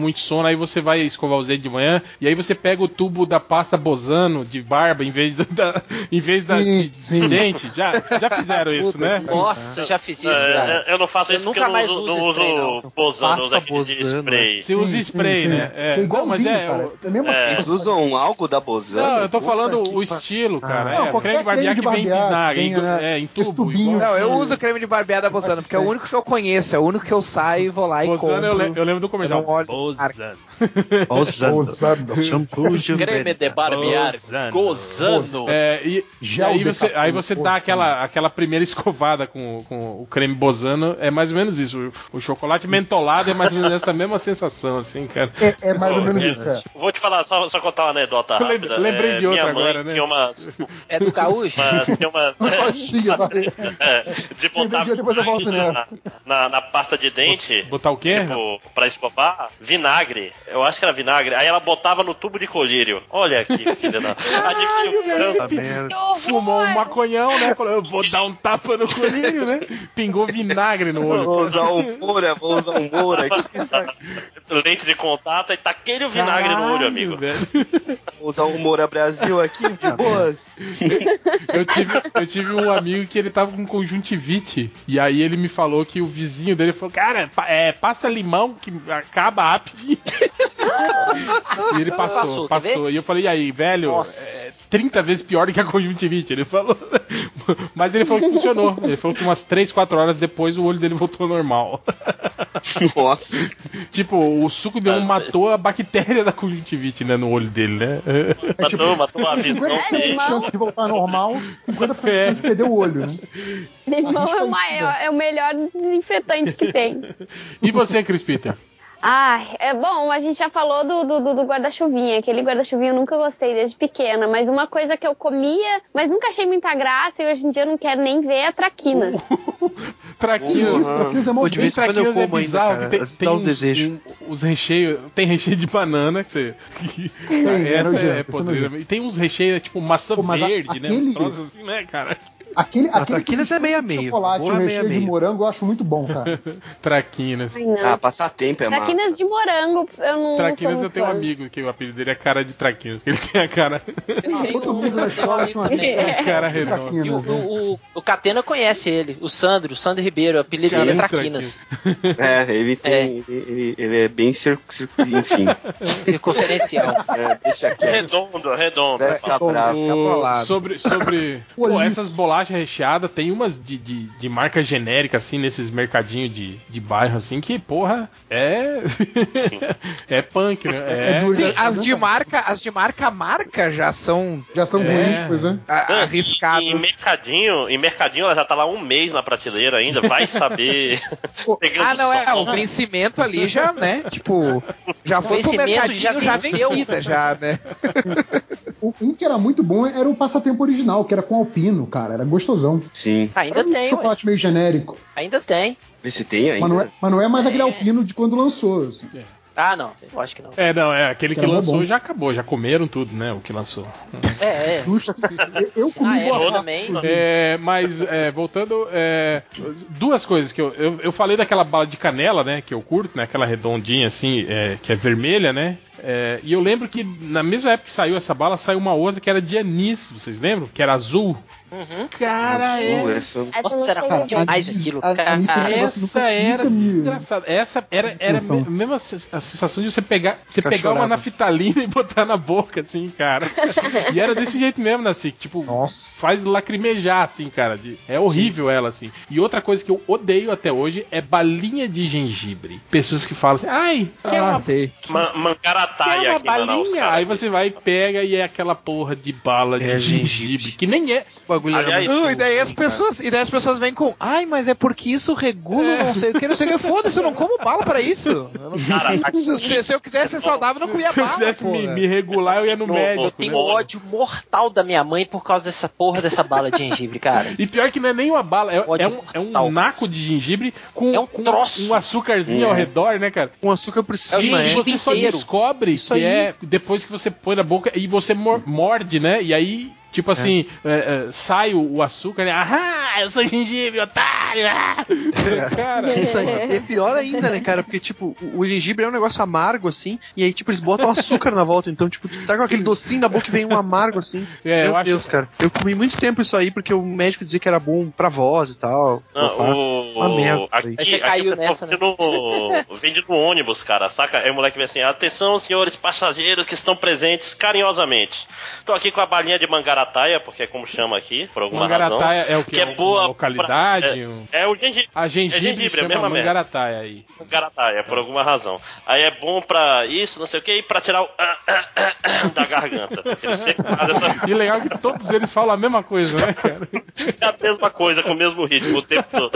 muito sono, aí você vai escovar os dentes de manhã, e aí você pega o tubo da pasta Bozano de barba em vez da, em vez da, Sim, de, sim. de dente. Já, já fizeram isso, Puta né? que Nossa, já fiz isso, cara. É, eu não faço Eu isso nunca porque eu mais não uso, uso não spray, não. uso Bozano, eu uso Pasta aquele de Bozano, spray. Você usa Sim, spray, sim, né? sim. É igualzinho, não, mas é, cara. o- É a mesma é. coisa. Vocês usam algo da Bozano? Não, eu tô Puta falando que o pa- estilo, cara. Ah. é, Não, o qualquer creme de barbear que creme de vem em barbear, bisnaga, vem, igual- né, é, em esse tubo. tubinho. igual- Não, eu uso creme de barbear da Bozano, porque é o único que eu conheço, é o único que eu saio e vou lá e Bozano, compro. eu, le- eu lembro do Eu comercial. não olho- Bozano. Bozano. Bozano. Shampoo de Creme de barbear, Bozano. gozando. É, e, e Gel aí de você, café, aí você dá Bozano. aquela, aquela primeira escovada com, com o creme Bozano, é mais ou menos isso. O, o chocolate mentolado é mais ou menos essa mesma sensação, assim, cara. É, é mais ou Pô, menos é, isso, é. Vou te falar, só, só contar uma anedota Eu rápida. lembrei- lembrei É, de outra minha mãe agora, né? tinha umas... É do gaúcho? umas tinha umas Coxinha, vai. é, de botar Entendi, depois eu volto na, nessa. na, na pasta de dente, Botar o quê? tipo, pra escovar, vinagre. Eu acho que era vinagre. Aí ela botava no tubo de colírio. Olha aqui, filha da... Adivinha, Tá merda. Fumou um maconhão, né? Falou, eu vou dar um tapa no colírio, né? Pingou vinagre no olho. Vou usar um Moura, vou usar um Moura aqui, sabe? lente de contato e taquei o vinagre no olho, amigo. Velho. Vou usar um Moura Brasil aqui, de boas. Eu tive, eu tive um amigo que ele tava com conjuntivite. E aí ele me falou que o vizinho dele falou: Cara, pa- é, passa limão que acaba rapidinho. E ele passou, Passou, quer passou. E eu falei: E aí, velho, Nossa. é trinta vezes pior do que a conjuntivite. Ele falou. Mas ele falou que funcionou. Ele falou que umas três, quatro horas depois o olho dele voltou ao normal. Nossa. Tipo, o suco de limão matou a bactéria da conjuntivite, né, no olho dele, né? É tipo, Matou, matou a visão cinquenta por cento de dele. chance de voltar ao normal, cinquenta por cento de chance de perder o olho, né? Limão Arrisca é o isso, maior, né? é o melhor desinfetante que tem. E você, Chris Peter? Ah, é bom, a gente já falou do, do, do guarda-chuvinha. Aquele guarda-chuvinha eu nunca gostei desde pequena, mas uma coisa que eu comia, mas nunca achei muita graça e hoje em dia eu não quero nem ver é traquinas. Traquinas. Isso, traquinas é mó Pô, de vez em quando eu Traquinas é como ainda, bizarro, cara. que tem, Às vezes tem dá uns uns, desejos. um- os recheios, tem recheio de banana, que você... é essa nojento, é esse é podreira. nojento. E tem uns recheios, tipo maçã Pô, mas a- verde, né? aquele- Uns troços assim, né, cara? Aquele, Ah, aquele traquinas é meio a meio. chocolate, Boa o é meio recheio a de meio. morango eu acho muito bom, cara. Traquinas. Ai, não. Ah, passatempo é massa. Traquinas de morango, eu não Traquinas sou eu muito tenho um fã. amigo que o apelido dele é cara de Traquinas. Ele tem a cara, Todo mundo na escola tinha uma a cara de redonda. E o, traquinas, né? o, o, o Catena conhece ele, o Sandro, o Sandro Ribeiro, o apelido dele é Sim, Traquinas. É, ele tem. Ele, ele- ele é bem cir, cir, enfim. Circunferencial. É, deixa quieto. Redondo, redondo. Vai ficar bravo. O- bolado. sobre sobre Pô, pô, isso. essas bolachas recheadas, tem umas de, de, de marca genérica, assim, nesses mercadinhos de, de bairro, assim, que, porra, é. é punk, né? É, duro, Sim, né? as de marca, as de marca marca já são Já são É. ruins, pois é. a- Não, arriscadas. Em mercadinho, em mercadinho ela já tá lá um mês na prateleira ainda, vai saber. Pegando Ah, não, é, sol. o vencimento ali já, né? Tipo, já foi pro Vencimento mercadinho já já, venceu. vencida, já, né? O- Um que era muito bom era o passatempo original, que era com alpino, cara. Era gostosão. Sim. Ainda Era um tem, ué. chocolate meio genérico. Ainda tem. Vê se tem ainda. Mas não, é, mas não é mais aquele alpino de quando lançou. assim. Ah, não, eu acho que não. É, não, é aquele que Era lançou bom. já acabou, já comeram tudo, né? O que lançou. É, é. Justo. Eu, eu comi Ah, é, boa eu parte, também. inclusive. É, mas, é, voltando, é, duas coisas que eu, eu. Eu falei daquela bala de canela, né? Que eu curto, né? Aquela redondinha assim, é, que é vermelha, né? É, e eu lembro que na mesma época que saiu essa bala, saiu uma outra que era de anis, vocês lembram? Que era azul. Uhum. Cara, Azul, essa, essa- Essa Nossa, era não bom chega de- demais anis- aquilo, a- cara. anis é um negócio essa nunca- era nunca me- engraçada. Essa era, era Atenção. me- a mesma se- a sensação de você pegar, você Ficar pegar uma chorado. naftalina e botar na boca, assim, cara. E era desse jeito mesmo, né, assim, tipo, Nossa. faz lacrimejar, assim, cara. de- é horrível ela, assim. E outra coisa que eu odeio até hoje é balinha de gengibre. Pessoas que falam assim, ai, quer Ah, uma sei. Man, Quer Mancarataia uma aqui em Manaus, balinha? cara. Aí você vai e pega e é aquela porra de bala de É gengibre, gengibre. que nem é. O bagulho era Aliás, muito Não, e daí as ruim, cara. pessoas, e daí as pessoas vêm com, ai, mas é porque isso regula não sei o que, não sei o que. Foda-se, eu não como bala pra isso. Eu não- Cara, se, se- se eu quisesse ser saudável, eu não comia Se eu bala, quisesse me, porra. me regular, eu ia no Eu médico. Eu tenho né? ódio mortal da minha mãe por causa dessa porra dessa bala de gengibre, cara. E pior que não é nem uma bala, é, Ódio é um, é um mortal. naco de gengibre com, É um com troço. um açúcarzinho ao redor, né, cara? Com açúcar por É o cima, E é. gengibre você só inteiro. descobre Isso que aí. é depois que você põe na boca e você mor- morde, né? E aí Tipo assim, é, é, sai o, o açúcar, né? Ah, eu sou gengibre, otário! Ah! Cara, Isso aí é pior ainda, né, cara? Porque, tipo, o, o gengibre é um negócio amargo, assim, e aí, tipo, eles botam açúcar na volta. Então, tipo, tu tá com aquele docinho na boca e vem um amargo, assim. É, Meu eu Deus, acho... cara. Eu comi muito tempo isso aí porque o médico dizia que era bom pra voz e tal. Não, Opa, o... uma merda. Aqui, Aí você caiu aqui nessa, né? no... Vende no ônibus, cara, saca? Aí o moleque vem assim, atenção, senhores passageiros que estão presentes carinhosamente. Tô aqui com a balinha de mangarataia, porque é como chama aqui, por alguma mangarataia razão. é o que? Que é Uma boa localidade? pra... Um... É, é o gengibre. A gengibre, é gengibre, chama é a mesma merda. mangarataia aí. Mangarataia, por alguma razão. Aí é bom pra isso, não sei o que, e pra tirar o da garganta. Porque ele sempre faz essa... E legal que todos eles falam a mesma coisa, né, cara? É a mesma coisa, com o mesmo ritmo o tempo todo.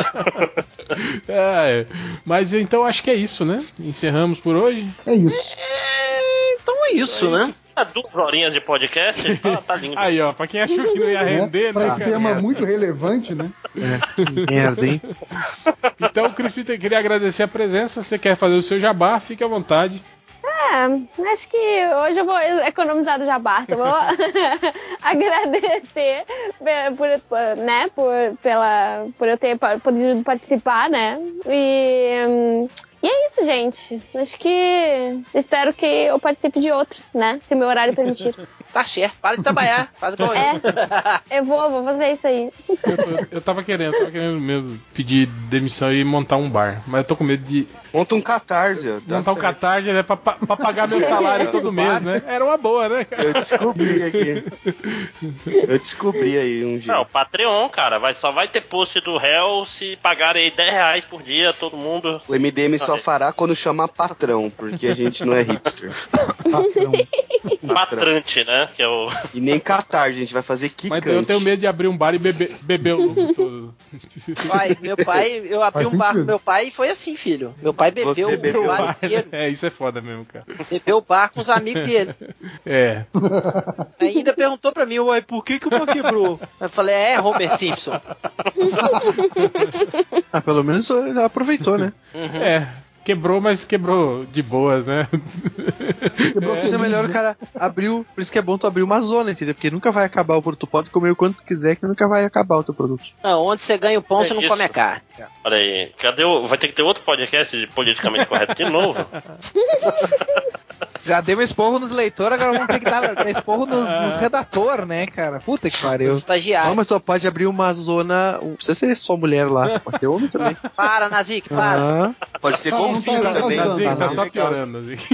É, mas então acho que é isso, né? Encerramos por hoje. É isso. É, então é isso, É isso. né? Ah, duas horinhas de podcast, tá, tá lindo. Aí, ó, pra quem achou que não ia render, Pra né, esse cara? tema Merda. muito relevante, né? É, merda, hein? Então, Cris Peter, queria agradecer a presença. Se você quer fazer o seu jabá, fique à vontade. É, acho que hoje eu vou economizar do jabá, tá bom? Agradecer por, né, por, pela, por eu ter podido participar, né? E, e é isso, gente. Acho que espero que eu participe de outros, né? Se o meu horário permitir. Tá certo, para de trabalhar, faz igual eu. É, eu vou, vou fazer isso aí. Eu, eu, eu tava querendo, tava querendo mesmo pedir demissão e montar um bar. Mas eu tô com medo de Monta um catarse, ó. Dá montar um certo. catarse, né, pra, pra pagar meu salário todo mês, né? Era uma boa, né, cara? Eu descobri aqui. Eu descobri aí um Não, jeito. Patreon, cara, vai, só vai ter post do réu se pagarem aí dez reais por dia, todo mundo. O M D M só fará quando chama patrão, porque a gente não é hipster. Patrão. Patrante, né? Que é o... E nem catarse, a gente vai fazer Mas quicante. eu tenho medo de abrir um bar e beber, beber o lucro todo. Pai, meu pai, eu abri Faz um bar com sentido. meu pai e foi assim, filho. Meu pai bebeu Você o bebeu bar Bar, inteiro. É, isso é foda mesmo, cara. Bebeu o bar com os amigos dele. É. Ainda perguntou pra mim, uai, por que que o bar quebrou? Eu falei, é, Homer Simpson. Ah, pelo menos ela aproveitou, né? É. Quebrou, mas quebrou de boas, né? Quebrou Por isso é feliz, melhor né? o cara abrir. Por isso que é bom tu abrir uma zona, entendeu? Porque nunca vai acabar o produto. Tu pode comer o quanto tu quiser, que nunca vai acabar o teu produto. Não, onde você ganha o pão, É você não isso. come a carne. Olha aí, cadê o... Vai ter que ter outro podcast de politicamente correto de novo? Já deu um esporro nos leitores, agora vamos ter que dar, dar esporro nos, nos redatores, né, cara? Puta que pariu. Os estagiários. Não, mas tu pode abrir uma zona. Não precisa ser só mulher lá, pode ter homem também. Para, Nazik, para. Ah, Pode ter Não, não golfinho tá também. causando, Nazik, tá Nazik. só Legal. piorando, Nazik.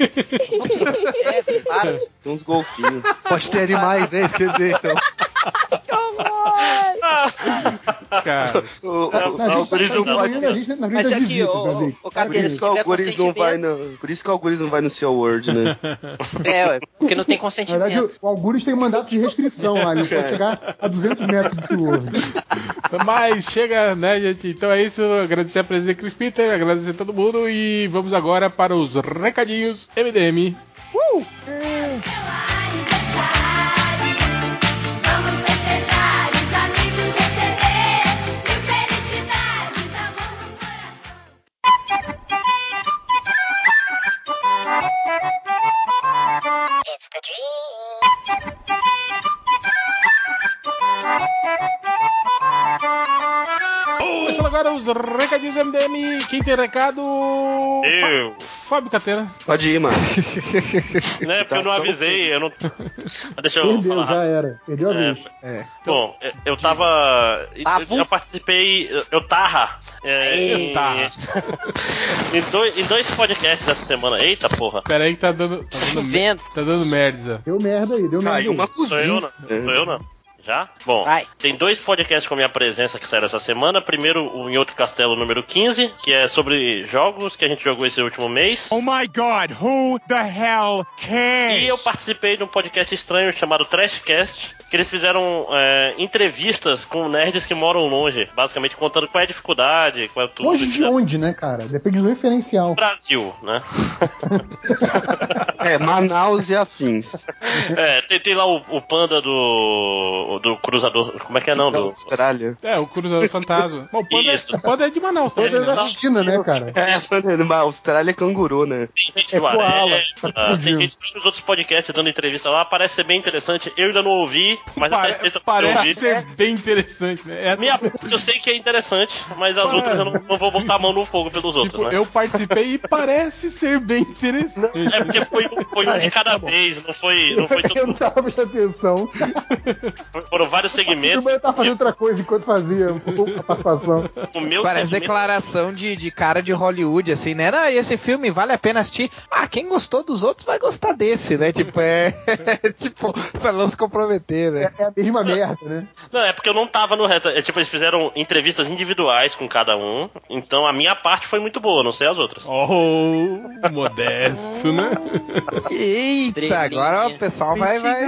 É, para. Tem uns golfinhos. pode ter animais, é isso que eu ia dizer, então. Que horror! Cara, O, o, Na o gente Algoritmo tá não pode incluindo a gente na Mas vida aqui, visita, ô, Nazik. ô, Por Cadeira, isso se que o tiver Algoritmo não vai consentimento... no. Por isso que o Algoritmo não vai no seu Word, né? É, ué, porque não tem Na consentimento. verdade, o Algures tem um mandato de restrição lá, ele pode chegar a duzentos metros do Silor. mas chega, né, gente? Então é isso. Agradecer a presença de Cris Peter, agradecer a todo mundo e vamos agora para os recadinhos M D M. Uh! Vamos festejar, os amigos receber mil felicidades, amor no coração. It's the Começando agora os recadinhos M D M. Quem tem recado? Eu. Fábio Catena. Pode ir, mano. Né, porque eu não avisei, eu não... Deixa eu Perdeu, falar já rápido. era. Perdeu a É, vez. Bom, eu- eu tava. Tavo? Eu, eu participei. Eu, eu tava. É, em, Eita. em, dois, em dois podcasts dessa semana. Eita porra. Pera aí que tá dando, tá dando, Chovendo. tá dando merda. Deu merda aí, deu merda Caiu aí. uma Sou eu, cozinha. não? Sou eu, não? Já? Bom, Vai. tem dois podcasts com a minha presença que saíram essa semana. Primeiro, o Em Outro Castelo número quinze, que é sobre jogos que a gente jogou esse último mês. Oh my god, who the hell cares? E eu participei de um podcast estranho chamado Trashcast, que eles fizeram é, entrevistas com nerds que moram longe, basicamente contando qual é a dificuldade, qual é tudo. Longe de onde, né, cara? Depende do referencial. Brasil, né? É, Manaus e afins. É, tem, tem lá o, o panda do. do cruzador. Como é que é não? Da Do, Austrália. É, o Cruzador Fantasma. Bom, o panda, Isso. é, o panda é de Manaus Toda também, é da né? China, né, cara? É, mas a Austrália é canguru, né? tem gente É do Aré, koala, tá ah, tem explodindo. gente nos outros podcasts dando entrevista lá, parece ser bem interessante. Eu ainda não ouvi, mas Pare- até sexta eu parece ouvi. ser bem interessante, né? Essa- Minha parte eu sei que é interessante, mas as outras eu não, não vou botar a mão no fogo pelos outros, tipo, né? eu participei e parece ser bem interessante. É porque foi, foi um de Parece cada tá bom. vez, não foi, não foi Eu tudo, não tava prestando atenção. foram vários O segmentos. eu tava fazendo outra coisa enquanto fazia a participação. O meu Parece segmento- declaração de, de cara de Hollywood, assim, né? Não, e esse filme vale a pena assistir. Ah, quem gostou dos outros vai gostar desse, né? Tipo, é. tipo, pra não se comprometer, né? É a mesma merda, né? Não, é porque eu não tava no resto. É tipo, eles fizeram entrevistas individuais com cada um. Então a minha parte foi muito boa, não sei as outras. Oh, modesto, né? Eita, Estrelinha. agora o pessoal vai. vai...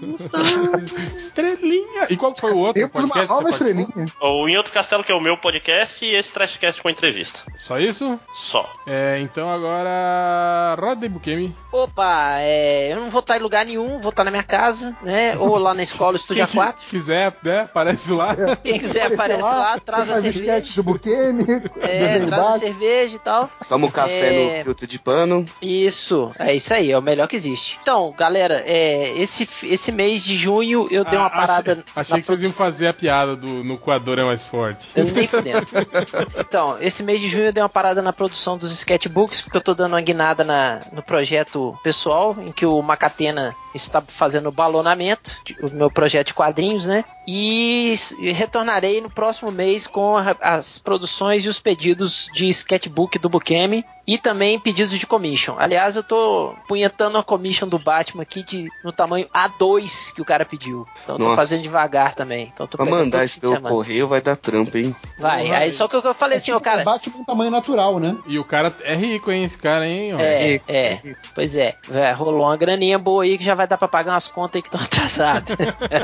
Estrelinha. E qual que foi o outro Temos uma podcast? nova que você participou? estrelinha. O Em Outro Castelo, que é o meu podcast, e esse Trashcast com entrevista. Só isso? Só. É, então agora. Rodney Bukemi. Opa, é, eu não vou estar em lugar nenhum, vou estar na minha casa, né? Ou lá na escola, Estúdio Quem A quatro. que quiser, né? Aparece lá. Quem quiser aparece lá, traz a faz cerveja. sketch do Bukemi, É, desenho traz a básico. cerveja e tal. Toma um café É. no filtro de pano. Isso, é isso aí, é o melhor que existe. Então, galera, é, esse, esse mês de junho eu dei uma Ah, parada. Achei, achei na que vocês iam produção. fazer a piada do no coador é mais forte. Eu nem fudendo. Então, esse mês de junho eu dei uma parada na produção dos sketchbooks, porque eu tô dando uma guinada na, no projeto pessoal, em que o Macatena está fazendo o balonamento, de- o meu projeto de quadrinhos, né? E s- e retornarei no próximo mês com a- as produções e os pedidos de sketchbook do Bukemi e também pedidos de commission. Aliás, eu tô punhetando a commission do Batman aqui de, no tamanho A dois que o cara pediu. Então eu tô Nossa. fazendo devagar também. Então eu tô Pra pegando mandar todo isso fim de pelo semana. correio vai dar trampo, hein? Vai, aí só que eu falei É assim, tipo, ó, cara. Batman em tamanho natural, né? E o cara é rico, hein, esse cara, hein? ó. É, é, pois é, é, rolou uma graninha boa aí que já vai dar pra pagar umas contas aí que estão atrasadas.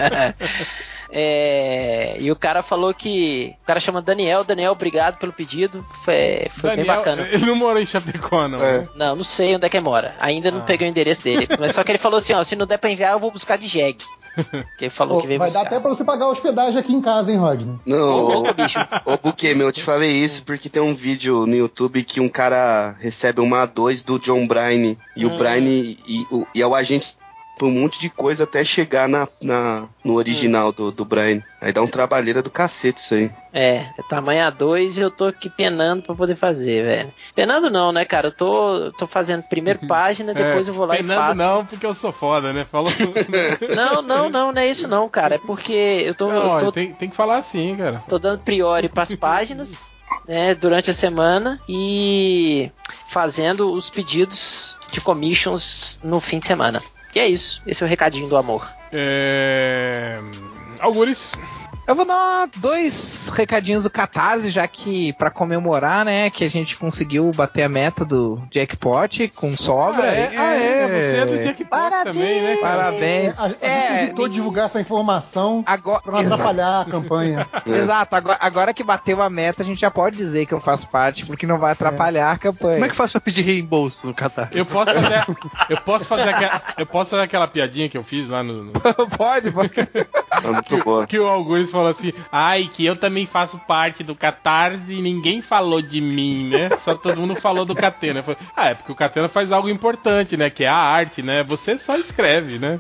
É, e o cara falou que. O cara chama Daniel. Daniel, obrigado pelo pedido. Foi, foi bem Daniel, bacana. ele não mora em Chapecó, não. É. né? Não, não sei onde é que ele mora. Ainda não Ah. peguei o endereço dele. Mas só que ele falou assim: ó, se não der pra enviar, eu vou buscar de jegue. Que ele falou Pô, que veio vai dar buscar. até pra você pagar a hospedagem aqui em casa, hein, Rodney? Não, Ô, ô, louco, bicho. ô Bukemi, eu te falei isso porque tem um vídeo no YouTube que um cara recebe uma A dois do John Bryan e Hum. o Bryan e, e, o- e é o agente por um monte de coisa até chegar na, na- no original do, do Bryan. Aí dá um trabalheira do cacete isso aí. É, é tamanho A dois e eu tô aqui penando pra poder fazer, velho. Penando não, né, cara? Eu tô, tô fazendo primeiro página, depois É, eu vou lá e penando faço. não, porque eu sou foda, né? Falou. Não, não, não, não é isso não, cara. É porque eu tô, Não, eu tô, tem, tem que falar assim, cara. tô dando priori pras páginas, né, durante a semana e fazendo os pedidos de commissions no fim de semana. E é isso, esse é o recadinho do amor. É... Algures. Eu vou dar dois recadinhos do Catarse, já que pra comemorar, né, que a gente conseguiu bater a meta do jackpot com sobra. Ah, é, ah, é, você é do Jackpot Parabéns. também, né? cara? Parabéns. A, a gente É, evitou ninguém- divulgar essa informação Agora, pra não Exato. atrapalhar a campanha. Exato, agora, agora que bateu a meta, a gente já pode dizer que eu faço parte, porque não vai atrapalhar a campanha. Como é que faz pra pedir reembolso no Catar? Eu posso fazer, eu posso fazer aquela, eu posso fazer aquela piadinha que eu fiz lá no, no- pode, pode. É muito boa. que o Augusto falou assim: ai, que eu também faço parte do Catarse e ninguém falou de mim, né? Só todo mundo falou do Catena. Eu falei, ah, é porque o Catena faz algo importante, né? Que é a arte, né? Você só escreve, né?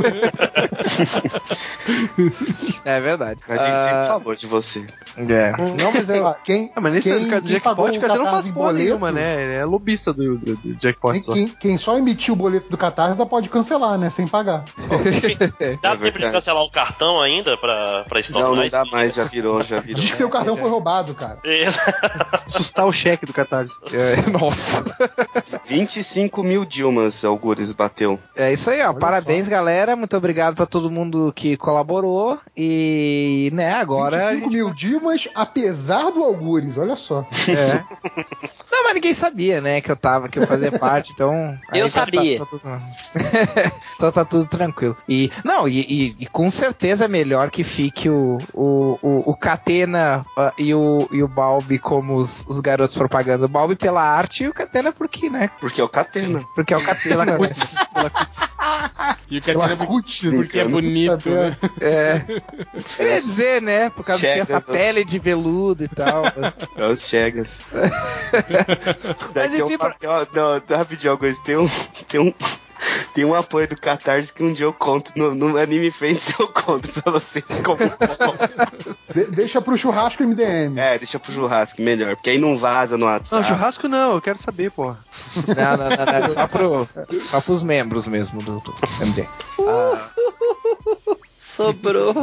É verdade. A gente sempre Ah, falou de você. é. Não, mas eu. Ah, Quem, Ah, mas nesse quem, do quem pagou Jackpot, o o Catar não faz Catarse porra boleto, nenhuma, né? Ele é lobista do, do, do Jackpot Quem, só. quem- quem só emitiu o boleto do Catarse ainda pode cancelar, né? Sem pagar. Dá É tempo de verdade. cancelar o cartão ainda pra, pra Não, não Storm dá mais, já virou, já virou. Diz que seu cartão foi roubado, cara. Assustar o cheque do Catarse. É, nossa. vinte e cinco mil Dilmas, Algures, bateu. É isso aí, ó. Olha Parabéns, galera. Muito obrigado pra todo mundo que colaborou. E, né, agora. a vinte e cinco gente- mil Dilmas, apesar do Algures, olha só. É. Não, mas ninguém sabia, né, que eu tava, que eu fazia parte, então. Eu tá- sabia. Tá, tá tudo... então tá tudo tranquilo. E, não, e, e- e com certeza é melhor que fique o, o, o, o Catena uh, e, o, e o Balbi como os, os garotos propaganda. O Balbi pela arte e o Catena porque, né? Porque é o Catena. Porque é o Catena. né? pela cutis. E o Catena Pela cutis, porque é cara, bonito, puta né? É. Eu ia dizer, né? Por causa que tem essa Chegas, pele de veludo e tal. mas- É os Chegas. Mas Daqui é um enfim, pra- papel. Não, rapidinho, Augusto. Tem um. Tem um. Tem um apoio do Catarse que um dia eu conto no, no Anime Friends, eu conto pra vocês como. De- deixa pro churrasco M D M. É, deixa pro churrasco, melhor, porque aí não vaza no Não, WhatsApp. churrasco não, eu quero saber, porra. Não, não, não, não. É só, pro, só pros membros mesmo do, do M D. Ah, Sobrou.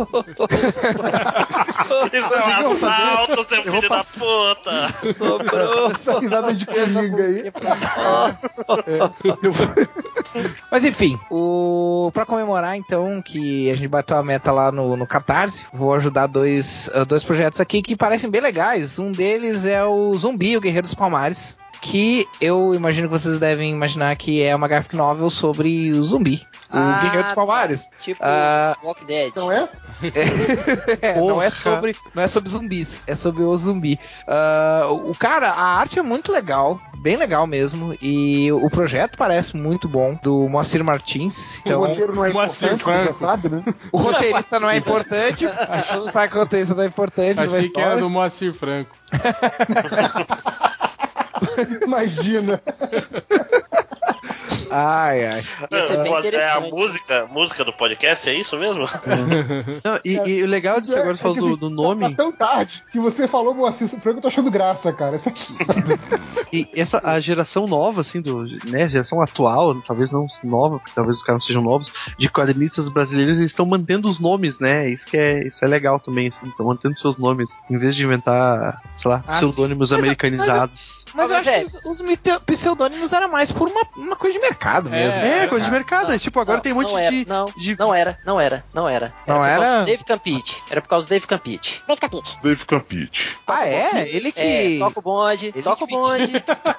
Isso é um assalto, seu filho da puta! Sobrou. Essa risada de coringa aí. Mas enfim, o... pra comemorar então que a gente bateu a meta lá no, no Catarse, vou ajudar dois, uh, dois projetos aqui que parecem bem legais. Um deles é o Zumbi, o Guerreiro dos Palmares, que eu imagino que vocês devem imaginar que é uma graphic novel sobre o zumbi. O Ah, Guerreiro dos Palmares. tá. Tipo Ah, Walking Dead. Não é? É, não é Porra. sobre não é sobre zumbis, é sobre o zumbi. Ah, o cara, a arte é muito legal, bem legal mesmo, e o projeto parece muito bom, do Moacir Martins. Então, o roteiro não é Moacir importante, como já Franco. sabe, né? o roteirista não é importante, não sabe que o roteirista não é importante na Achei que era história. do Moacir Franco. Imagina. Ai, ai. Ia ser bem É a interessante. música, música do podcast, é isso mesmo? Não, e, e o legal disso agora, É você falou que, do, assim, do Tá nome, tão tarde que você falou Moacir Franco, eu tô achando graça, cara. Isso aqui. e essa, a geração nova, assim, do, né, geração atual, talvez não nova, porque talvez os caras não sejam novos, de quadrinistas brasileiros, eles estão mantendo os nomes, né, isso que é, isso é legal também, assim, estão mantendo seus nomes, em vez de inventar, sei lá, Ah, pseudônimos sim. Mas- americanizados. Mas eu Mas acho é. que os, os mite- pseudônimos era mais por uma, uma coisa de mercado mesmo. É, É, coisa de mercado, é, tipo, agora Não, tem um monte não era, de, Não, de... não era, não era, não era. Não por causa era? do Dave Campite. Era por causa do Dave Campite. Dave Campite. Ah, é? Ele que. É, toca o bonde, Ele toca o que- bonde.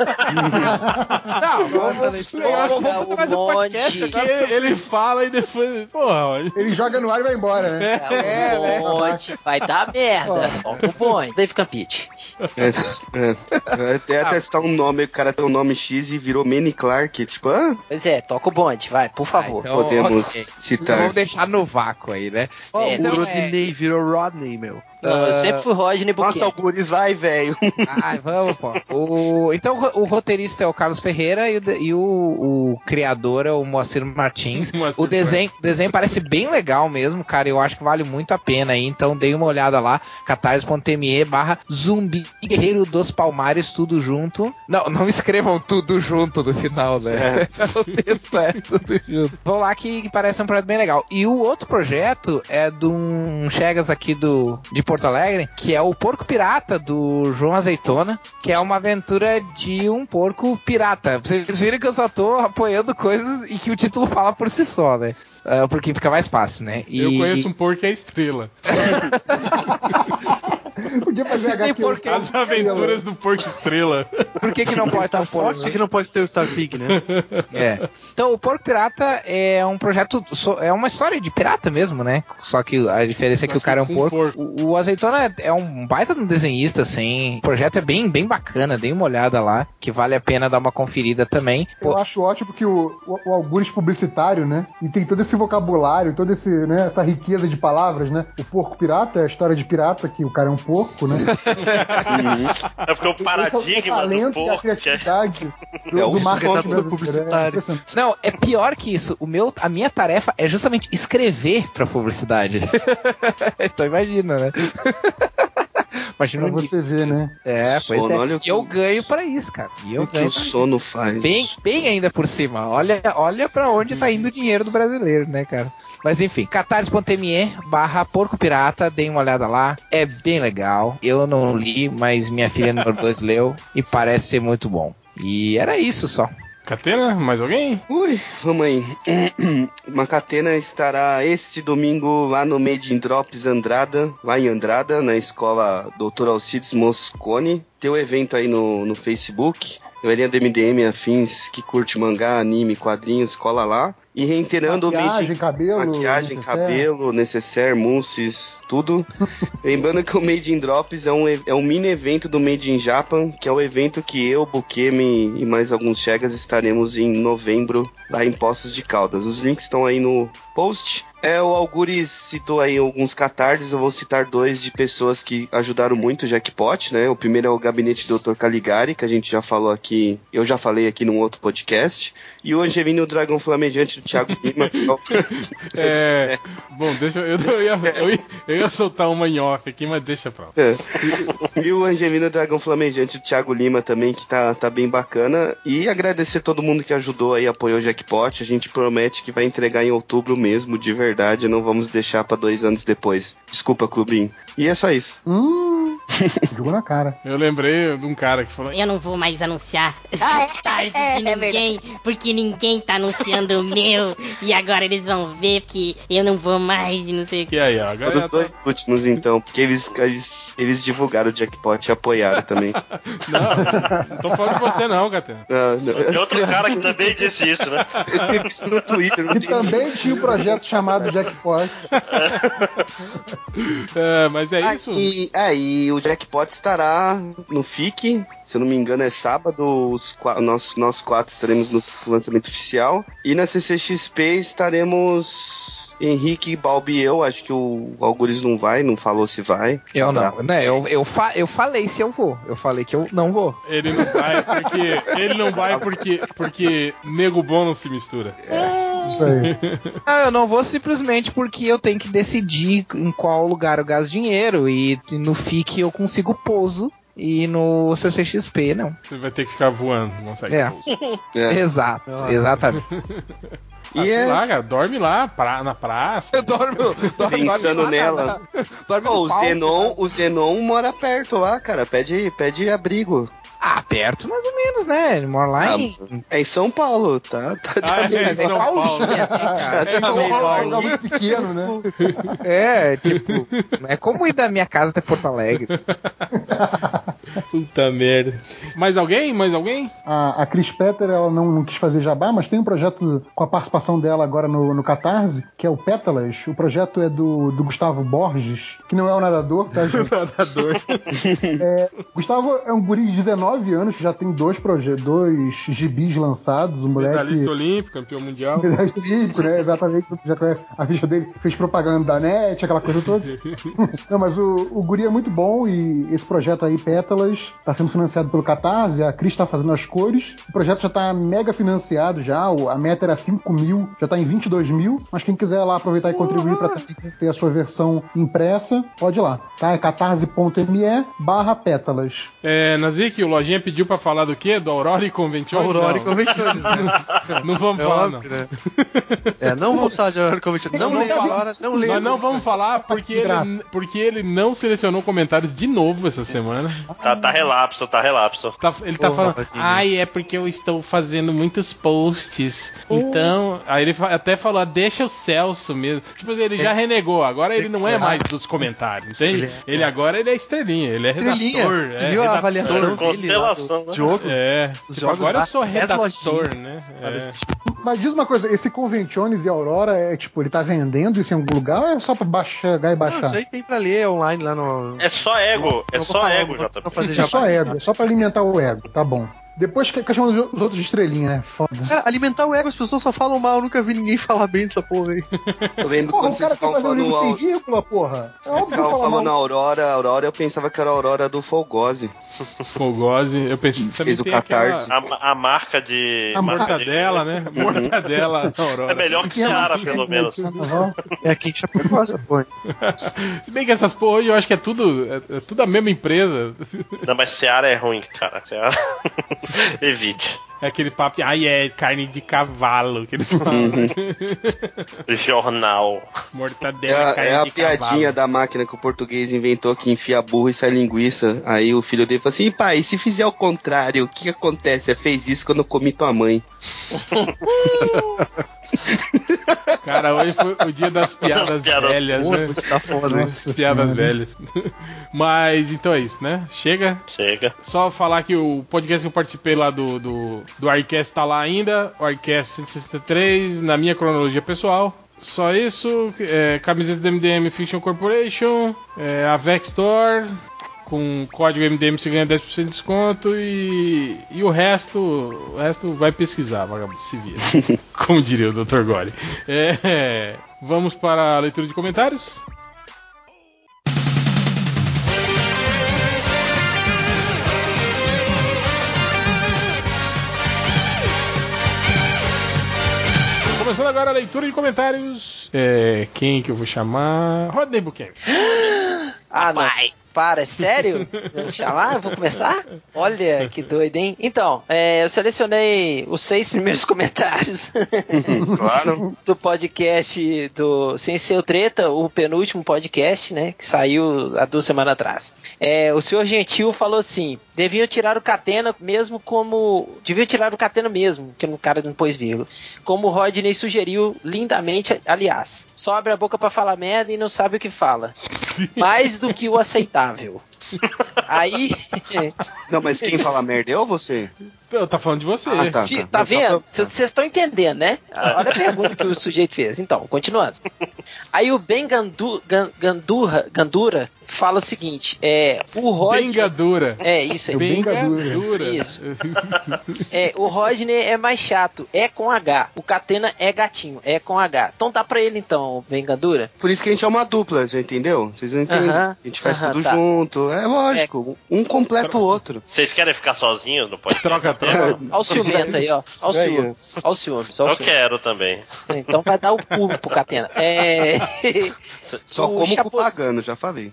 Não, vamos, vamos, vamos fazer mais um podcast monte. Que agora. ele fala e depois. Porra, olha. Ele joga no ar e vai embora, né? É, É, né? o bonde. Vai dar merda. Toca o bonde. Dave Campite. É, é, é, até testar um nome, o cara tem um nome X e virou Manny Clark, tipo, ah, Pois é, toca o bonde, vai, por favor. então- podemos ok. Então citar. vamos deixar no vácuo aí, né? Ó, É, o então, Rodney virou Rodney, meu. Não, eu Ah, sempre fui Rodney Nossa, Buquet. Algures, vai, velho. Ai, vamos, pô. O, então o, o roteirista é o Carlos Ferreira e, o, de- e o, o criador é o Moacir Martins. Moacir O desenho, desenho parece bem legal mesmo, cara. Eu acho que vale muito a pena aí. Então dei uma olhada lá, catarse.me barra zumbi guerreiro dos palmares, tudo junto. Não, não escrevam tudo junto no final, né? o texto é tudo junto. Vou lá que, que parece um projeto bem legal. E o outro projeto é de um Chegas aqui do, de Porto Alegre, que é o Porco Pirata, do João Azeitona, que é uma aventura de um porco pirata. Vocês viram que eu só tô apoiando coisas e que o título fala por si só, né? Ah, porque fica mais fácil, né? E, Eu conheço um porco que é estrela. Podia fazer Se tem H Q. porquê- As aventuras do porco estrela. Por que que não pode estar Star Fox, por que não pode ter o Star Pig, né? É. Então, o Porco Pirata é um projeto, so- é uma história de pirata mesmo, né? Só que a diferença é que Só o cara é um que porco. com porco. O, o Azeitona é, é um baita de um desenhista, assim. O projeto é bem, bem bacana, dê uma olhada lá, que vale a pena dar uma conferida também. Eu Pô, acho ótimo que o, o, o Algures publicitário, né? E tem todo esse vocabulário, toda esse, né, essa riqueza de palavras, né? O porco pirata é a história de pirata, que o cara é um porco, né? É porque o Esse é o paradigma do talento e a porco. que é- criatividade do, É o do marketing redator brasileiro. publicitário. É impressionante. Não, é pior que isso. O meu, a minha tarefa é justamente escrever pra publicidade. Então imagina, né? Imagina Pra o nível você ver, né? É, pois Sono, é. olha o E que eu o- ganho pra isso, cara. E eu O que ganho o pra sono faz. Bem, bem ainda por cima. Olha, olha pra onde tá indo o dinheiro do brasileiro, né, cara? Mas enfim, catarse.me barra porco pirata, deem uma olhada lá. É bem legal. Eu não li, mas minha filha número dois leu e parece ser muito bom. E era isso só. Catena? Mais alguém? Ui, vamos aí. Macatena estará este domingo lá no Made in Drops Andrada, lá em Andrada, na escola doutor Alcides Moscone. Tem um evento aí no, no Facebook. Galerinha do M D M afins que curte mangá, anime, quadrinhos, cola lá. E reiterando Maquiagem, o Made in... cabelo, Maquiagem, necessaire. cabelo, necessaire, mousses, tudo. Lembrando que o Made in Drops é um, é um mini evento do Made in Japan, que é o evento que eu, Bukemi e mais alguns chegas estaremos em novembro lá em Poços de Caldas. Os links estão aí no post. É, o Algures citou aí alguns catardes, eu vou citar dois de pessoas que ajudaram muito o Jackpot, né? O primeiro é o Gabinete do doutor Caligari, que a gente já falou aqui, eu já falei aqui num outro podcast. E o Angelino o Dragão Flamejante do Thiago Lima, que é o... É, bom, deixa eu, eu, ia, eu, ia, eu ia soltar uma em off aqui, mas deixa pra lá. É. E o Angelino Dragão Flamejante do Thiago Lima também, que tá, tá bem bacana. E agradecer todo mundo que ajudou aí, apoiou o Jackpot. A gente promete que vai entregar em outubro mesmo, de verdade. Não vamos deixar pra dois anos depois. Desculpa, Clubinho. E é só isso. Hum, jogou na cara. Eu lembrei de um cara que falou: Eu não vou mais anunciar tarde de ninguém, porque ninguém tá anunciando o meu. E agora eles vão ver que eu não vou mais e não sei o que. E aí, ó, agora Os já dois últimos, então, porque eles, eles, eles divulgaram o Jackpot e apoiaram também. Não, não tô falando de você não, Catena. Não, não. Tem outro cara que também disse isso, né? Eu escrevi isso no Twitter. Não E tem também tinha um projeto chamado Jackpot. É, mas é isso. E, é, e o Jackpot estará no F I C, se eu não me engano é sábado, os, qua- nós, nós quatro estaremos no lançamento oficial. E na C C X P estaremos Henrique, Balbi e eu, acho que o Algures não vai, não falou se vai. Eu Tá. não, né? Eu, eu, fa eu falei se eu vou. Eu falei que eu não vou. Ele não vai porque. Ele não vai porque. Porque nego bom não se mistura. Isso aí. Não, eu não vou simplesmente porque eu tenho que decidir em qual lugar eu gasto dinheiro. E no F I C eu consigo pouso. E no C C X P, não. Você vai ter que ficar voando, não consegue. É. É. Exato, exatamente. Ah, E sei é- lá, cara, dorme lá pra, na praça. Eu dormo, dorme, Pensando dorme lá, nela. na- dorme Pô, no o palco, Zenon, né? o Zenon mora perto lá, cara. Pede, pede abrigo. Ah, perto mais ou menos, né? Ele mora lá Ah, em... é em São Paulo, tá? tá, tá Ah, bem. é em Mas é São Paulo. Paulinha, né, cara? É em São É um Paulo. lugar muito pequeno, né? É, tipo, não é como ir da minha casa até Porto Alegre. Puta merda. Mais alguém? Mais alguém? A, a Cris Petter, ela não, não quis fazer jabá, mas tem um projeto com a participação dela agora no, no Catarse, que é o Pétalas. O projeto é do, do Gustavo Borges, que não é o nadador, tá, gente? Nadador. É, Gustavo é um guri de dezenove anos, que já tem dois projetos, dois gibis lançados. O moleque... Medalhista olímpico, campeão mundial. Medalhista olímpico, né? Exatamente. Já conhece a ficha dele. Fez propaganda da net, aquela coisa toda. Não, mas o, o guri é muito bom e esse projeto aí, Pétalas, tá sendo financiado pelo Catarse. A Cris tá fazendo as cores. O projeto já tá mega financiado já. o- A meta era cinco mil, já tá em vinte e dois mil. Mas quem quiser lá aproveitar e contribuir pra ter, ter a sua versão impressa, pode ir lá. Tá? É catarse.me barra pétalas. É, Nazik, o Lojinha pediu pra falar do quê? Do Aurora e Convention? Aurora Não. e Conventiones, né? Não vamos É falar, óbvio, não. né? É, não vamos falar de Aurora e Conventiones. Não Não leia vamos Aurora, não leia. Nós não vamos falar porque De ele, graça. porque ele não selecionou comentários de novo essa semana. Tá, tá relapso, tá relapso. Tá- ele tá Porra, falando, Vadinho. ai, é porque eu estou fazendo muitos posts. Então, aí ele fa- até falou, ah, deixa o Celso mesmo. Tipo assim, ele já renegou, agora ele não é mais dos comentários, entende? Ele agora ele é estrelinha, ele é Estrelinha. redator. É, Viu a redator. avaliação dele lá Constelação, do né? jogo? É, Os tipo, jogos agora lá, eu sou dez redator, lojinhas, né? sabe, É. esse Mas diz uma coisa, esse Conventiones e Aurora, é tipo, ele tá vendendo isso em algum lugar ou é só pra baixar, chegar e Não, baixar? isso aí tem pra ler online lá no... É só ego, é Não vou só falar, ego, não vou- J P. não fazer É jabá. só ego, é só pra alimentar o ego, tá bom. Depois que, que chamam os os outros de estrelinha, né? Foda. Cara, alimentar o ego, as pessoas só falam mal, eu nunca vi ninguém falar bem dessa porra aí. Eu lembro Porra, quando o vocês cara quer estavam fazer um falando livro sem Aurora. vírgula, porra. É Vocês óbvio que estavam fala falando mal. Aurora, Aurora, eu pensava que era a Aurora do Folgose. Fogose, eu pensei também Fez o tem Catarse. aquela A, a marca de. A marca de- mortadela, né? Mortadela da Aurora. É melhor que Seara, pelo menos. Carnaval. É aqui que Chapecó, essa porra. Se bem que essas porra hoje eu acho que é tudo, é, é tudo a mesma empresa. Não, mas Seara é ruim, cara. Seara. Evite. É aquele papo de, ai, é carne de cavalo que eles falam. né? Jornal. É Mortadela, a, carne é a de piadinha cavalo. da máquina que o português inventou que enfia burro e sai linguiça. Aí o filho dele falou assim: pai, e se fizer o contrário, o que acontece? Você fez isso quando eu comi tua mãe. Cara, hoje foi o dia das piadas Piada velhas, né? Tá foda, hein? Nossa Piadas Senhora. velhas. Mas então é isso, né? Chega. Chega. Só falar que o podcast que eu participei lá do, do, do Arcast tá lá ainda. O Arcast cento e sessenta e três, na minha cronologia pessoal. Só isso. É, camisetas do M D M Fiction Corporation. É, a Vex Store. Com código M D M você ganha dez por cento de desconto. E, e o resto. O resto vai pesquisar, vagabundo. Se vira. Como diria o doutor Gore. É, vamos para a leitura de comentários. Começando agora a leitura de comentários. É, quem que eu vou chamar? Rodney Buchanan. Ah, não. Para, é sério? Vou chamar? Eu vou começar? Olha, que doido, hein? Então, é, eu selecionei os seis primeiros comentários Claro. do podcast do Sem Ser o Treta, o penúltimo podcast, né? Que saiu há duas semanas atrás. É, o senhor Gentil falou assim: deviam tirar o Catena mesmo como. Deviam tirar o Catena mesmo, que o cara não pôs vírgula. Como o Rodney sugeriu lindamente, aliás. Só abre a boca pra falar merda e não sabe o que fala. Mais do que o aceitável. Aí. Não, mas quem fala merda é ou você? Eu tá falando de você. Ah, tá, Fi- tá. Tá Mas só vendo? pra- Vocês estão entendendo, né? Olha a pergunta que o sujeito fez. Então, continuando. Aí o Ben Gandu, Gan- Gandurra, Gandura fala o seguinte: é, o Rodney. Bengadura. É, isso aí. Eu bem Bengadura. Isso. É, o Rodney é mais chato, é com H. O Catena é gatinho, é com H. Então dá pra ele então, Ben Gandura. Por isso que a gente é uma dupla, já entendeu? Vocês não entendem? Aham, A gente faz aham, tudo tá. junto. É lógico. Um completa o outro. Vocês querem ficar sozinhos no podcast? Troca, troca. Olha o ciumento aí, ó. Olha o É ciúmes. Olha o ciúmes. Olha o Eu ciúmes. quero também. Então vai dar o cu pro Catena. É. Só O como Chapo- com pagano, já falei.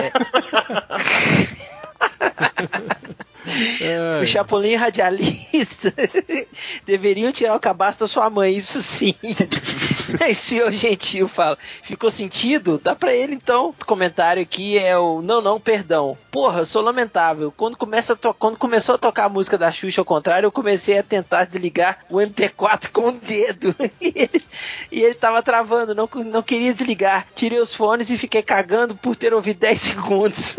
O Chapolin radialista deveriam tirar o cabaço da sua mãe, isso sim. Aí o senhor Gentil fala: ficou sentido? Dá pra ele então. O comentário aqui é o não, não, perdão. Porra, sou lamentável. Quando, começa a to- Quando começou a tocar a música da Xuxa ao contrário, eu comecei a tentar desligar o M P quatro com o dedo. E ele, e ele tava travando, não, não queria desligar. Tirei os fones e fiquei cagando por ter ouvido dez segundos.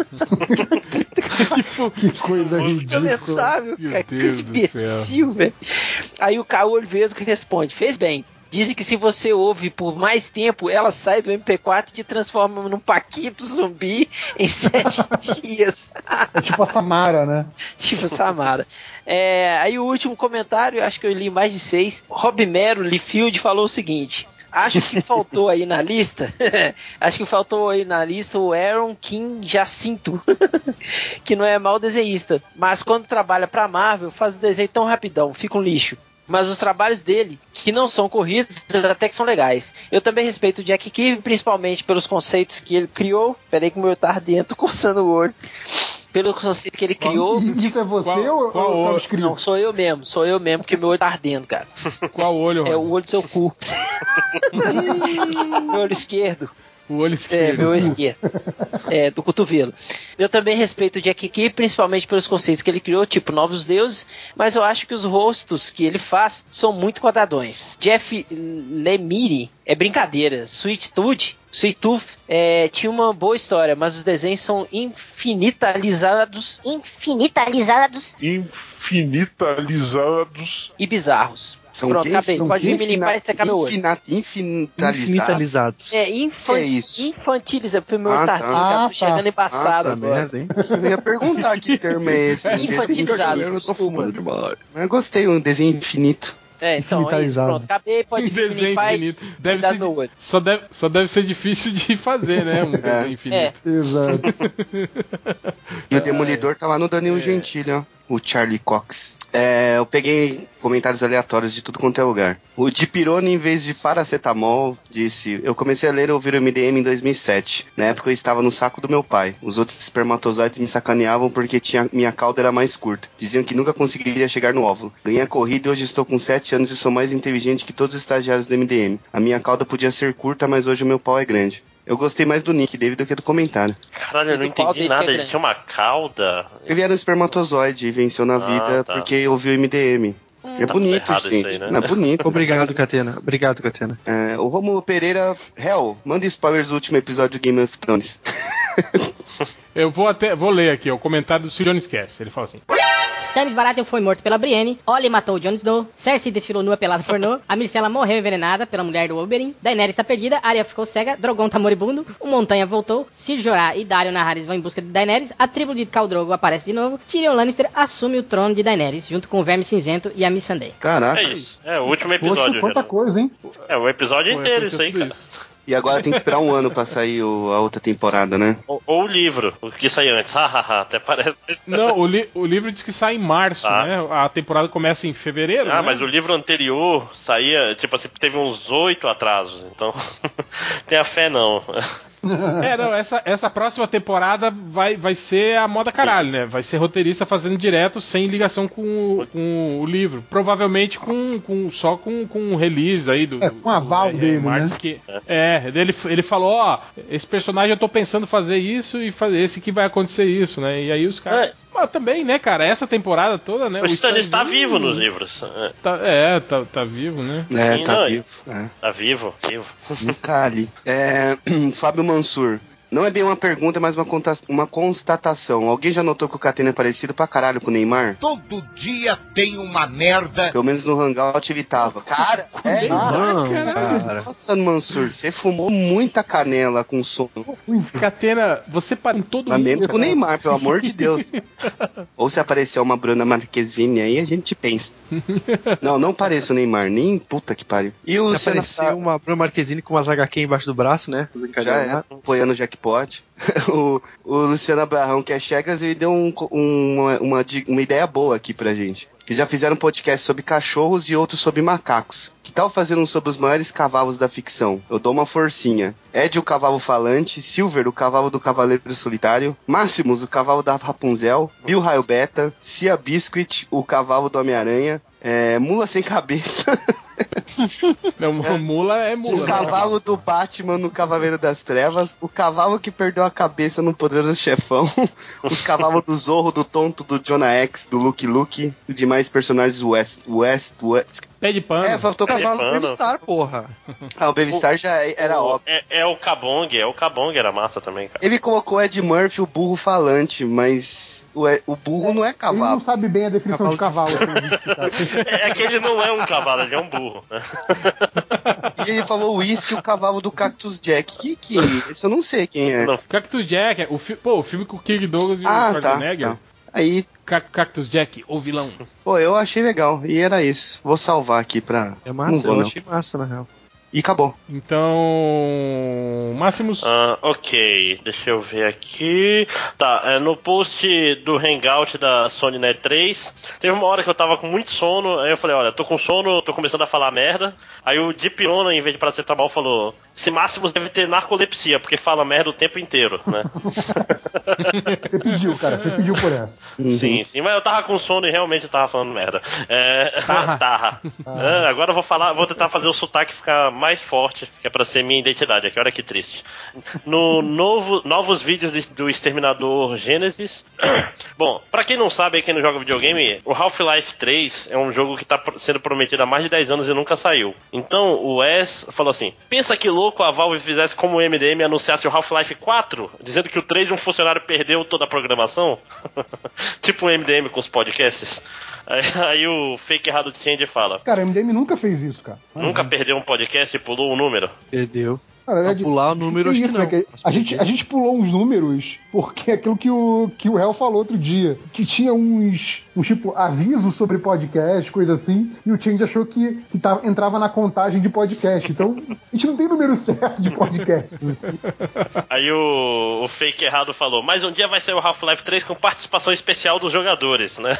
Que coisa ridícula. Lamentável, Meu cara. Que Deus esse do imbecil, velho. Aí o Caio Oliveira que responde: fez bem. Dizem que se você ouve por mais tempo, ela sai do M P quatro e te transforma num paquito zumbi em sete dias. É tipo a Samara, né? Tipo Samara. É, aí o último comentário, acho que eu li mais de seis. Rob Mero Liefeld falou o seguinte: acho que faltou aí na lista. Acho que faltou aí na lista o Aaron Kim Jacinto, que não é mau desenhista, mas quando trabalha pra Marvel faz o desenho tão rapidão, fica um lixo. Mas os trabalhos dele, que não são corridos, até que são legais. Eu também respeito o Jack Kirby, principalmente pelos conceitos que ele criou. Peraí que o meu tá dentro, coçando o olho. Pelo conceito que ele criou. E isso é você Qual- ou, qual ou tava o- escrito? Não, sou eu mesmo, sou eu mesmo, que meu olho tá ardendo, cara. Qual olho, É o Rodney? olho do seu cu. Meu olho esquerdo. O olho É, esquerdo. meu olho esquerdo. É, do cotovelo. Eu também respeito o Jack Kirby, principalmente pelos conceitos que ele criou, tipo Novos Deuses, mas eu acho que os rostos que ele faz são muito quadradões. Jeff Lemire é brincadeira. Sweet Tooth, Sweet Tooth é, tinha uma boa história, mas os desenhos são infinitalizados Infinitalizados. Infinitalizados. e bizarros. São Pronto, quê? acabei. São Pode vir me infina- limpar e secar meu olho. infina- Infinitalizados. Infinitalizados. É, infan Que é isso? infantiliza, porque meu Ah, olho tá tá. ardendo, cara, Ah, tô tá. chegando embaçado Ah, tá agora. merda, hein? Eu ia perguntar que termo é esse. um desenho Infantilizado. infinito. Eu tô fumando demais. Mas eu gostei, um desenho infinito. É, então, é isso, Infinitalizado. pronto. Acabei, pode vir me Desenho limpar e infinito. Deve cuidar ser, do meu olho. só, deve, só deve ser difícil de fazer, né? Um desenho infinito. É, Exato. E o Demolidor tá lá no Danilo Gentili, ó. O Charlie Cox. É, eu peguei comentários aleatórios de tudo quanto é lugar. O Dipirone, em vez de paracetamol, disse: eu comecei a ler e ouvir o M D M em dois mil e sete. Na época eu estava no saco do meu pai. Os outros espermatozoides me sacaneavam porque tinha, minha cauda era mais curta. Diziam que nunca conseguiria chegar no óvulo. Ganhei a corrida e hoje estou com sete anos e sou mais inteligente que todos os estagiários do M D M. A minha cauda podia ser curta, mas hoje o meu pau é grande. Eu gostei mais do Nick David do que do comentário. Caralho, eu não E do pau entendi dele que é nada. Ele grande. tinha uma cauda. Ele era um espermatozoide e venceu na Ah, vida tá. porque ouviu o M D M. É tá bonito, errado gente. isso aí, né? Não é bonito. Obrigado, Catena. Obrigado, Catena. É, o Romulo Pereira, Hell, manda spoilers do último episódio de Game of Thrones. Eu vou até vou ler aqui ó, o comentário do Sir John Esquece. Ele fala assim: Stannis Baratheon foi morto pela Brienne, Ollie matou o Jon Snow, Cersei desfilou nua pelada pornô, a Myrcella morreu envenenada pela mulher do Oberyn, Daenerys está perdida, Arya ficou cega, Drogon tá moribundo, o Montanha voltou, Ser Jorah e Daario Naharis vão em busca de Daenerys, a tribo de Khal Drogo aparece de novo, Tyrion Lannister assume o trono de Daenerys, junto com o Verme Cinzento e a Missandei. Caraca. É isso. É o último episódio. Poxa, quanta Renan. coisa, hein? É o episódio Pô, inteiro, aconteceu isso aí, tudo cara. isso. E agora tem que esperar um ano pra sair o- a outra temporada, né? Ou, ou o livro, o que saiu antes. Hahaha, até parece. Não, o, li- o livro diz que sai em março, Ah. né? A temporada começa em fevereiro, Ah, né? mas o livro anterior saía, tipo assim, teve uns oito atrasos, então. Tenha fé não. É, não, essa, essa próxima temporada vai, vai ser a moda caralho, né? Vai ser roteirista fazendo direto, sem ligação com o, com o livro. Provavelmente com, com, só com, com o release aí do... É, com a aval do dele, Martin, né? que- é, ele, ele falou, ó, esse personagem eu tô pensando fazer isso e fazer esse que vai acontecer isso, né? E aí os caras... Mas também, né, cara, essa temporada toda, né? O Stannis tá Stannis- vivo nos livros. É, Tá, é, tá, tá vivo, né? É, Sim, tá não, vivo. É. Tá vivo, vivo. No Cali. É, Fábio Mansur. Não é bem uma pergunta, mas uma, conta- uma constatação. Alguém já notou que o Catena é parecido pra caralho com o Neymar? Todo dia tem uma merda. Pelo menos no Hangout ele tava. Cara, é. Não, cara. Nossa, Mansur, você fumou muita canela com sono. Catena, você para em todo Mas mundo. menos com o cara. Neymar, pelo amor de Deus. Ou se aparecer uma Bruna Marquezine aí, a gente pensa. Não, não pareça o Neymar, nem puta que pariu. E o Se Luciano aparecer uma Bruna Marquezine com umas H Q embaixo do braço, né? Os já é, encadeados. apoiando o jackpot. o, o Luciano Abraão, que é Chegas, ele deu um- um- uma, uma, di- uma ideia boa aqui pra gente. Eles já fizeram um podcast sobre cachorros e outro sobre macacos. Que tal fazer um sobre os maiores cavalos da ficção? Eu dou uma forcinha. Ed, o cavalo falante. Silver, o cavalo do Cavaleiro Solitário. Máximos, o cavalo da Rapunzel. Bill Raio Beta. Cia Biscuit, o cavalo do Homem-Aranha. É, mula sem cabeça. Não, mula é mula. O né? cavalo do Batman no Cavaleiro das Trevas. O cavalo que perdeu a cabeça no Poderoso Chefão. Os cavalos do Zorro, do Tonto, do Jonah X, do Luke Luke. E demais personagens West, West, West. Pé de pano. É, faltou Pé de cavalo pano. do Baby-Star, porra. Ah, o Baby-Star já era O- óbvio. É, é o Kabong, é o Kabong era massa também, cara. Ele colocou Ed Murphy, o burro falante, mas o, E- o burro não é Ele cavalo. não sabe bem a definição de cavalo. pelo visto, cara. É que ele não é um cavalo, ele é um burro. Né? E ele falou Whisky, o cavalo do Cactus Jack. Que que é? Esse eu não sei quem é. Não. Cactus Jack, o fi... pô, o filme com o Kirk Douglas e Ah, o tá, Schwarzenegger. tá. Aí, Ca- Cactus Jack, o vilão. pô, eu achei legal. E era isso. Vou salvar aqui pra... É Não massa, vou, eu não. achei massa, na real. E acabou. Então. Máximos. Ah, ok, deixa eu ver aqui. Tá, é, no post do Hangout da Sony Net três, teve uma hora que eu tava com muito sono, aí eu falei, olha, tô com sono, tô começando a falar merda. Aí o Dipirona, em vez de paracetamol, falou, esse Máximos deve ter narcolepsia, porque fala merda o tempo inteiro, né? Você pediu, cara. Você pediu por essa. Sim, sim, mas eu tava com sono e realmente eu tava falando merda. É, tarra. É, agora eu vou falar, vou tentar fazer o sotaque ficar mais forte, que é pra ser minha identidade aqui, olha que triste. No novo, novos vídeos de- do Exterminador Gênesis. Bom, pra quem não sabe, quem não joga videogame, o Half-Life três é um jogo que tá pro- sendo prometido há mais de dez anos e nunca saiu. Então o Wes falou assim: pensa que louco a Valve fizesse como o M D M e anunciasse o Half-Life quatro, dizendo que o três um funcionário perdeu toda a programação? Tipo o M D M com os podcasts. Aí, aí o Fake Errado Change fala: Cara, o M D M nunca fez isso, cara. nunca perdeu um podcast e pulou um número? Perdeu. Na verdade, Pra pular o número, tem acho isso, que né, não. que a, gente, a gente pulou uns números porque é aquilo que o, que o Hell falou outro dia, que tinha uns, uns tipo, avisos sobre podcast, coisa assim, e o Change achou que, que tava, entrava na contagem de podcast. Então, a gente não tem número certo de podcasts. Assim. Aí o, o Fake Errado falou: mas um dia vai sair o Half-Life três com participação especial dos jogadores, né?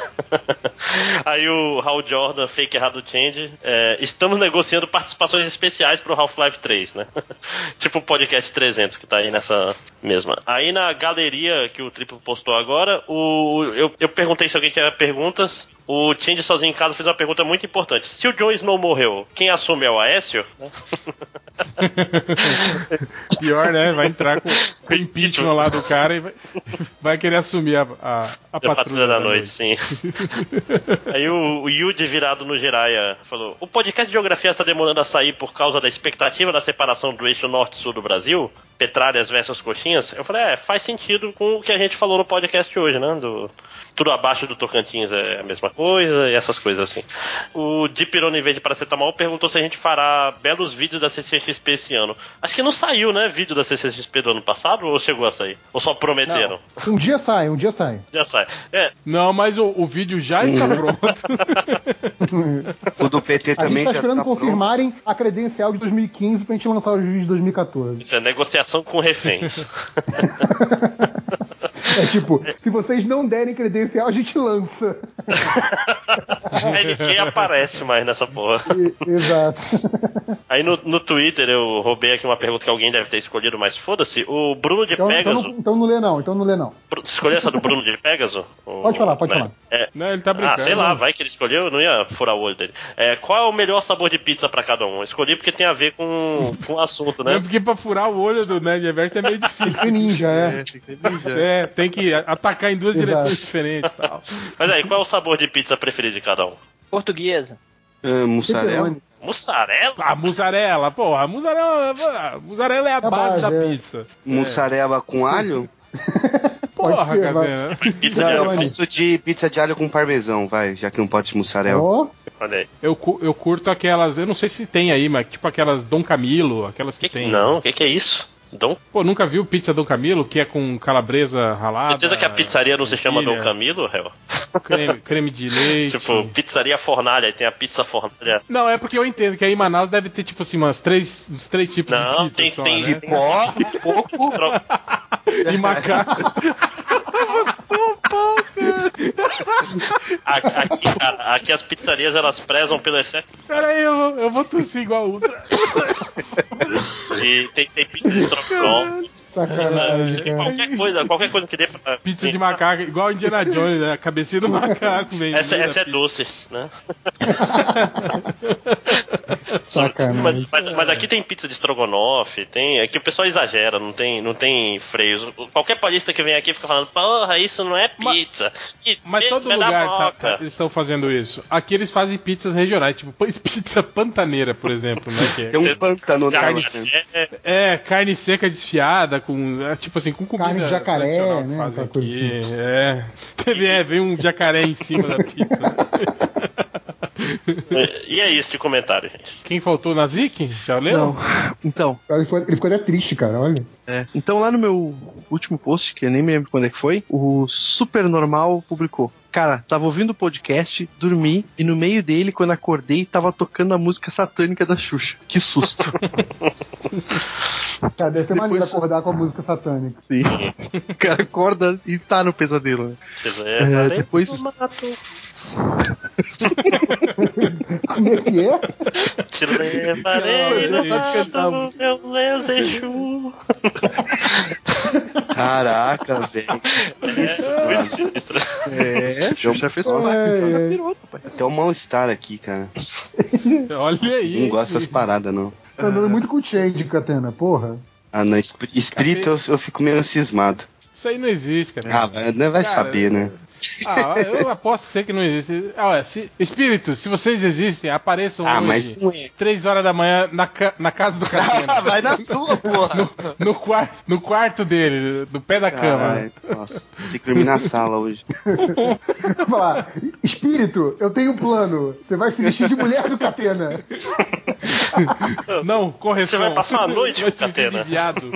Aí o Hal Jordan, Fake Errado Change, é, estamos negociando participações especiais pro Half-Life três, né? Tipo o podcast trezentos que tá aí nessa mesma. Aí na galeria que o Triplo postou agora, o, eu, eu perguntei se alguém tinha perguntas. O Change sozinho em casa fez uma pergunta muito importante: se o Jon Snow morreu, quem assume é o Aécio? Pior, né? Vai entrar com o impeachment lá do cara e vai, vai querer assumir a, a, a patrulha, patrulha da, da noite, noite. sim. Aí o, o Yuji virado no Jiraiya falou: o podcast de geografia está demorando a sair por causa da expectativa da separação do eixo norte-sul do Brasil, petralhas versus coxinhas. Eu falei, é, faz sentido com o que a gente falou no podcast hoje, né? Do, tudo abaixo do Tocantins é a mesma coisa e essas coisas assim. O Dipirona, em vez de paracetamol, perguntou se a gente fará belos vídeos da C C X P esse ano. Acho que não saiu, né? Vídeo da C C X P do ano passado, ou chegou a sair? Ou só prometeram? Não. Um dia sai, um dia sai. Já sai. É. Não, mas o, o vídeo já está pronto. O do P T A também gente tá já esperando tá confirmarem pronto. A credencial de dois mil e quinze pra gente lançar o vídeo de dois mil e quatorze. Isso é negociação com reféns. É tipo, se vocês não derem credencial, a gente lança. Aí ninguém aparece mais nessa porra. E, exato. Aí no, no Twitter eu roubei aqui uma pergunta que alguém deve ter escolhido, mas foda-se. O Bruno de então, Pegaso. Então não, então não lê não, então não lê não. Escolheu essa do Bruno de Pegaso? Pode falar, pode é, falar. É, não, ele tá brincando. Ah, sei lá, vai que ele escolheu, eu não ia furar o olho dele. É, qual é o melhor sabor de pizza pra cada um? Eu escolhi porque tem a ver com, com o assunto, né? Não, porque pra furar o olho do Nerd Reverso é meio difícil. Tem que ser ninja, é. É, tem que ser ninja. É, tem que atacar em duas Exato. direções diferentes e tal. Mas aí, qual é o sabor de pizza preferido de cada um? Portuguesa. Uh, mussarela? Mussarela? Ah, mussarela, porra, mussarela, mussarela é a É base base, da é. pizza. Mussarela com alho? Pode Porra, ser, vai. Cavena. Pizza Não, de eu alho. gosto de pizza de alho com parmesão, vai, já que não pode de mussarela. Ó, Olha aí. Eu, cu- eu curto aquelas, eu não sei se tem aí, mas tipo aquelas Dom Camilo, aquelas que, Que que, tem. não, o que, que é isso? Dom? Pô, nunca viu pizza Dom Camilo, que é com calabresa ralada? Certeza que a pizzaria não se chama ervilha, Dom Camilo, réu? Creme, creme de leite. Tipo, pizzaria fornalha, aí tem a pizza fornalha. Não, é porque eu entendo que aí em Manaus deve ter, tipo assim, umas três, uns três tipos Não, de pizza tem- só, tem- né? Cipó, coco, E macaco. Aqui, aqui, a- aqui as pizzarias elas prezam pelo excesso. Pera aí, eu, vou- eu vou tossir igual a Ultra. E tem, tem pizza de tropicol. sacanagem, cara. Qualquer coisa, qualquer coisa que dê pra. Pizza de macaco, igual Indiana Jones, né? A cabecinha do macaco, velho. Essa, essa é doce, né? Sacanagem. Mas, mas, mas aqui tem pizza de estrogonofe, tem. Aqui o pessoal exagera, não tem, não tem freios. Qualquer paulista que vem aqui fica falando, porra, isso não é pizza. Isso Mas todo vai dar lugar tá- moca. tá- eles estão fazendo isso. Aqui eles fazem pizzas regionais, tipo pizza pantaneira, por exemplo, né? Que é, tem um pântano nela. Carne né? é, é, carne seca desfiada, com. é, tipo assim, com comida. Carne de jacaré, tradicional que né, fazem essa coisa aqui. assim. É. é. Vem um jacaré em cima da pizza. E é isso de comentário, gente. Quem faltou na Zik? Já leu? Não. Então, Ele ficou, ele ficou até triste, cara, olha. é. Então lá no meu último post, que eu nem me lembro quando é que foi, o Super Normal publicou. Cara, tava ouvindo o podcast, dormi, e no meio dele, quando acordei, tava tocando a música satânica da Xuxa. Que susto. Cara, deve ser Depois- maneiro acordar com a música satânica. Sim. O cara acorda e tá no pesadelo, né? É, É, valeu, depois- mato. Como é que é? Te levarei Não, no sabe cantar a mato, música. meu Lezechu. Caraca, velho. Isso, Muito mano. sinistro. É, Xuxa fez Nossa, parte é, da é. pirota, pai. Até um mal-estar aqui, cara. Olha aí. Não gosto dessas paradas, não. Tá andando muito com o Change, Catena, porra. Ah, não, espí- espírito eu, eu fico meio cismado. Isso aí não existe, cara. Ah, vai, né, vai Cara, saber, né? Ah, eu aposto que sei que não existe. Ah, olha, se, espírito, se vocês existem, apareçam Ah, hoje, mas não é. três horas da manhã, na, ca- na casa do Catena. Vai na sua, porra. no, no, quar- no quarto dele, do pé da cama. Caralho, nossa, tem que dormir na sala hoje. Vou falar, espírito, eu tenho um plano. Você vai se vestir de mulher do Catena. Não, correção. Você vai passar uma noite vai com se vestir Catena. de viado.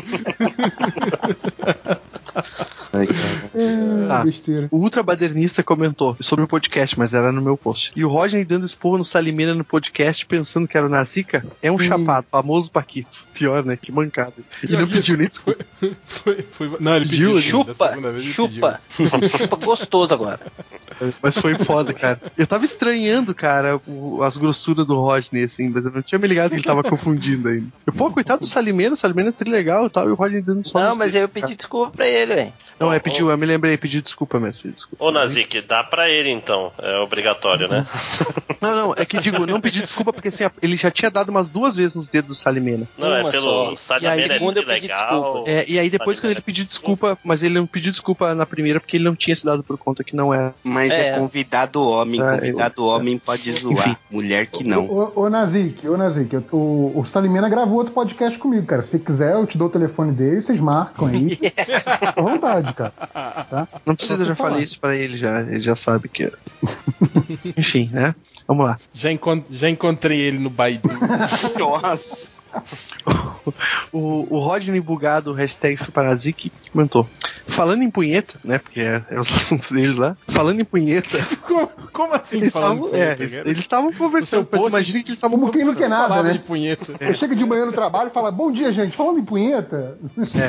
Ai, cara. É, Ah. besteira. O Ultra Badernista comentou sobre o podcast, mas era no meu post. E o Rodney dando esporro no Salimena no podcast, pensando que era o Nazica, é um chapado, famoso Paquito. Pior, né? Que mancada. E não pediu nem desculpa. Foi, foi, não, ele Pediu, pediu. né? da Chupa, segunda vez ele chupa. Chupa gostoso agora. Mas foi foda, cara. Eu tava estranhando, cara, o- as grossuras do Rodney, assim, mas eu não tinha me ligado que ele tava confundindo ainda. Eu, pô, coitado do Salimeno, o Salimeno é trilegal e tal, e o Rodney dando só. Não, mas eu pedi desculpa pra ele, velho. Não, é, pediu, eu me lembrei, pediu desculpa mesmo. Pediu desculpa. Ô, Nazik, dá pra ele então. É obrigatório, né? Não, não, é que digo, não pedi desculpa porque assim, ele já tinha dado umas duas vezes nos dedos do Salimena. Não, é Uma pelo só. E aí, Salimena é segunda eu pedi legal. desculpa. É, e aí depois quando ele pediu desculpa, mas ele não pediu desculpa na primeira porque ele não tinha se dado por conta que não era. Mas é, É. convidado homem, Ah, convidado eu- homem pode zoar, Enfim. mulher que não. Ô, ô, ô Nazik, ô Nazik, o, o Salimena gravou outro podcast comigo, cara. Se quiser, eu te dou o telefone dele, vocês marcam aí. Fica à vontade, cara. Tá? Não precisa, Só já falar. falei isso pra ele já, ele já sabe que. Enfim, né? Vamos lá. Já, encont- já encontrei ele no Baidu. Nossa. O, o Rodney Bugado, hashtag Fuparazik, comentou. Falando em punheta, né? Porque é, é os assuntos dele lá. Falando em punheta. Como, como assim Eles falando estavam de é, punheta, eles cara? eles estavam O conversando. seu post- Imagina que eles estavam Como quem não quer nada, Falava né? de punheta. Ele chega de manhã no trabalho e fala: Bom dia, gente. Falando em punheta.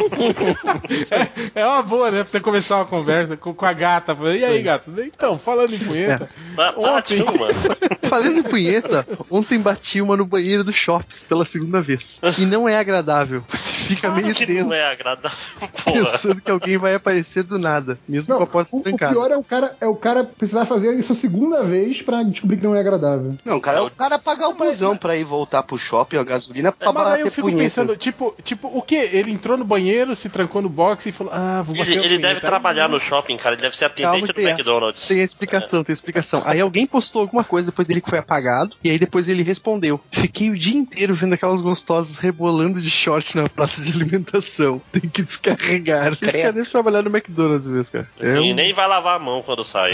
É uma boa, né? Pra você começar uma conversa com, com a gata. E aí, gata? Então, falando em punheta. Ba- Bate Ontem- uma. Falando em punheta, ontem bati uma no banheiro do Shops pela segunda vez. E não é agradável. Você fica Claro meio que tenso, não é agradável, porra. pensando que alguém vai aparecer do nada, mesmo com a porta o, o trancada. pior é o cara, é o cara precisar fazer isso a segunda vez pra descobrir que não é agradável. Não, cara, o cara pagar o busão pra ir voltar pro shopping, a gasolina, pra Mas aí bater eu fico punheta. pensando, tipo, tipo, o que? Ele entrou no banheiro, se trancou no box e falou, ah, vou bater Ele, a ele punheta. deve trabalhar no shopping, cara. Ele deve ser Calma, atendente do tem a- McDonald's. Tem a explicação, tem a explicação. Aí alguém postou alguma coisa depois dele que foi apagado, e aí depois ele respondeu. Fiquei o dia inteiro vendo aquelas gostosas rebolando de short na praça de alimentação. Tem que descarregar. Esse cara deve trabalhar no McDonald's mesmo, cara. É Sim, um- nem vai lavar a mão quando sai.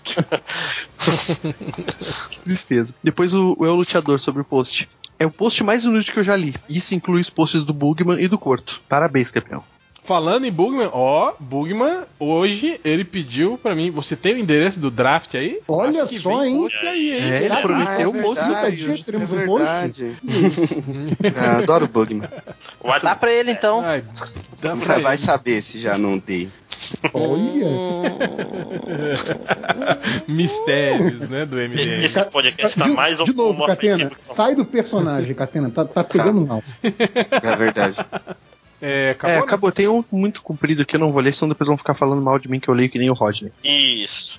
Que tristeza. Depois o, o Eu Luteador sobre o post. É o post mais inútil que eu já li. Isso inclui os posts do Bugman e do Corto. Parabéns, campeão. Falando em Bugman, ó, Bugman, hoje ele pediu pra mim, você tem o endereço do draft aí? Olha Acho que só, vem hein? post aí, hein? É, ele Será que- prometeu Ah, é um post verdade, no dias teremos é um post? verdade. Ah, adoro o Bugman. Dá pra ele então. Ai, dá pra Vai, ele. vai saber se já não dei. Olha. Mistérios, né, do M D M. Esse podcast tá de, mais de novo, ofensivo Catena, que- sai do personagem, Catena. Tá, tá pegando mal. É verdade. É, acabou, É, né? acabou. Tem um muito comprido que eu não vou ler, senão depois vão ficar falando mal de mim que eu leio que nem o Rodney. Isso.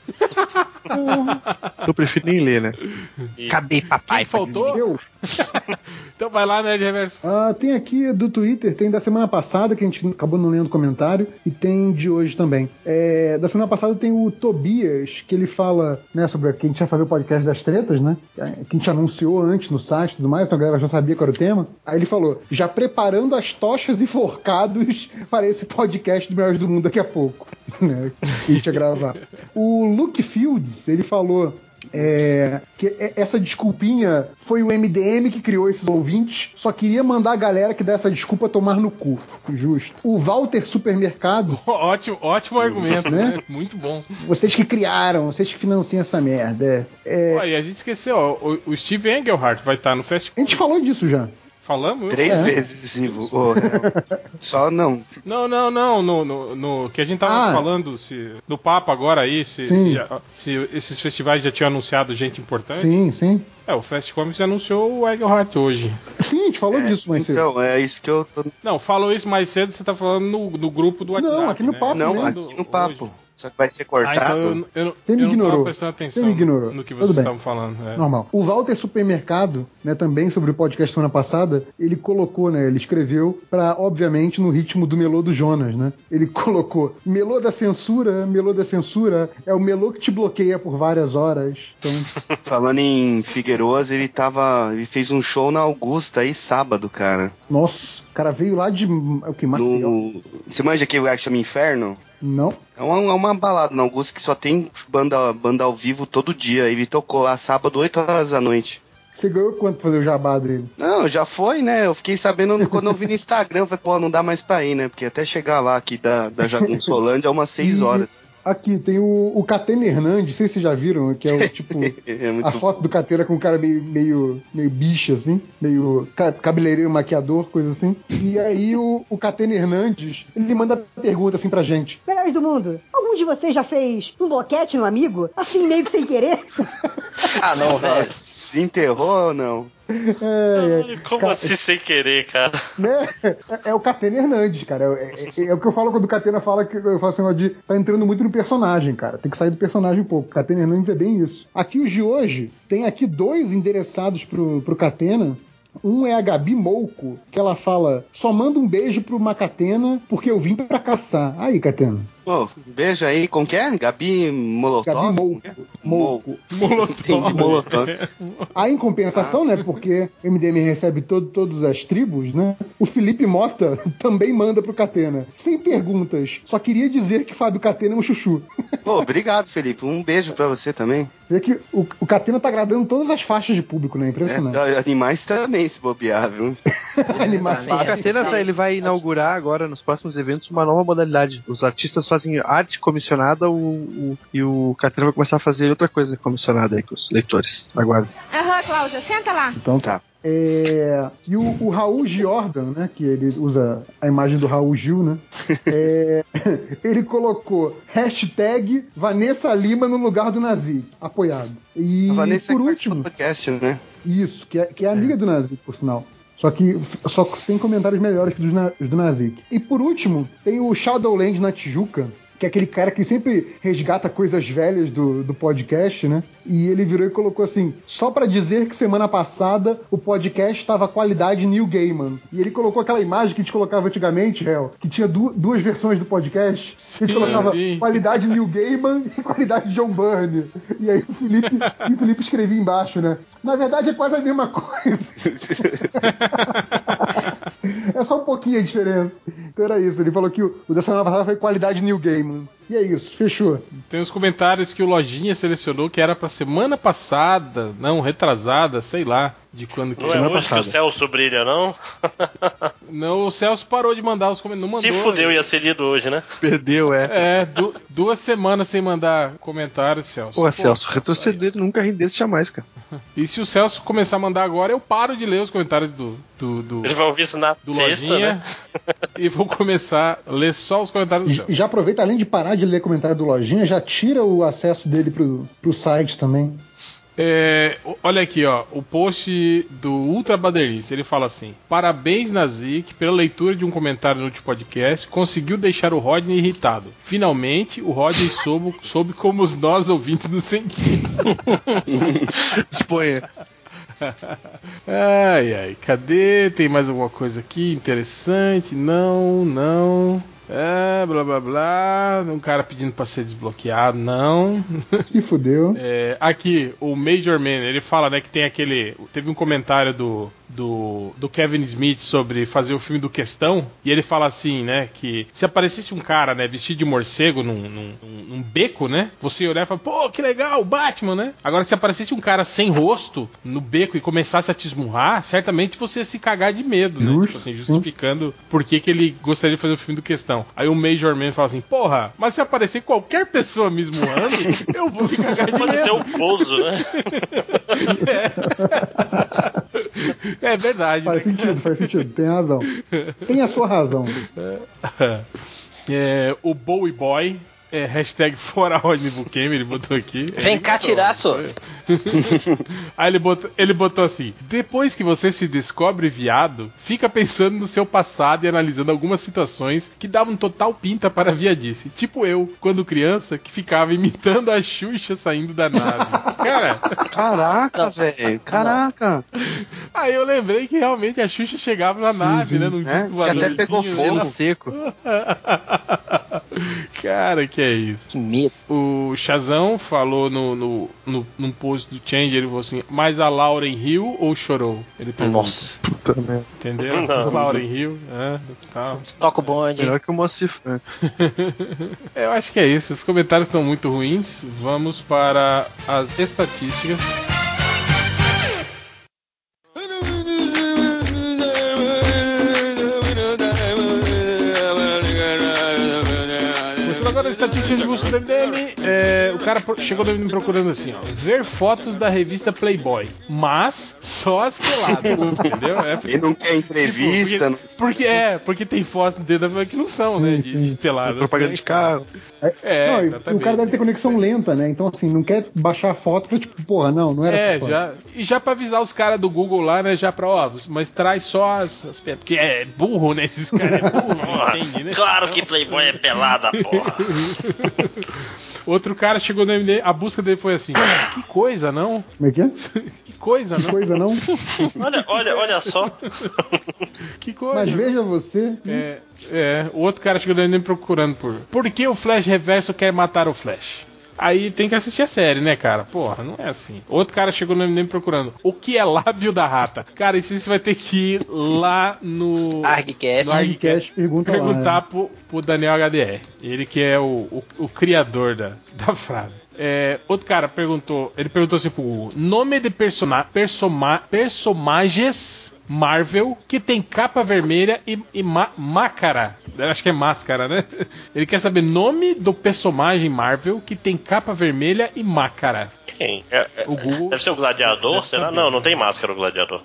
Eu prefiro nem ler, né? Isso. Acabei, papai. Quem faltou? Eu. Então vai lá, Nerd Reverso. Ah, tem aqui do Twitter, tem da semana passada, que a gente acabou não lendo comentário, e tem de hoje também. É, da semana passada tem o Tobias, que ele fala, né, sobre que a gente ia fazer o podcast das tretas, né? Que a gente anunciou antes no site e tudo mais, então a galera já sabia qual era o tema. Aí ele falou, já preparando as tochas e forcados para esse podcast do Melhores do Mundo daqui a pouco, né? Que a gente ia gravar. O Luke Fields, ele falou... É, que essa desculpinha foi o M D M que criou esses ouvintes, só queria mandar a galera que dá essa desculpa tomar no cu. Justo. O Walter Supermercado. Ótimo, ótimo argumento, Né? né? Muito bom. Vocês que criaram, vocês que financiam essa merda. É, Ó, e a gente esqueceu, ó, o, o Steve Engelhardt vai estar no a festival. gente falou disso já. Falamos? Três É. vezes, Ivo. Ô, é. Só não. Não, não, não, no, no, no- que a gente tava Ah. falando se, do papo agora aí, se, Sim. se, já- se esses festivais já tinham anunciado gente importante. Sim, sim. É, o Fast Comics anunciou o Engelhardt hoje. Sim, a gente falou disso mais cedo. Então, é isso que eu tô. Não, falou isso mais cedo, você tá falando no, no grupo do WhatsApp. Não, aqui no né? papo Não, mesmo. aqui no papo. Hoje. Só que vai ser Ah, cortado. então eu, eu, Você me eu não ignorou. tava prestando atenção Você me ignorou. no que Tudo vocês bem. estavam falando. é. Normal. O Walter Supermercado, né, também sobre o podcast semana passada, ele colocou, né, ele escreveu pra, obviamente, no ritmo do melô do Jonas, né? Ele colocou, melô da censura, melô da censura, é o melô que te bloqueia por várias horas. Então, Falando em Figueiroas, ele tava. Ele fez um show na Augusta aí sábado, cara. nossa, o cara veio lá de, é o que, Maceió? No... Você manja aquele lugar que chama Inferno? Não? É uma, é uma balada na Augusta que só tem banda, banda ao vivo todo dia. Ele tocou lá sábado, oito horas da noite. Você ganhou quanto pra fazer o jabá dele? Não, já foi, né? Eu fiquei sabendo quando eu vi no Instagram. Eu falei, pô, não dá mais pra ir, né? Porque até chegar lá aqui da, da Jagunçolândia é umas seis horas. Aqui tem o, o Catena Hernandes, não sei se vocês já viram, que é o tipo. É muito a foto do Catena com um cara meio, meio, meio bicho, assim, meio ca- cabeleireiro, maquiador, coisa assim. E aí o, o Catena Hernandes, ele manda pergunta assim pra gente. Melhores do mundo, algum de vocês já fez um boquete no amigo? Assim, meio que sem querer? Ah, não, velho. Nossa, se enterrou ou não? É, é, Como ca- assim sem querer, cara? né? É, é o Catena Hernandes, cara. É, é- é o que eu falo quando o Catena fala que eu falo assim, ó, de tá entrando muito no personagem, cara. Tem que sair do personagem um pouco. Catena Hernandes é bem isso. Aqui os de hoje, tem aqui dois endereçados pro, pro Catena. Um é a Gabi Mouco, que ela fala: só manda um beijo pro Macatena porque eu vim pra caçar. Aí, Catena. Pô, beijo aí, como que é? Gabi Molotov? Gabi Mouco. Mouco. Entendi, Molotov. Aí, em compensação, né, porque o M D M recebe todo, todas as tribos, né, o Felipe Mota também manda pro Catena. Sem perguntas. Só queria dizer que Fábio Catena é um chuchu. Pô, obrigado, Felipe. Um beijo pra você também. Vê que o, o Catena tá agradando todas as faixas de público, né? Impressionante. É, animais também, se bobear, viu? Animais. O Catena tá- ele vai inaugurar agora, nos próximos eventos, uma nova modalidade. Os artistas fazem arte comissionada o, o- e o Catena vai começar a fazer outra coisa comissionada aí com os leitores. Aguardem. Aham, Cláudia, senta lá. Então tá. É, e o, o Raul Jordan, né, que ele usa a imagem do Raul Gil, né, é, ele colocou hashtag Vanessa Lima no lugar do Nazik, apoiado. E A Vanessa por é último, do podcast, né? isso, que é, que é amiga do Nazik, por sinal. Só que só tem comentários melhores que os do, Na- os do Nazik. E por último, tem o Shadowland na Tijuca, que é aquele cara que sempre resgata coisas velhas do, do podcast, né? E ele virou e colocou assim: só pra dizer que semana passada o podcast estava qualidade Neil Gaiman. E ele colocou aquela imagem que a gente colocava antigamente, Hel, que tinha du- duas versões do podcast. Sim, a gente colocava sim. qualidade Neil Gaiman e qualidade John Byrne. E aí o Felipe, e o Felipe escrevia embaixo, né? Na verdade é quase a mesma coisa. É só um pouquinho a diferença. Então era isso. Ele falou que o, o da semana passada foi qualidade Neil Gaiman. E é isso, fechou. Tem os comentários que o Lojinha selecionou que era pra semana passada, não, retrasada, sei lá, de quando que Não é semana hoje que o Celso brilha, não? Não, o Celso parou de mandar os comentários. Não Se mandou. fudeu, ia ser lido hoje, né? Perdeu, é. É, du- duas semanas sem mandar comentários, Celso. Pô, Celso, retroceder nunca rendesse jamais, cara. E se o Celso começar a mandar agora, eu paro de ler os comentários do, do, do, Ele vai ouvir isso na do sexta, Lojinha né? e vou começar a ler só os comentários do E, Celso. e já aproveita, além de parar de ler comentário do Lojinha, já tira o acesso dele pro, pro site também. É, o- olha aqui, ó, o post do Ultra Baderista, ele fala assim: parabéns, Nazik, pela leitura de um comentário no último podcast, conseguiu deixar o Rodney irritado. Finalmente, o Rodney soube, soube como os nós ouvintes nos sentimos. Disponha. Ai, ai, cadê? Tem mais alguma coisa aqui interessante? Não, não. É, blá blá blá. Um cara pedindo pra ser desbloqueado, não. Se fudeu. É, aqui, o Major Man, ele fala, né, que tem aquele. Teve um comentário do, do, do Kevin Smith sobre fazer o filme do Questão, e ele fala assim, né, que se aparecesse um cara, né, vestido de morcego num, num, num- num beco, né, você ia olhar e falar, pô, que legal, o Batman, né? Agora, se aparecesse um cara sem rosto no beco e começasse a te esmurrar, certamente você ia se cagar de medo, né? Justo, Tipo assim, justificando por que, que ele gostaria de fazer o filme do Questão. Aí o Major Man fala assim, porra, mas se aparecer qualquer pessoa me esmurrando, eu vou me cagar de Pode medo. ser o pouso, né? É verdade. Faz né? sentido, faz sentido. Tem razão. Tem a sua razão. É, o Bowie Boy, é, hashtag fora Rodney Buchanan, ele botou aqui. Vem Ele cá, botou, tiraço. não foi? Aí ele botou, ele botou assim: depois que você se descobre viado, fica pensando no seu passado e analisando algumas situações que davam total pinta para a viadice. Tipo eu, quando criança, que ficava imitando a Xuxa saindo da nave. Cara, Caraca, velho. Caraca. aí eu lembrei que realmente a Xuxa chegava na Sim, nave, sim. né? Num É, disco que até voadorzinho, pegou né? fogo. Seco. Cara, que é isso. Que medo. O Shazam falou no, no, no, num post do Change, ele falou assim, mas a Lauren riu ou chorou? Ele pergunta. Nossa. Puta merda. Entendeu? Não. Lauren riu, é, tal. Toca o bonde. Melhor que o Mocif. né? Eu acho que é isso. Os comentários estão muito ruins. Vamos para as estatísticas. Começando agora as estatísticas Busca de busca do M D M, é, o cara pro- chegou no M D M procurando assim, ó, ver fotos da revista Playboy, mas só as peladas, entendeu? É, Ele não quer entrevista. Tipo, porque, porque é, porque tem fotos no dedo que não são, né, de, de pelada. Propaganda de carro. É, não, e exatamente. o cara deve ter conexão lenta, né? Então, assim, não quer baixar a foto pra, tipo, porra, não, não era É, essa foto. já, e já pra avisar os caras do Google lá, né, já pra, ó, mas traz só as, as pe- porque é burro, né, esses caras é burro, não Porra, entende, né? claro que Playboy é pelada, porra. Outro cara chegou no M D M, a busca dele foi assim, que coisa, não? Como é que é? Que coisa, Que não? coisa, não? Olha, olha, olha só. Que coisa. Mas veja você. É, é, o outro cara chegou no M D M procurando por por que o Flash Reverso quer matar o Flash? Aí tem que assistir a série, né, cara? Porra, não é assim. Outro cara chegou no M D M procurando o que é lábio da rata. Cara, isso você vai ter que ir lá no ArgCast. no ArgCast pergunta lá, perguntar né? pro, pro Daniel H D R. Ele que é o, o, o criador da, da frase. É, outro cara perguntou, ele perguntou assim pro Google, nome de persona, persoma, personagens Marvel que tem capa vermelha e, e ma, máscara. Eu acho que é máscara, né? Ele quer saber nome do personagem Marvel que tem capa vermelha e máscara. Quem? É, é, O Google deve ser o gladiador? deve Será? saber. Não, não tem máscara o gladiador.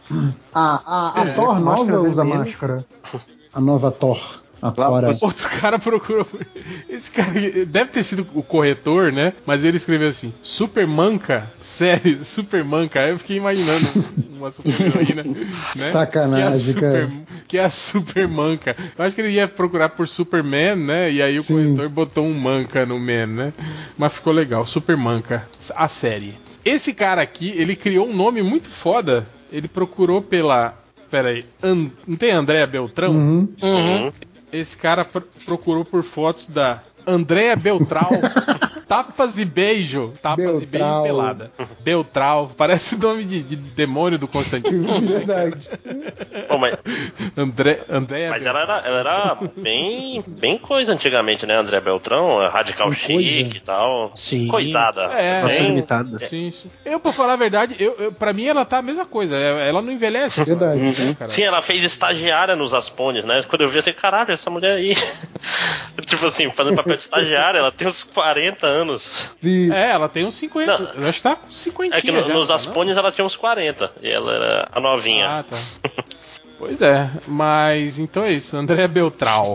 A, a, a É, Thor máscara nova usa vermelha. máscara. A nova Thor. A Thor. é- Outro cara procurou. Esse cara deve ter sido o corretor, né? Mas ele escreveu assim: Super Manca? Sério, Super Manca. Aí eu fiquei imaginando uma super heroína, né? Sacanagem, que é a super, cara. que é a Super Manca. Eu acho que ele ia procurar por Superman, né? E aí o Sim. corretor botou um Manca no Man, né? Mas ficou legal, Super Manca, a série. Esse cara aqui, ele criou um nome muito foda. Ele procurou pela. Pera aí, And... não tem Andréa Beltrão? Uhum. Uhum. Esse cara pr- procurou por fotos da Andréa Beltral. Tapas e beijo. Tapas e beijo Beltral. pelada. Beltral. Parece o nome de, de demônio do Constantino. Isso é verdade. Pô, mas André, Andréa mas Beltrão. ela era, ela era bem, bem coisa antigamente, né? André Beltrão, radical Bem chique coisa. e tal. Sim. Coisada. É, Nossa, Bem- limitada. Sim, sim. Eu, pra falar a verdade, eu, eu, pra mim ela tá a mesma coisa. Ela não envelhece. essa- Verdade. né, cara? Sim, ela fez estagiária nos Aspones, né? Quando eu vi assim, caralho, essa mulher aí. Tipo assim, fazendo papel de estagiária, ela tem uns quarenta anos. Sim. É, ela tem uns cinquenta. Não. Eu acho que tá com cinquenta. É que no- já, nos não? Aspones ela tinha uns quarenta. E ela era a novinha. Ah, tá. Pois é, mas então é isso, André Beltral.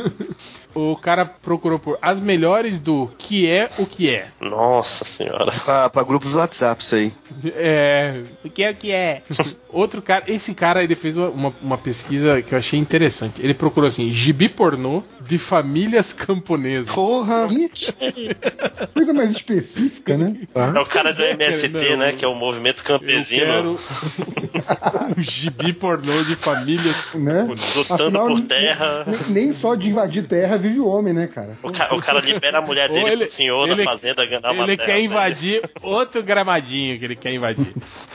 O cara procurou por as melhores do que é o que é. Nossa senhora. Pra, pra grupo do WhatsApp, isso aí. É. O que é o que é? Outro cara, esse cara ele fez uma, uma, uma pesquisa que eu achei interessante. Ele procurou assim: gibi pornô de famílias camponesas. Porra! Ih, coisa mais específica, né? É o cara do M S T, Não, né? Que é o movimento Eu campesino. quero um gibi pornô de famílias Né? camponesas. Lutando Afinal, por nem- terra. Nem, nem só de invadir terra vive o homem, né, cara? O, ca- o cara libera a mulher Ou dele ele- pro senhor ele- da fazenda ganhar uma Ele terra. quer pra invadir outro gramadinho que ele quer invadir.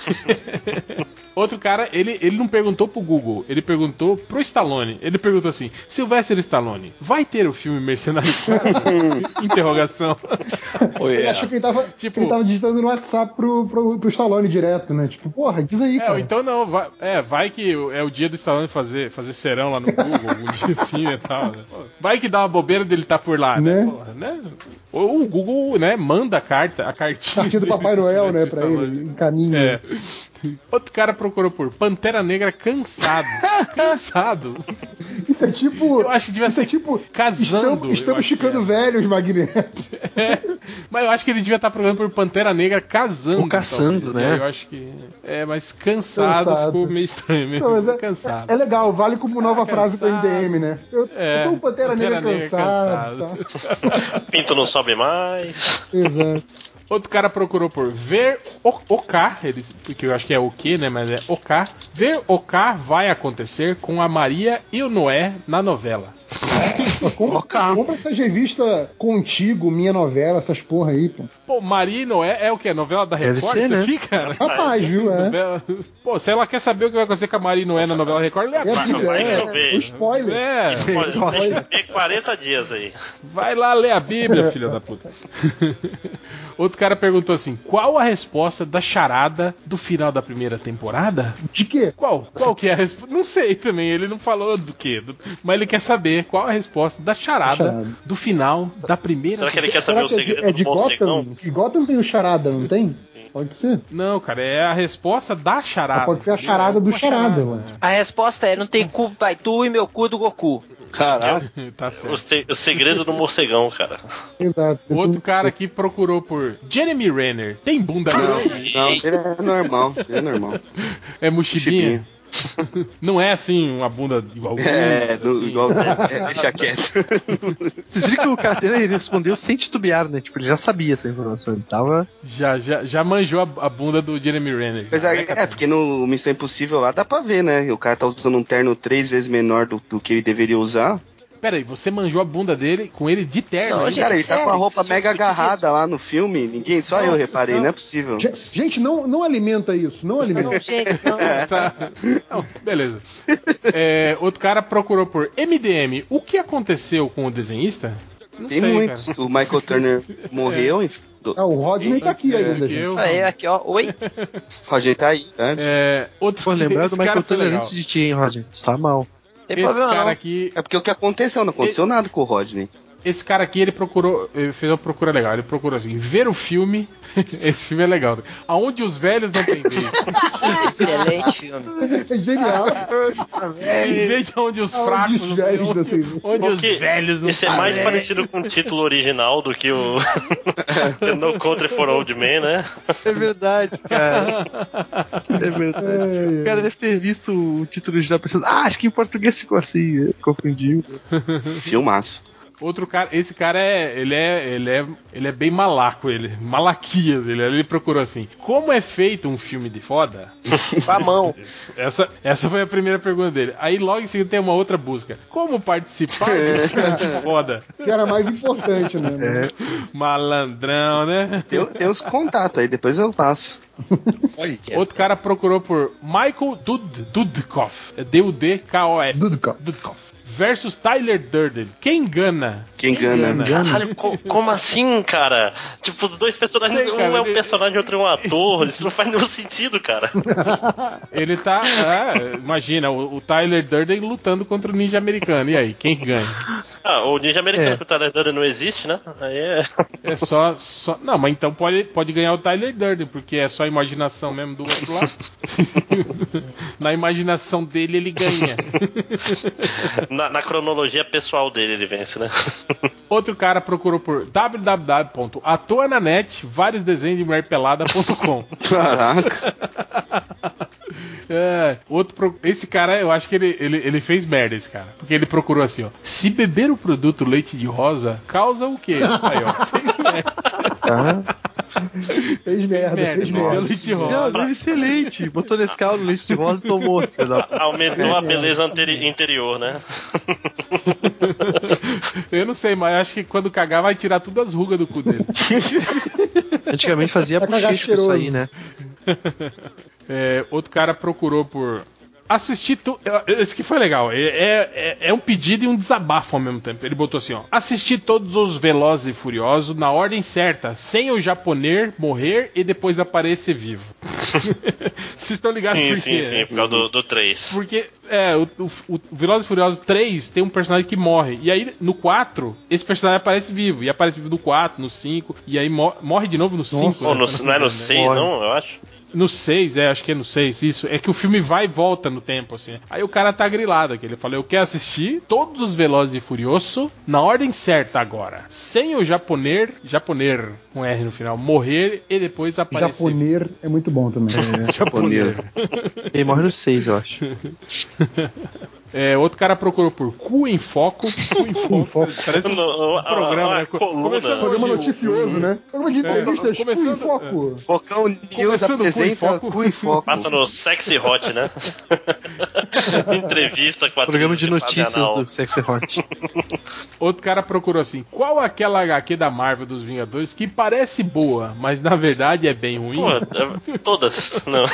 Outro cara, ele, ele não perguntou pro Google, ele perguntou pro Stallone. Ele perguntou assim: Sylvester Stallone, vai ter o filme Mercenário quatro? Interrogação. Ele achou que ele tava, Tipo- que ele tava digitando no WhatsApp pro, pro, pro Stallone direto, né? Tipo, porra, diz aí, É, cara. ou então não, vai, é, vai que é o dia do Stallone fazer, fazer serão lá no Google, um dia assim e tal, né? Pô, vai que dá uma bobeira dele tá por lá, né? Né? Porra, né? Ou o Google, né, manda a carta, a cartinha. Cartinha do dele Papai pro Noel, né, Sylvester pra Stallone. ele, encaminha. É. Outro cara procurou por Pantera Negra cansado. Cansado. Isso é tipo. Eu acho que devia isso é ser tipo. casando. Estamos, eu estamos acho que ficando é. velhos, Magneto. É, mas eu acho que ele devia estar procurando por Pantera Negra casando. Ou caçando, talvez. né? Eu acho que. É, mas cansado, Cansado. ficou meio estranho mesmo. Não, mas é, cansado. é legal, vale como nova Ah, frase pro M D M, cansado. né? Eu, É, eu tô um Pantera, Pantera Negra Negra cansado. cansado. Tá. Pinto não sobe mais. Exato. Outro cara procurou por ver o, o K, eles, porque eu acho que é o que, né? Mas é o K. Ver o K vai acontecer com a Maria e o Noé na novela. Compra, compra essas revistas Contigo, Minha Novela, essas porra aí, pô. Pô, Maria e Noé é o que? Novela da Deve Record? ser, Isso né? aqui, cara? Rapaz, viu? É. Novela- Pô, se ela quer saber o que vai acontecer com a Maria e Noé na novela Record, lê a É a vida, Vai é, chover. o spoiler. É, Pode ter quarenta dias aí. vai lá ler a Bíblia, filha da puta. Outro cara perguntou assim: qual a resposta da charada do final da primeira temporada? De quê? Qual? Qual que é a resposta? Não sei também, ele não falou do quê, do- mas ele quer saber saber qual é a resposta da charada, Charada. do final da primeira. Será que ele quer Será saber o que é de, segredo é de do morcegão? Gotham? Que Gotham tem o charada, não tem? Pode ser. Não, cara, é a resposta da charada. Ah, pode ser a entendeu? charada É do uma charada, mano. A resposta é: não tem cu, vai tu e meu cu do Goku. Caralho. Tá O, certo. se- o segredo do morcegão, cara. Exato. Outro cara aqui procurou por Jeremy Renner. Tem bunda Não, grande? não, ele é normal, ele é normal. É mochibinha? Não é assim uma bunda igual. É, do, assim. igual. É, deixa quieto. Vocês viram que o cara dele, ele respondeu sem titubear, né? Tipo, ele já sabia essa informação. Ele tava. Já, já, já manjou a, a bunda do Jeremy Renner. Mas é, é, porque no Missão Impossível lá dá pra ver, né? O cara tá usando um terno três vezes menor do, do que ele deveria usar. Pera aí, você manjou a bunda dele com ele de terno. Não, hein? gente, Cara, ele tá sério, com a roupa vocês mega vão discutir agarrada lá no filme. Ninguém, só eu reparei, não é possível. Ge- Gente, não, não alimenta isso, não alimenta. Não, gente, não. Tá. Não, beleza. É, outro cara procurou por M D M. O que aconteceu com o desenhista? Não Tem sei, muitos. cara. O Michael Turner morreu. em- do- Ah, o Rodney tá aqui É, ainda, que gente. eu- Aí, aqui, ó. Oi? Roger tá aí, né? É, outro Pô, lembrar do esse Michael cara foi Turner legal. antes de ti, hein, Roger? Você tá mal. Tem Esse problema cara não. aqui, É porque o que aconteceu? Não aconteceu nada com o Rodney. esse cara aqui, ele procurou, ele fez uma procura legal. Ele procurou assim, ver o filme. Esse filme é legal. Aonde os velhos não têm vez. Excelente filme. É genial. Em vez de onde os Aonde fracos os não velhos têm não onde, têm vez. onde os Porque velhos não esse é têm mais vez. parecido com o título original do que o No Country for Old Men, né? É verdade, cara. É verdade. É, O cara deve ter visto o título original pensando, ah, acho que em português ficou assim. Confundiu. Filmaço. Outro cara, esse cara é, ele é, ele é, ele é bem malaco, ele, malaquias, ele, ele procurou assim, como é feito um filme de foda? Com a mão. Essa, essa foi a primeira pergunta dele. Aí logo em seguida tem uma outra busca, como participar de um filme de foda? que era mais importante, né? Malandrão, né? Tem, tem os contatos aí, depois eu passo. Outro cara procurou por Michael Dud, Dudkoff, é D U D K O F. Dudkoff. Dudkoff. Versus Tyler Durden. Quem engana? Quem engana? Caralho, co- como assim, cara? Tipo, dois personagens, Sei, cara, um é um ele- personagem, outro é um ator. Isso não faz nenhum sentido, cara. Ele tá. É, imagina, o, o Tyler Durden lutando contra o ninja americano. E aí, quem ganha? Ah, o ninja americano É. que o Tyler Durden não existe, né? Aí é... É só. só não, mas então pode, pode ganhar o Tyler Durden, porque é só a imaginação mesmo do outro lado. Na imaginação dele, ele ganha. na, na cronologia pessoal dele ele vence, né? Outro cara procurou por w w w ponto atua na net vários desenhos de mulher pelada ponto com. Caraca. É, outro pro... Esse cara, eu acho que ele, ele, ele fez merda, esse cara. Porque ele procurou assim, ó. Se beber o produto leite de rosa, causa o quê? Aí, ó. Fez merda. Fez merda, merda, fez bebeu merda. leite de Não, rosa. deve ser leite. Botou Nescau no leite de rosa e tomou. filho da puta. Aumentou a beleza anteri- interior, né? Eu não sei, mas eu acho que quando cagar vai tirar todas as rugas do cu dele. Antigamente fazia Vai cagar bochecho com isso aí, cheiroso. né? É, outro cara procurou por assistir tu... Esse que foi legal. É, é, é um pedido e um desabafo ao mesmo tempo. Ele botou assim, ó. Assistir todos os Velozes e Furiosos na ordem certa, sem o japonês morrer e depois aparecer vivo. Vocês estão ligados Sim, por sim, quê? sim, por causa do, do três. Porque, é, o, o, o Velozes e Furiosos três tem um personagem que morre. E aí, no quatro, esse personagem aparece vivo. E aparece vivo no quatro, no cinco. E aí mo- morre de novo no cinco. Pô, né, no- se eu não é no me engano, né? seis, Morre. não, eu acho. No seis, é, acho que é no seis, isso. É que o filme vai e volta no tempo, assim. Aí o cara tá grilado aqui. Ele falou: eu quero assistir todos os Velozes e Furioso na ordem certa agora. Sem o japonês, japonês com R no final, morrer e depois aparecer. Japoneiro é muito bom também. Japonês. Ele morre no seis, eu acho. É, outro cara procurou por Cu em Foco. Cu em Foco. Parece um, No- um programa, a- a né? Co- coluna. Começando Programa hoje, noticioso, né? Programa de entrevistas, É, cu em começando- foco. Bocão News Começando apresenta Cu em Foco. Cu em Foco. Passa no Sexy Hot, né? Entrevista com a Programa de atriz notícias Fabianal. do Sexy Hot. Outro cara procurou assim: qual aquela H Q da Marvel dos Vingadores que parece boa, mas na verdade é bem ruim? Pô, é- todas. Não.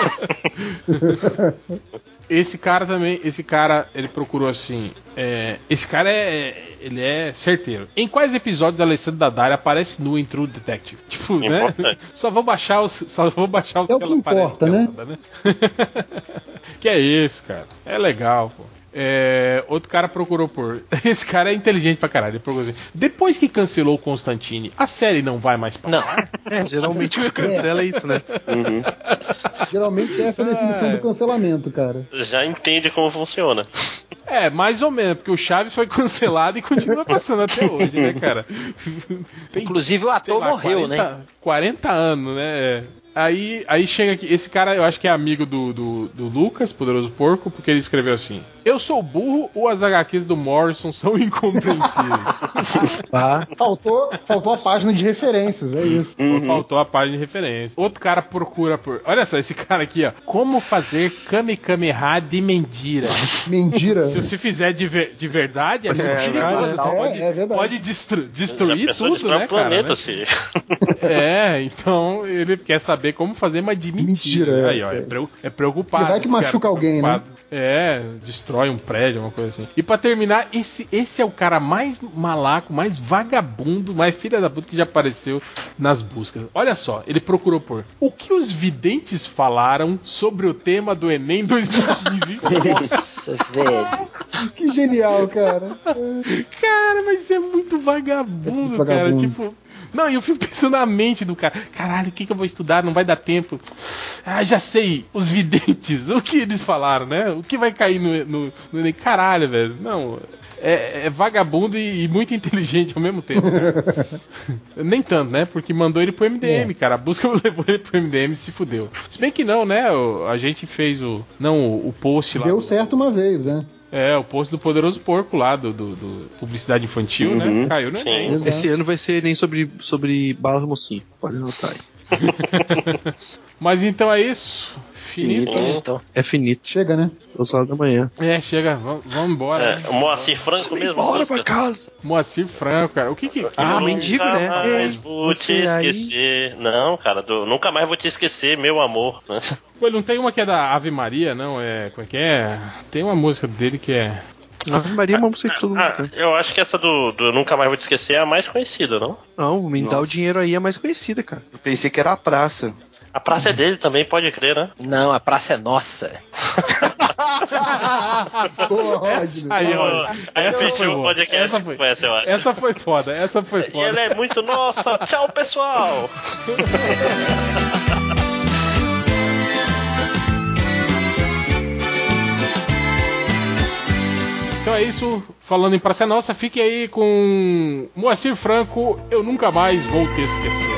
Esse cara também, esse cara, ele procurou assim. É, esse cara é. Ele é certeiro. Em quais episódios Alessandro Daddario aparece nu em True Detective? Tipo, né? Importante. Só vou baixar os. Só vou baixar os É o que ela aparece importa, né? pelada, né? Que é isso, cara. É legal, pô. É, outro cara procurou por. Esse cara é inteligente pra caralho. Ele procurou assim, depois que cancelou o Constantine, a série não vai mais passar? Não. É, geralmente o que cancela é isso, né? Uhum. Geralmente essa é a definição É. do cancelamento, cara. Já entende como funciona. É, mais ou menos, porque o Chaves foi cancelado e continua passando até hoje, né, cara? Tem, Inclusive o ator sei lá, morreu, quarenta, né? quarenta anos, né? É. Aí, aí chega aqui, esse cara eu acho que é amigo do, do, do Lucas, Poderoso Porco, porque ele escreveu assim: eu sou burro ou as agá quês do Morrison são incompreensíveis? Ah, Faltou, faltou a página de referências, é isso. Ou faltou a página de referência. Outro cara procura por. Olha só, esse cara aqui, ó. Como fazer Kame Kameha de mentira? Mentira. Se você fizer de, ver- de verdade, é É, mentira. é, mano. é, Você pode, é verdade. pode destru- Já destruir pensou tudo, destrói né, o planeta, cara? filho. É, então ele quer saber como fazer, mas de mentira. Mentira, Aí, ó, é, é. preu- é preocupado. Porque vai que esse cara, machuca é alguém, né? preocupado. É, destrói um prédio, uma coisa assim. E pra terminar, esse, esse é o cara mais malaco, mais vagabundo, mais filha da puta que já apareceu nas buscas. Olha só, ele procurou por o que os videntes falaram sobre o tema do Enem dois mil e quinze. Nossa, velho. Que genial, cara. Cara, mas é muito vagabundo, É muito cara. vagabundo. Tipo. Não, e eu fico pensando na mente do cara. Caralho, o que, que eu vou estudar? Não vai dar tempo. Ah, já sei. Os videntes. O que eles falaram, né? O que vai cair no, no, no Enem? Caralho, velho. Não. É, é vagabundo e, e muito inteligente ao mesmo tempo, cara. Nem tanto, né? Porque mandou ele pro M D M, É. cara. A busca levou ele pro M D M e se fudeu. Se bem que não, né? O- a gente fez o. Não, o, o post lá. Deu do- certo uma vez, né? É, o post do Poderoso Porco lá, do, do, do publicidade infantil, né? Uhum. Caiu no Sim. Enem. Exato. esse ano vai ser nem sobre, sobre balas mocinho. Pode anotar aí. Mas então é isso. Finito. Finito. Então, É finito. Chega, né? Duas horas da manhã. É, chega, vamos, vamos embora. É, né? o Moacir Franco mesmo. Bora música. pra casa. Moacir Franco, cara. O que que. Ah, Eu mendigo, nunca né? mais É, vou te você aí- esquecer. Não, cara, do- nunca mais vou te esquecer, meu amor. Pô, não tem uma que é da Ave Maria, não? É. Como é que é? Tem uma música dele que é. Ave Maria é uma música que todo mundo Ah, canta. eu acho que essa do, do Nunca Mais Vou Te Esquecer é a mais conhecida, não? Não, me dá o Nossa. dinheiro aí é mais conhecida, cara. Eu pensei que era a praça. A praça é dele também, pode crer, né? não, a praça é nossa. Boa, Rodney. Aí, ó. Aí Essa foi fechou o boa. podcast Essa foi, com essa, eu acho. essa foi foda, essa foi E foda. ela é muito nossa. Tchau, pessoal. Então é isso. Falando em Praça Nossa, fique aí com Moacir Franco. Eu nunca mais vou te esquecer.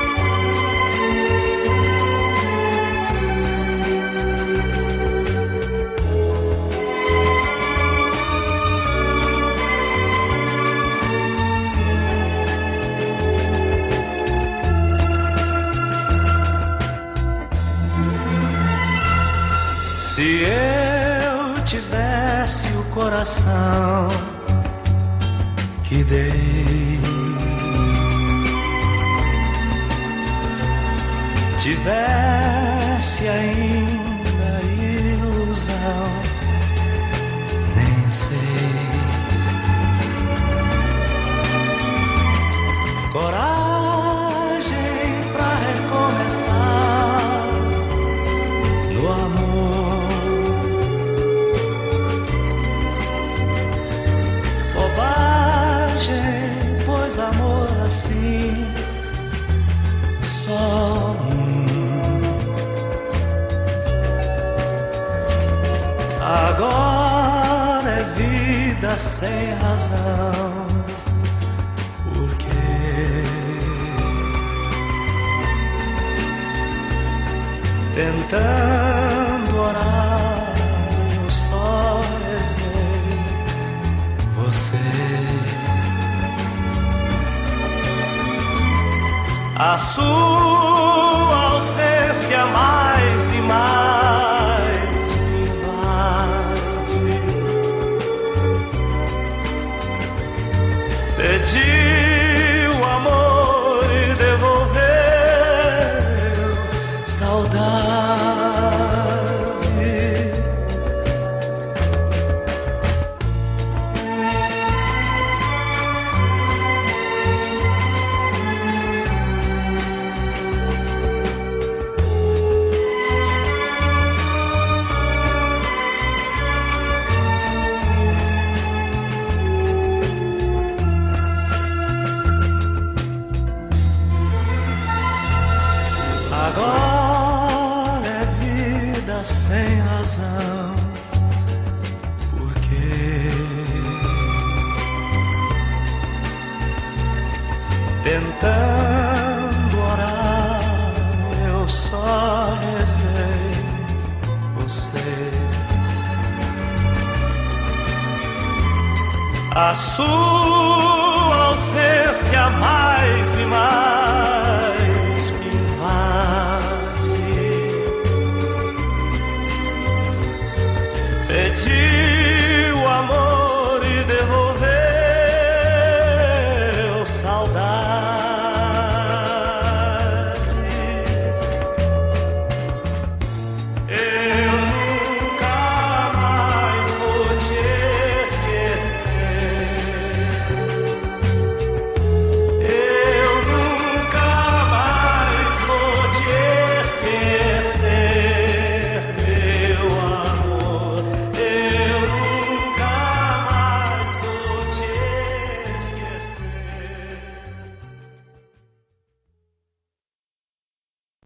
Se eu tivesse o coração que dei, tivesse ainda ilusão, nem sei. Coragem pra recomeçar no amor. Bobagem, pois amor assim só um. Agora é vida sem razão. Por quê? Tentando orar, eu só rezei você. A sua ausência mais e mais me invade. Pediu amor e devolveu saudade. Agora é vida sem razão. Por quê? Tentando orar, eu só rezei você. A sua ausência mais e mais